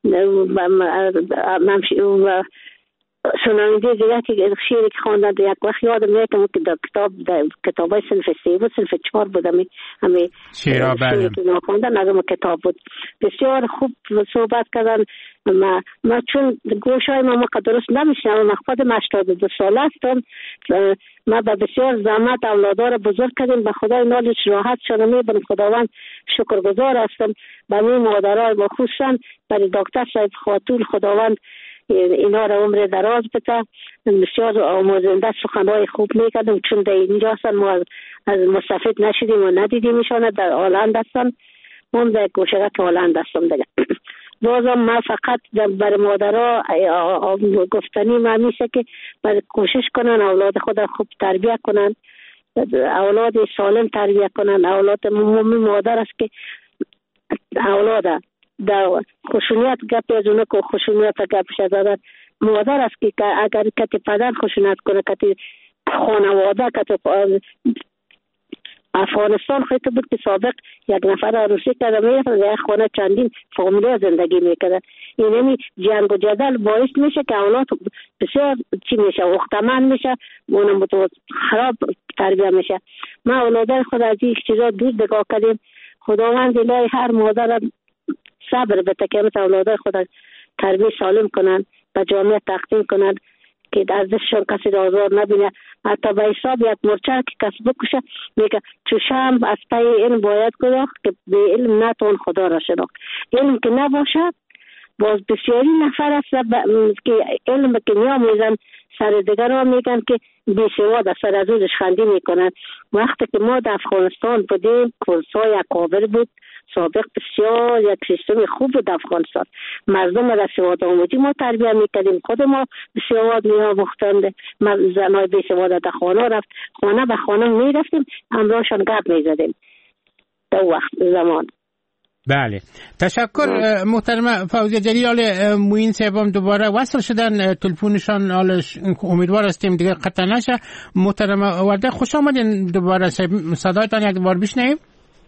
شنونده دیگه که شعری که خواندن یک وقت یادم میاد که در کتابای صنف 3 و صنف 4 بودم، همه شعری که نخواندن از اون کتاب بود. بسیار خوب صحبت کردن. ما چون گوشای ما درست نمیشنم، خودم 82 ساله هستم. ما به بسیار زحمت اولادها را بزرگ کردیم، به خدای نالش راحت شدم. میبرم خداوند شکرگزار هستم به این مادرای با، خصوصا برای دکتر صاحب خاتون، خداوند اینا را عمر دراز بده. بسیار آموزنده سخنهای خوب میکردم، چون در اینجا هستن ما از مستفید نشدیم و ندیدیم ایشان. در هلند هستن، من در گوشگاه هلند هستم دیگه. بازم ما فقط برای مادرها گفتنی ما میشه که کوشش کنن اولاد خود خوب تربیت کنن، اولاد سالم تربیت کنن. اولاد مادر است که اولاد در خشونت گپ از اونه که خشونت گپ شده، مادر است که اگر کتی پدر خشونت کنه، کتی خانواده، کتی افغانستان خیلی بود که سابق یک نفر عروسی کرده میرفت در خانه چندین فامیلی زندگی میکرده. اینمی جنگ و جدل باعث میشه که اولاد بسیار چی میشه، وقتمند میشه، اونم خراب تربیه میشه. ما اولادای خود از این چیزا دور نگاه کردیم. خداوند الهی هر مادر صبر بده که اولادای خود تربیه سالم کنن، به جامعه تقدیم کنن که از دستشون کسی را آزار نبینه. حتی به حساب یک مرچه که کسی بکشه میگه چشم از پای علم باید گذاشت که به علم نتوان خدا را شناخت. علم که نباشه باز بسیاری نفر است که علم که میآموزن سر دیگران میگن که بیسواد است، سر از اوزش خندی میکنن. وقتی که ما در افغانستان بودیم کورسای اکابر بود سابق، بسیار یک سیستم خوب بود افغانستان. مردم را سواد آموزی ما تربیه میکردیم، خود ما سواد میآموختند. زنای بی سواد در خانه رفت، خانه به خانه میرفتیم، همراهشان گپ میزدیم در وقت زمان. بله، تشکر محترم فوزیه جلیل. موین صاحبم دوباره وصل شدن، تلفنشان امیدوار هستیم دیگه قطع نشه. محترم ورده خوش آمدین دوباره، صدایتان یک بار بشنویم.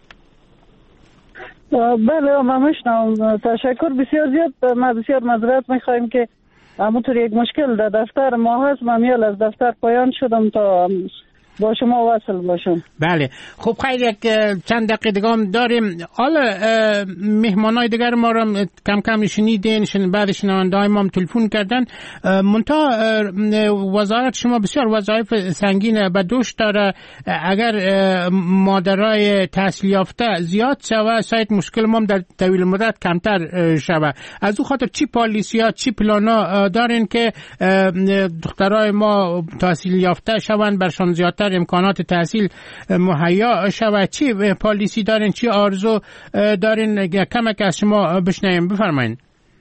بله ما میشنم. تشکر بسیار زیاد. ما بسیار معذرت میخوایم که همونطور یک مشکل در دفتر ما هست. من میال از دفتر پایان شدم تا با شما وصل باشم. بله خب خیلی یک چند دقیقه دیگه هم داریم. حالا مهمانای دیگر ما رو کم کم شنیدین، بعد شنونده‌های ما هم تلفن کردن. منتها وزارت شما بسیار وظایف سنگین به دوش داره. اگر مادرای تحصیل یافته زیاد شوه شاید مشکل ما در طویل مدت کمتر شوه. از او خاطر چی پالیسی‌ها چی پلانا دارین که دخترای ما تحصیل یافته شوند، برشان زیادتر امکانات تحصیل مهیا شود؟ چی پالیسی دارین، چی آرزو دارین؟ کمک از شما بشنویم، بفرمایین.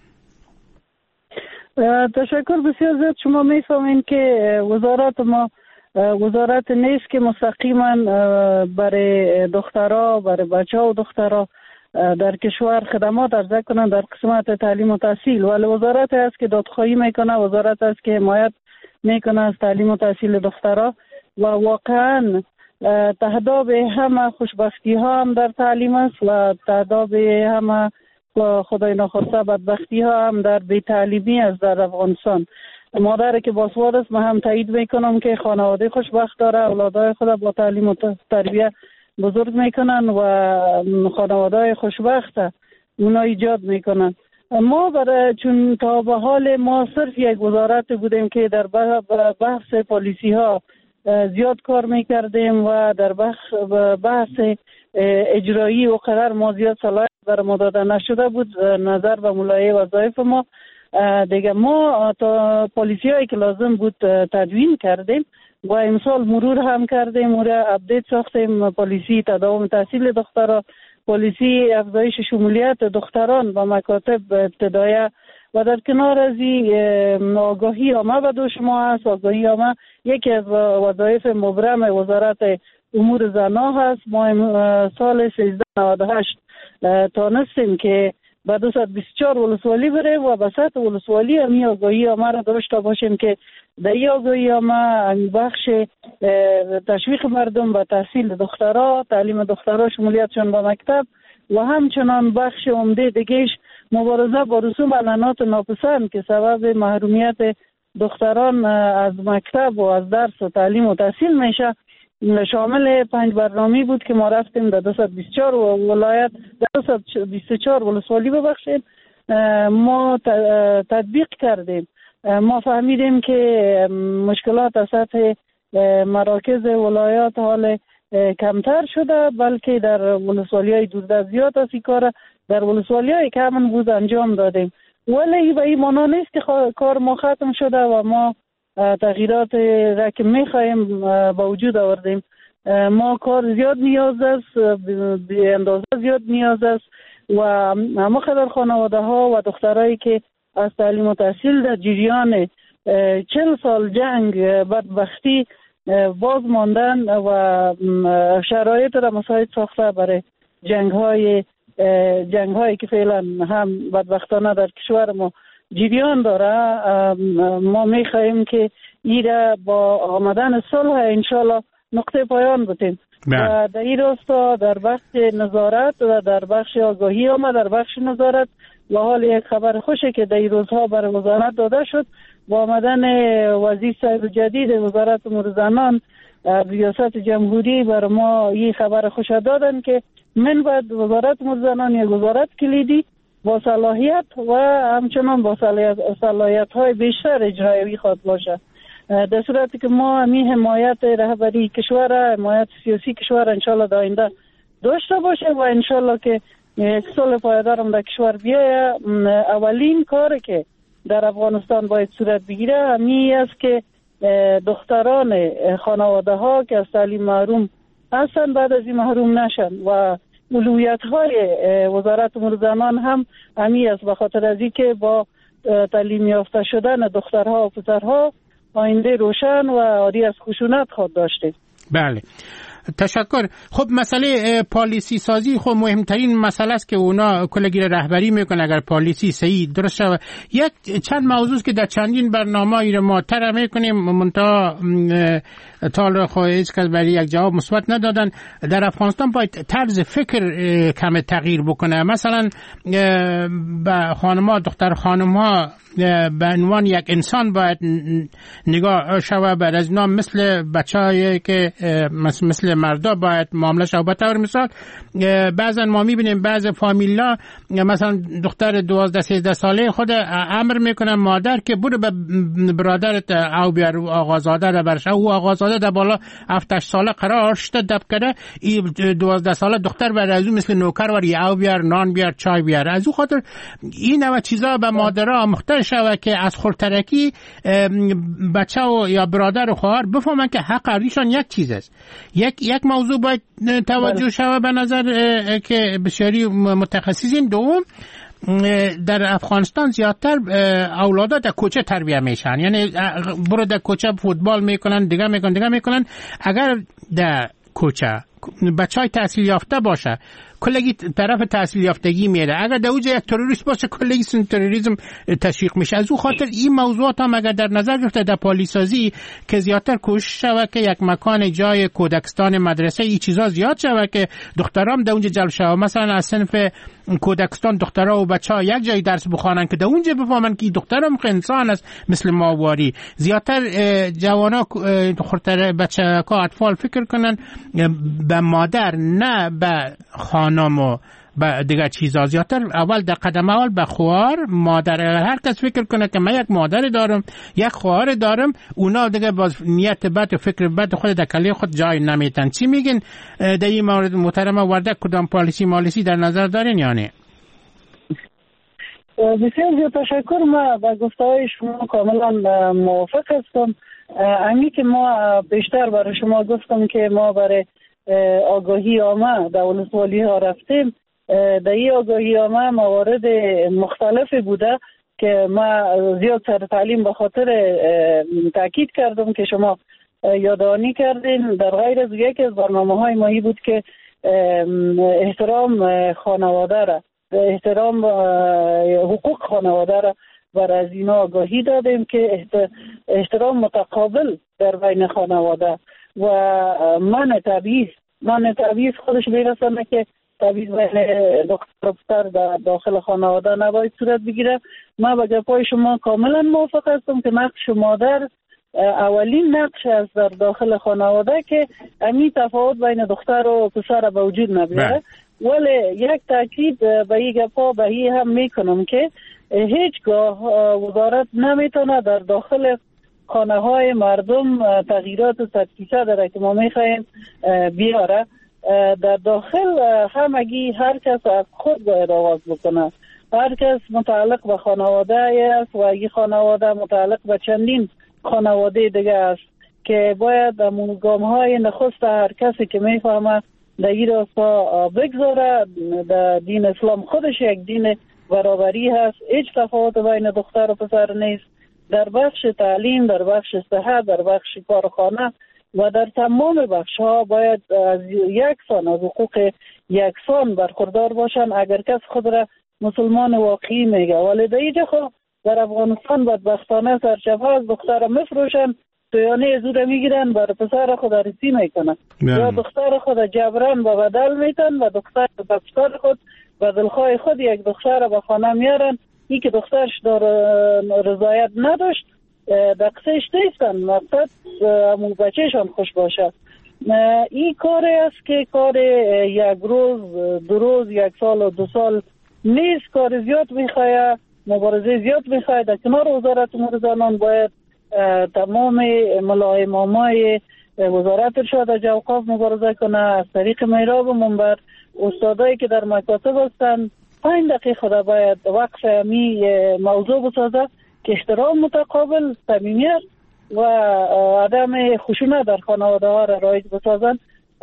تشکر بسیار زیاد. شما میفهمین که وزارت ما وزارت نیست که مستقیما برای دخترها، برای بچه ها و دخترها در کشور خدمات عرضه کنند در قسمت تعلیم و تحصیل، ولی وزارت است که دادخواهی میکنه، وزارت است که حمایت میکنه از تعلیم و تحصیل دخترها. و واقعا تهداب همه خوشبختی ها هم در تعلیم است و تهداب همه خدای ناخواسته بدبختی ها هم در بی‌تعلیمی است در افغانستان. مادر که باسواد است، من هم تایید میکنم که خانواده خوشبخت داره، اولادای خود با تعلیم و تربیت بزرگ میکنن و خانواده خوشبخت اونا ایجاد میکنن. ما برای چون تا به حال ما صرف یک وزارت بودیم که در بحث پالیسی ها زیاد کار میکردیم و در بحث اجرایی و قرار ما زیاد صلاحیت بر ما داده نشده بود نظر به ملایه وظایف ما. دیگه ما تا پالیسیایی که لازم بود تدوین کردیم و امسال مرور هم کردیم و اپدیت ساختیم. پالیسی تداوم تحصیل دختران، پالیسی افزایش شمولیت دختران و مکاتب ابتدایه و در کنار از این آگاهی عامه به دو شما هست. آگاهی عامه یکی از وظایف مبرم وزارت امور زنان هست. ما سال 1398 تانستیم که به 224 ولسوالی بریم و به سطح ولسوالی همی آگاهی عامه را داشته باشیم که در این آگاهی عامه بخش تشویق مردم به تحصیل دخترها، تعلیم دخترها، شمولیتشان به مکتب و همچنان بخش عمده دیگهش مبارزه با رسوم اعلانات ناپسند که سبب محرومیت دختران از مکتب و از درس و تعلیم و تحصیل میشه. شامل 5 برنامه بود که ما رفتیم در 224 ولایت، در 224 ولسوالی ببخشید ما تطبیق کردیم. ما فهمیدیم که مشکلات از سطح مراکز ولایات حال کمتر شده، بلکه در ولسوالی‌های دوردست زیاد از این کار در ولسوالی‌های که همون بود انجام دادیم. ولی به این معنا نیست که کار ما ختم شده و ما تغییرات را که می‌خوایم با وجود آوردیم. ما کار زیاد نیاز است، به اندازه زیاد نیاز است و همه قدر خانواده‌ها و دخترایی که از تعلیم و تحصیل در جریان 40 سال جنگ بدبختی باز ماندن و شرایط را مساعد ساخته برای جنگ‌هایی که فعلا هم بدبختانه در کشور ما جریان داره. ما می‌خواهیم که ایره با آمدن صلح انشالله نقطه پایان بتیم و در این راستا در بخش نظارت و در بخش آگاهی عامه، در بخش نظارت و حال یک خبر خوشه که در این روزها بر وزارت داده شد با آمدن وزیر صاحب جدید وزارت امور زنان ریاست جمهوری بر ما این خبر خوش دادن که من بعد وزارت امور زنان یک وزارت کلیدی با صلاحیت و همچنان با صلاحیت‌های بیشتر اجرایی خواهد باشه. در صورتی که ما همین حمایت رهبری کشور، حمایت سیاسی کشور انشالله در آینده داشته باشه و انشالله که صلح پایدارم در کشور بیایه. اولین کاری که در افغانستان باید صورت بگیره همین است که دختران خانواده ها که از تعلیم محروم هستن بعد از این محروم نشن و اولویت های وزارت امور زنان هم همین است، به خاطر از اینکه با تعلیم یافته شدن دخترها و پسرها آینده روشن و عاری از خشونت خود داشته. بله، تشکر. خب مسئله پالیسی سازی خب مهمترین مسئله است که اونا کلگی رهبری میکنن اگر پالیسی صحیح درست شود. یک چند موضوع که در چندین برنامه ای ما طرح میکنیم منتها تا خواهیز که برای یک جواب مثبت ندادن. در افغانستان باید طرز فکر کم تغییر بکنه. مثلا به خانم‌ها، دختر خانم‌ها به عنوان یک انسان باید نگاه شود، بعد از اینا مثل بچه‌ای که مثل مردا باید معامله شود. به طور مثال بعضا ما میبینیم بعض فامیلا مثلا دختر 12-13 ساله خود امر میکنن مادر که برو به برادرت او بیار آقازاده را برش، او آقازاده در بالا 7-8 ساله قرار شده دب کرده، این 12 ساله دختر بعد از اون مثل نوکر وری او بیار، نان بیار، چای بیار. از او خاطر این نوع چیزا به مادرها مختار شود که از خودترکی بچه و یا برادر و خواهر بفهمن که حق ایشان یک چیز است. یک موضوع باید توجه شود به نظر که بسیاری متخصصین. دوم، در افغانستان زیادتر اولادا در کوچه تربیت میشن، یعنی برو در کوچه فوتبال میکنن، دیگه میکنن. اگر در کوچه بچهای تحصیل یافته باشه کلگی طرف تحصیل یافتگی میره، اگر در اوج یک تروریست باشه کلگی تروریسم تشویق میشه. از او خاطر این موضوعات هم اگر در نظر گرفته در پالیسازی که زیادتر کوشش شود که یک مکان جای کودکستان مدرسه این چیزا زیاد شود که دخترام در اونجا جلب شود. مثلا از صنف کودکستان دخترها و بچه‌ها یک جای درس بخوانن که در اونجا بفهمن که دخترم انسان است مثل ماواری. زیادتر جوانا خاطر بچه‌ها اطفال فکر کنن به مادر نه به خانم و دیگر چیزا. زیادتر اول در قدم اول به خواهر مادر. هر کس فکر کنه که من یک مادر دارم یک خواهر دارم، اونا دیگه باز نیت بد و فکر بد خود در کله خود جای نمیتن. چی میگن در این مورد محترم وردک؟ کدام پالیسی در نظر دارین یا نه؟ بسیار زیاد تشکر. ما با گفته‌های شما کاملا موافق هستم. امی که ما بیشتر برای شما گفتم که ما برای آگاهی عامه در ولسوالی ها رفتیم. در این آگاهی عامه موارد مختلفی بوده که ما زیاد سر تعلیم به خاطر تاکید کردم که شما یادآوری کردین. در غیر از یکی از برنامه‌های مایی بود که احترام خانواده را، احترام حقوق خانواده را بر از اینا آگاهی دادیم که احترام متقابل در بین خانواده و من تبعیض خودش میرسنه که تبعیض بین دختر و پسر در داخل خانواده نباید صورت بگیره. من با گپای شما کاملا موافق هستم که نقش مادر اولین نقش است در داخل خانواده که امی تفاوت بین دختر و پسر به وجود نبیاره. ولی یک تاکید به این گپا به این هم میکنم که هیچگاه وزارت نمیتونه در داخل خانه های مردم تغییرات 100% داره که ما میخوایم بیاره. در داخل همگی هر کس از خود باید آغاز بکنه. هر کس متعلق به خانواده است و این خانواده متعلق به چندین خانواده دیگه است که باید گام های نخست هر کسی که میفهمه در این راستا بگذاره. در دین اسلام خودش یک دین برابری هست، هیچ تفاوت بین دختر و پسر نیست. در بخش تعلیم، در بخش صحت، در بخش کارخانه و در تمام بخش ها باید از یکسان، از حقوق یکسان برخوردار باشن. اگر کس خود را مسلمان واقعی میگه، ولی در اینجا خب در افغانستان بدبختانه سرچپه از دختر مفروشن، تویانه زور میگیرن، بر پسر خود رسی میکنن یا دختر خود جبران به بدل میتن و دختر به پسر خود و دلخواه خود یک دختر به خانه میارن. این که دخترش در رضایت نداشت دقیقش نیستن، مقصد همون بچهشان خوش باشه. این کاری است که کار یک روز، 2 روز، 1 سال و 2 سال نیست. کار زیاد میخواه، مبارزه زیاد میخواه. در کنار وزارت امور زنان باید تمام ملای مامای وزارت ارشاد و اوقاف مبارزه کنه. از طریق میراب منبر استادایی که در مکاتب هستن 5 دقیقه خدا باید وقف همی موضوع بسازه که احترام متقابل، صمیمیت و عدم خشونت در خانواده ها را رایج بسازن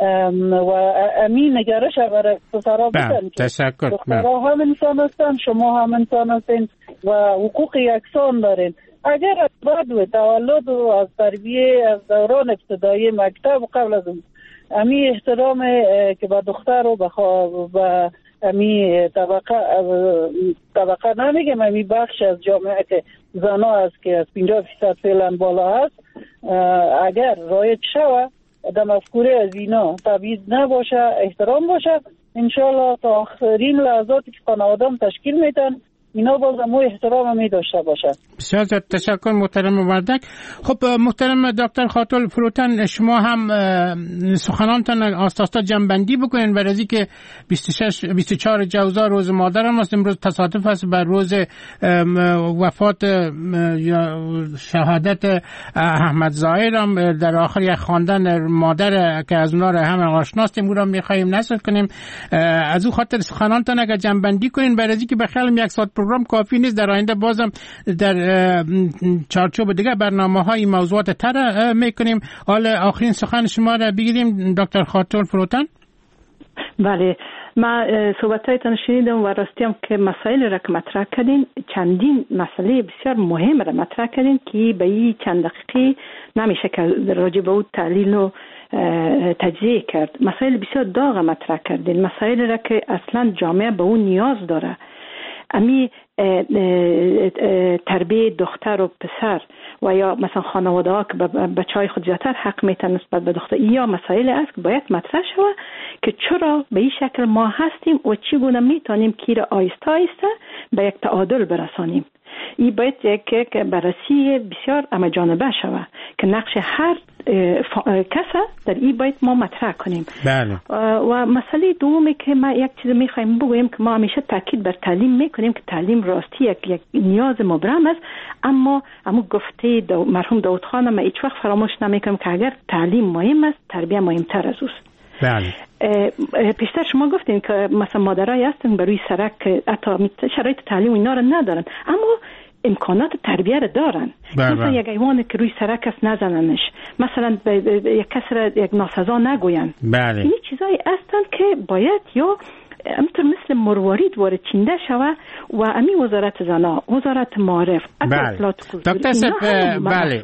و امین نگرش برای پسرها بدن که دخترها هم انسان هستن، شما هم انسان هستین و حقوق یکسان دارین. اگر از بعد و تولد و از تربیه از دوران ابتدایی مکتب و قبل از اون امی احترام که به دختر و به امی طبقه نمیگم، امی بخش از جامعه که زنا است که از 50% فعلا بالا هست، اگر رایج شود در مفکوره از اینا تبعیض نباشه، احترام باشه، انشالله تا آخرین لحظاتی که خانواده تشکیل میتن اینا باز هم احترام می داشته باشه. بسیار تشکر محترم وردک. خب محترم دکتر خاتون فروتن، شما هم سخنانتان آستاستا جنبندی بکنین برای از که 24 جوزا روز مادر هم است. امروز تصادف است بر روز وفات یا شهادت احمد ظاهر هم در آخر یک خواندن مادر که از اونها را هم آشناستیم او را می‌خوایم نشر کنیم. از او خاطر سخنانتان اگر جنبندی کنین برای از که بخیالم 1 ساعت پروگرام کافی نیست. در آینده بازم در چارچوب دیگه برنامه‌های موضوعات تر میکنیم. حالا آخرین سخن شما را بگیریم دکتر خاتون فروتن. بله، ما صحبتایتان شنیدم و راستی هم که مسائل را که مطرح کردین، چندین مسئله بسیار مهم را مطرح کردین که به این چند دقیقه نمیشه که راجع به اون تحلیل و تجزیه کرد. مسائل بسیار داغ مطرح کردین، مسائل را که اصلا جامعه به اون نیاز داره. امی تربیه دختر و پسر و یا مثلا خانواده ها که بچهای خود زیادتر حق میتن نسبت به دختر، یا مسائل است که باید مطرح شود که چرا به این شکل ما هستیم و چگونه میتونیم که را آیسته آیسته به یک تعادل برسانیم. این باید یک بررسی بسیار همه‌جانبه شود که نقش هر کس در این باید ما مطرح کنیم. بله. و مسئله دومی که ما یک چیز میخوایم بگوییم که ما همیشه تاکید بر تعلیم میکنیم که تعلیم راستی یک نیاز مبرم است، اما گفته مرحوم داود خان ما هیچ وقت فراموش نمیکنیم که اگر تعلیم مهم است تربیت مهمتر از اوست. بله. پیشتر شما گفتین که مثلا مادرای هستن بروی سرک حتی شرایط تعلیم اینا رو ندارن اما امکانات تربیه رو دارن. مثلا یک حیوان که روی سرک است نزننش، مثلا یک کس را یک ناسزا نگوین. بله. این چیزایی هستن که باید یا همینطور مثل مروارید وارد چینده شوه و امی وزارت زنا، وزارت معارف، اطلاعات کلتوری دکتر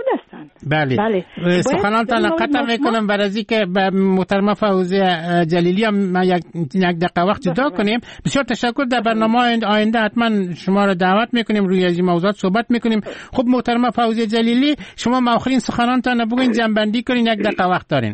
بله. سخنانتان قطع میکنم برای از اینکه محترمه فوزیه جلیلی هم یک دقیقه وقت جدا کنیم. بسیار تشکر. در برنامه آینده حتما شما را دعوت میکنیم، روی از این موضوعات صحبت میکنیم. خب محترمه فوزیه جلیلی، شما آخرین سخنانتان بگوین، جنبندی کنین، یک دقیقه وقت دارین.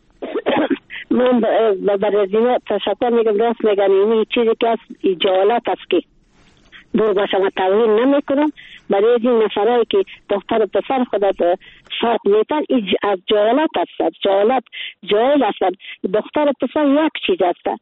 من برای زینا تشکر میگم. راست میگن این چیزی که از جهالت است که دور باشم و توهین نمی کنم. برای این نفرهایی که دختر و پسر خدا فرق میتن از جهالت است. جهالت جاهل است. دختر و پسر یک چیز است.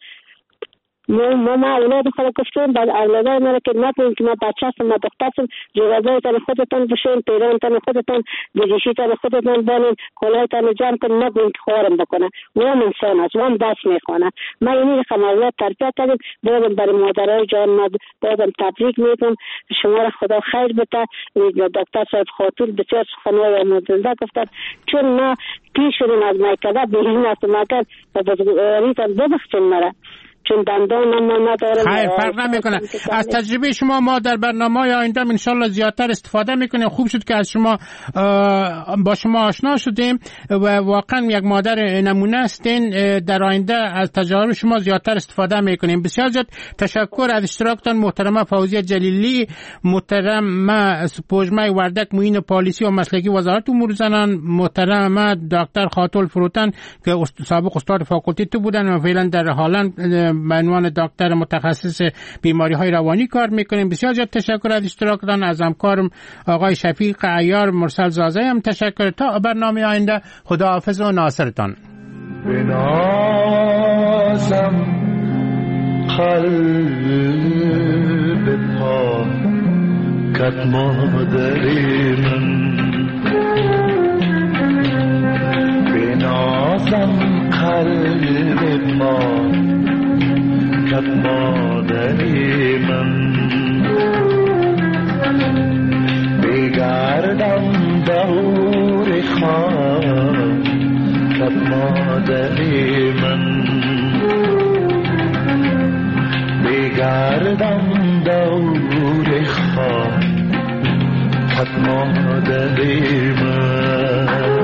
ما اولاد خود گفتیم بعد اولادای ما که نکنیم که ما بچه هستم ما دختر هستم، جوابای تن خودتان بشین، پیران تن خودتان بجیشی تن خودتان بانین، کلاه تن جمع کن، نگوین که خوارم بکنه. وام انسان است، وام دست میخوانه. ما اینی رقم اولاد تربیت کردیم. بازم برای مادرای جان ما بازم تبریک میگم. شما را خدا خیر بده. دکتر صاحب خاطر بسیار سخنهای آموزنده گفتن، چون ما پیش شدیم از مکتب بهین است مکتب و بزرگواریتان ببخشید مرا، چون دندان ما ندارم. خیر، فرق نمیکنه. از تجربه شما ما در برنامه‌های آینده ان شاءالله زیادتر استفاده میکنیم. خوب شد که از شما با شما آشنا شدیم و واقعا یک مادر نمونه هستین. در آینده از تجارب شما زیادتر استفاده میکنیم. بسیار زیاد تشکر از اشتراکتان محترمه فوزیه جلیلی، محترمه سپوجمه وردک معین پالیسی و مسلکی وزارت امور زنان، محترمه دکتر خاتول فروتن که سابق استاد فاکولته تو بودن و فعلا در هالند به عنوان دکتر متخصص بیماری های روانی کار میکنیم. بسیار زیاد تشکر از اشتراکتان. از همکارم آقای شفیق عیار، مرسل زازه هم تشکر. تا برنامه آینده، خداحافظ و ناصرتان. بنازم قلب پاکت مادری من، بنازم قلب پاکت مادری من، بگردم دور خاکت مادری من، بگردم دور خاکت مادری من.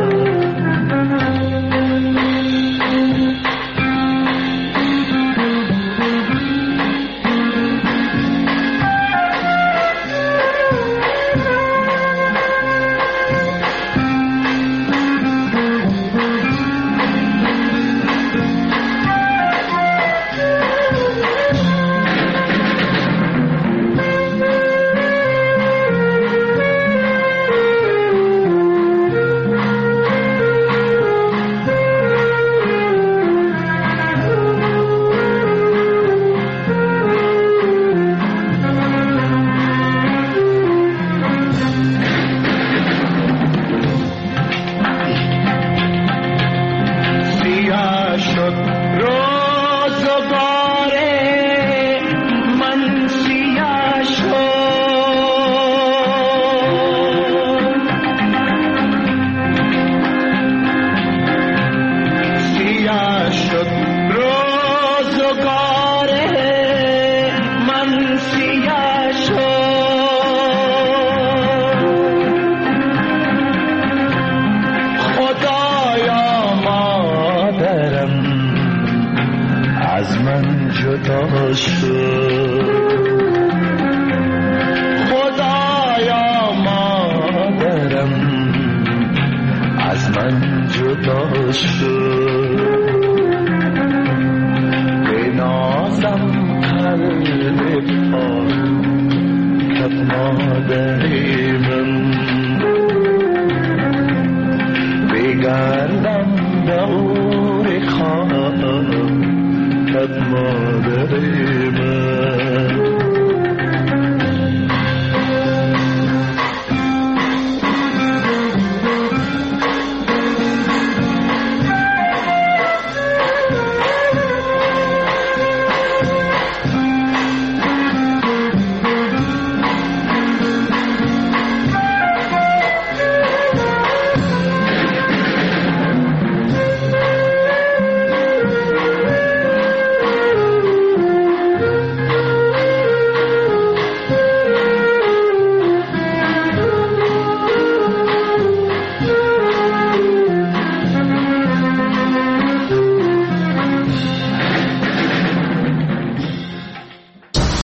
قلب پاکت مادری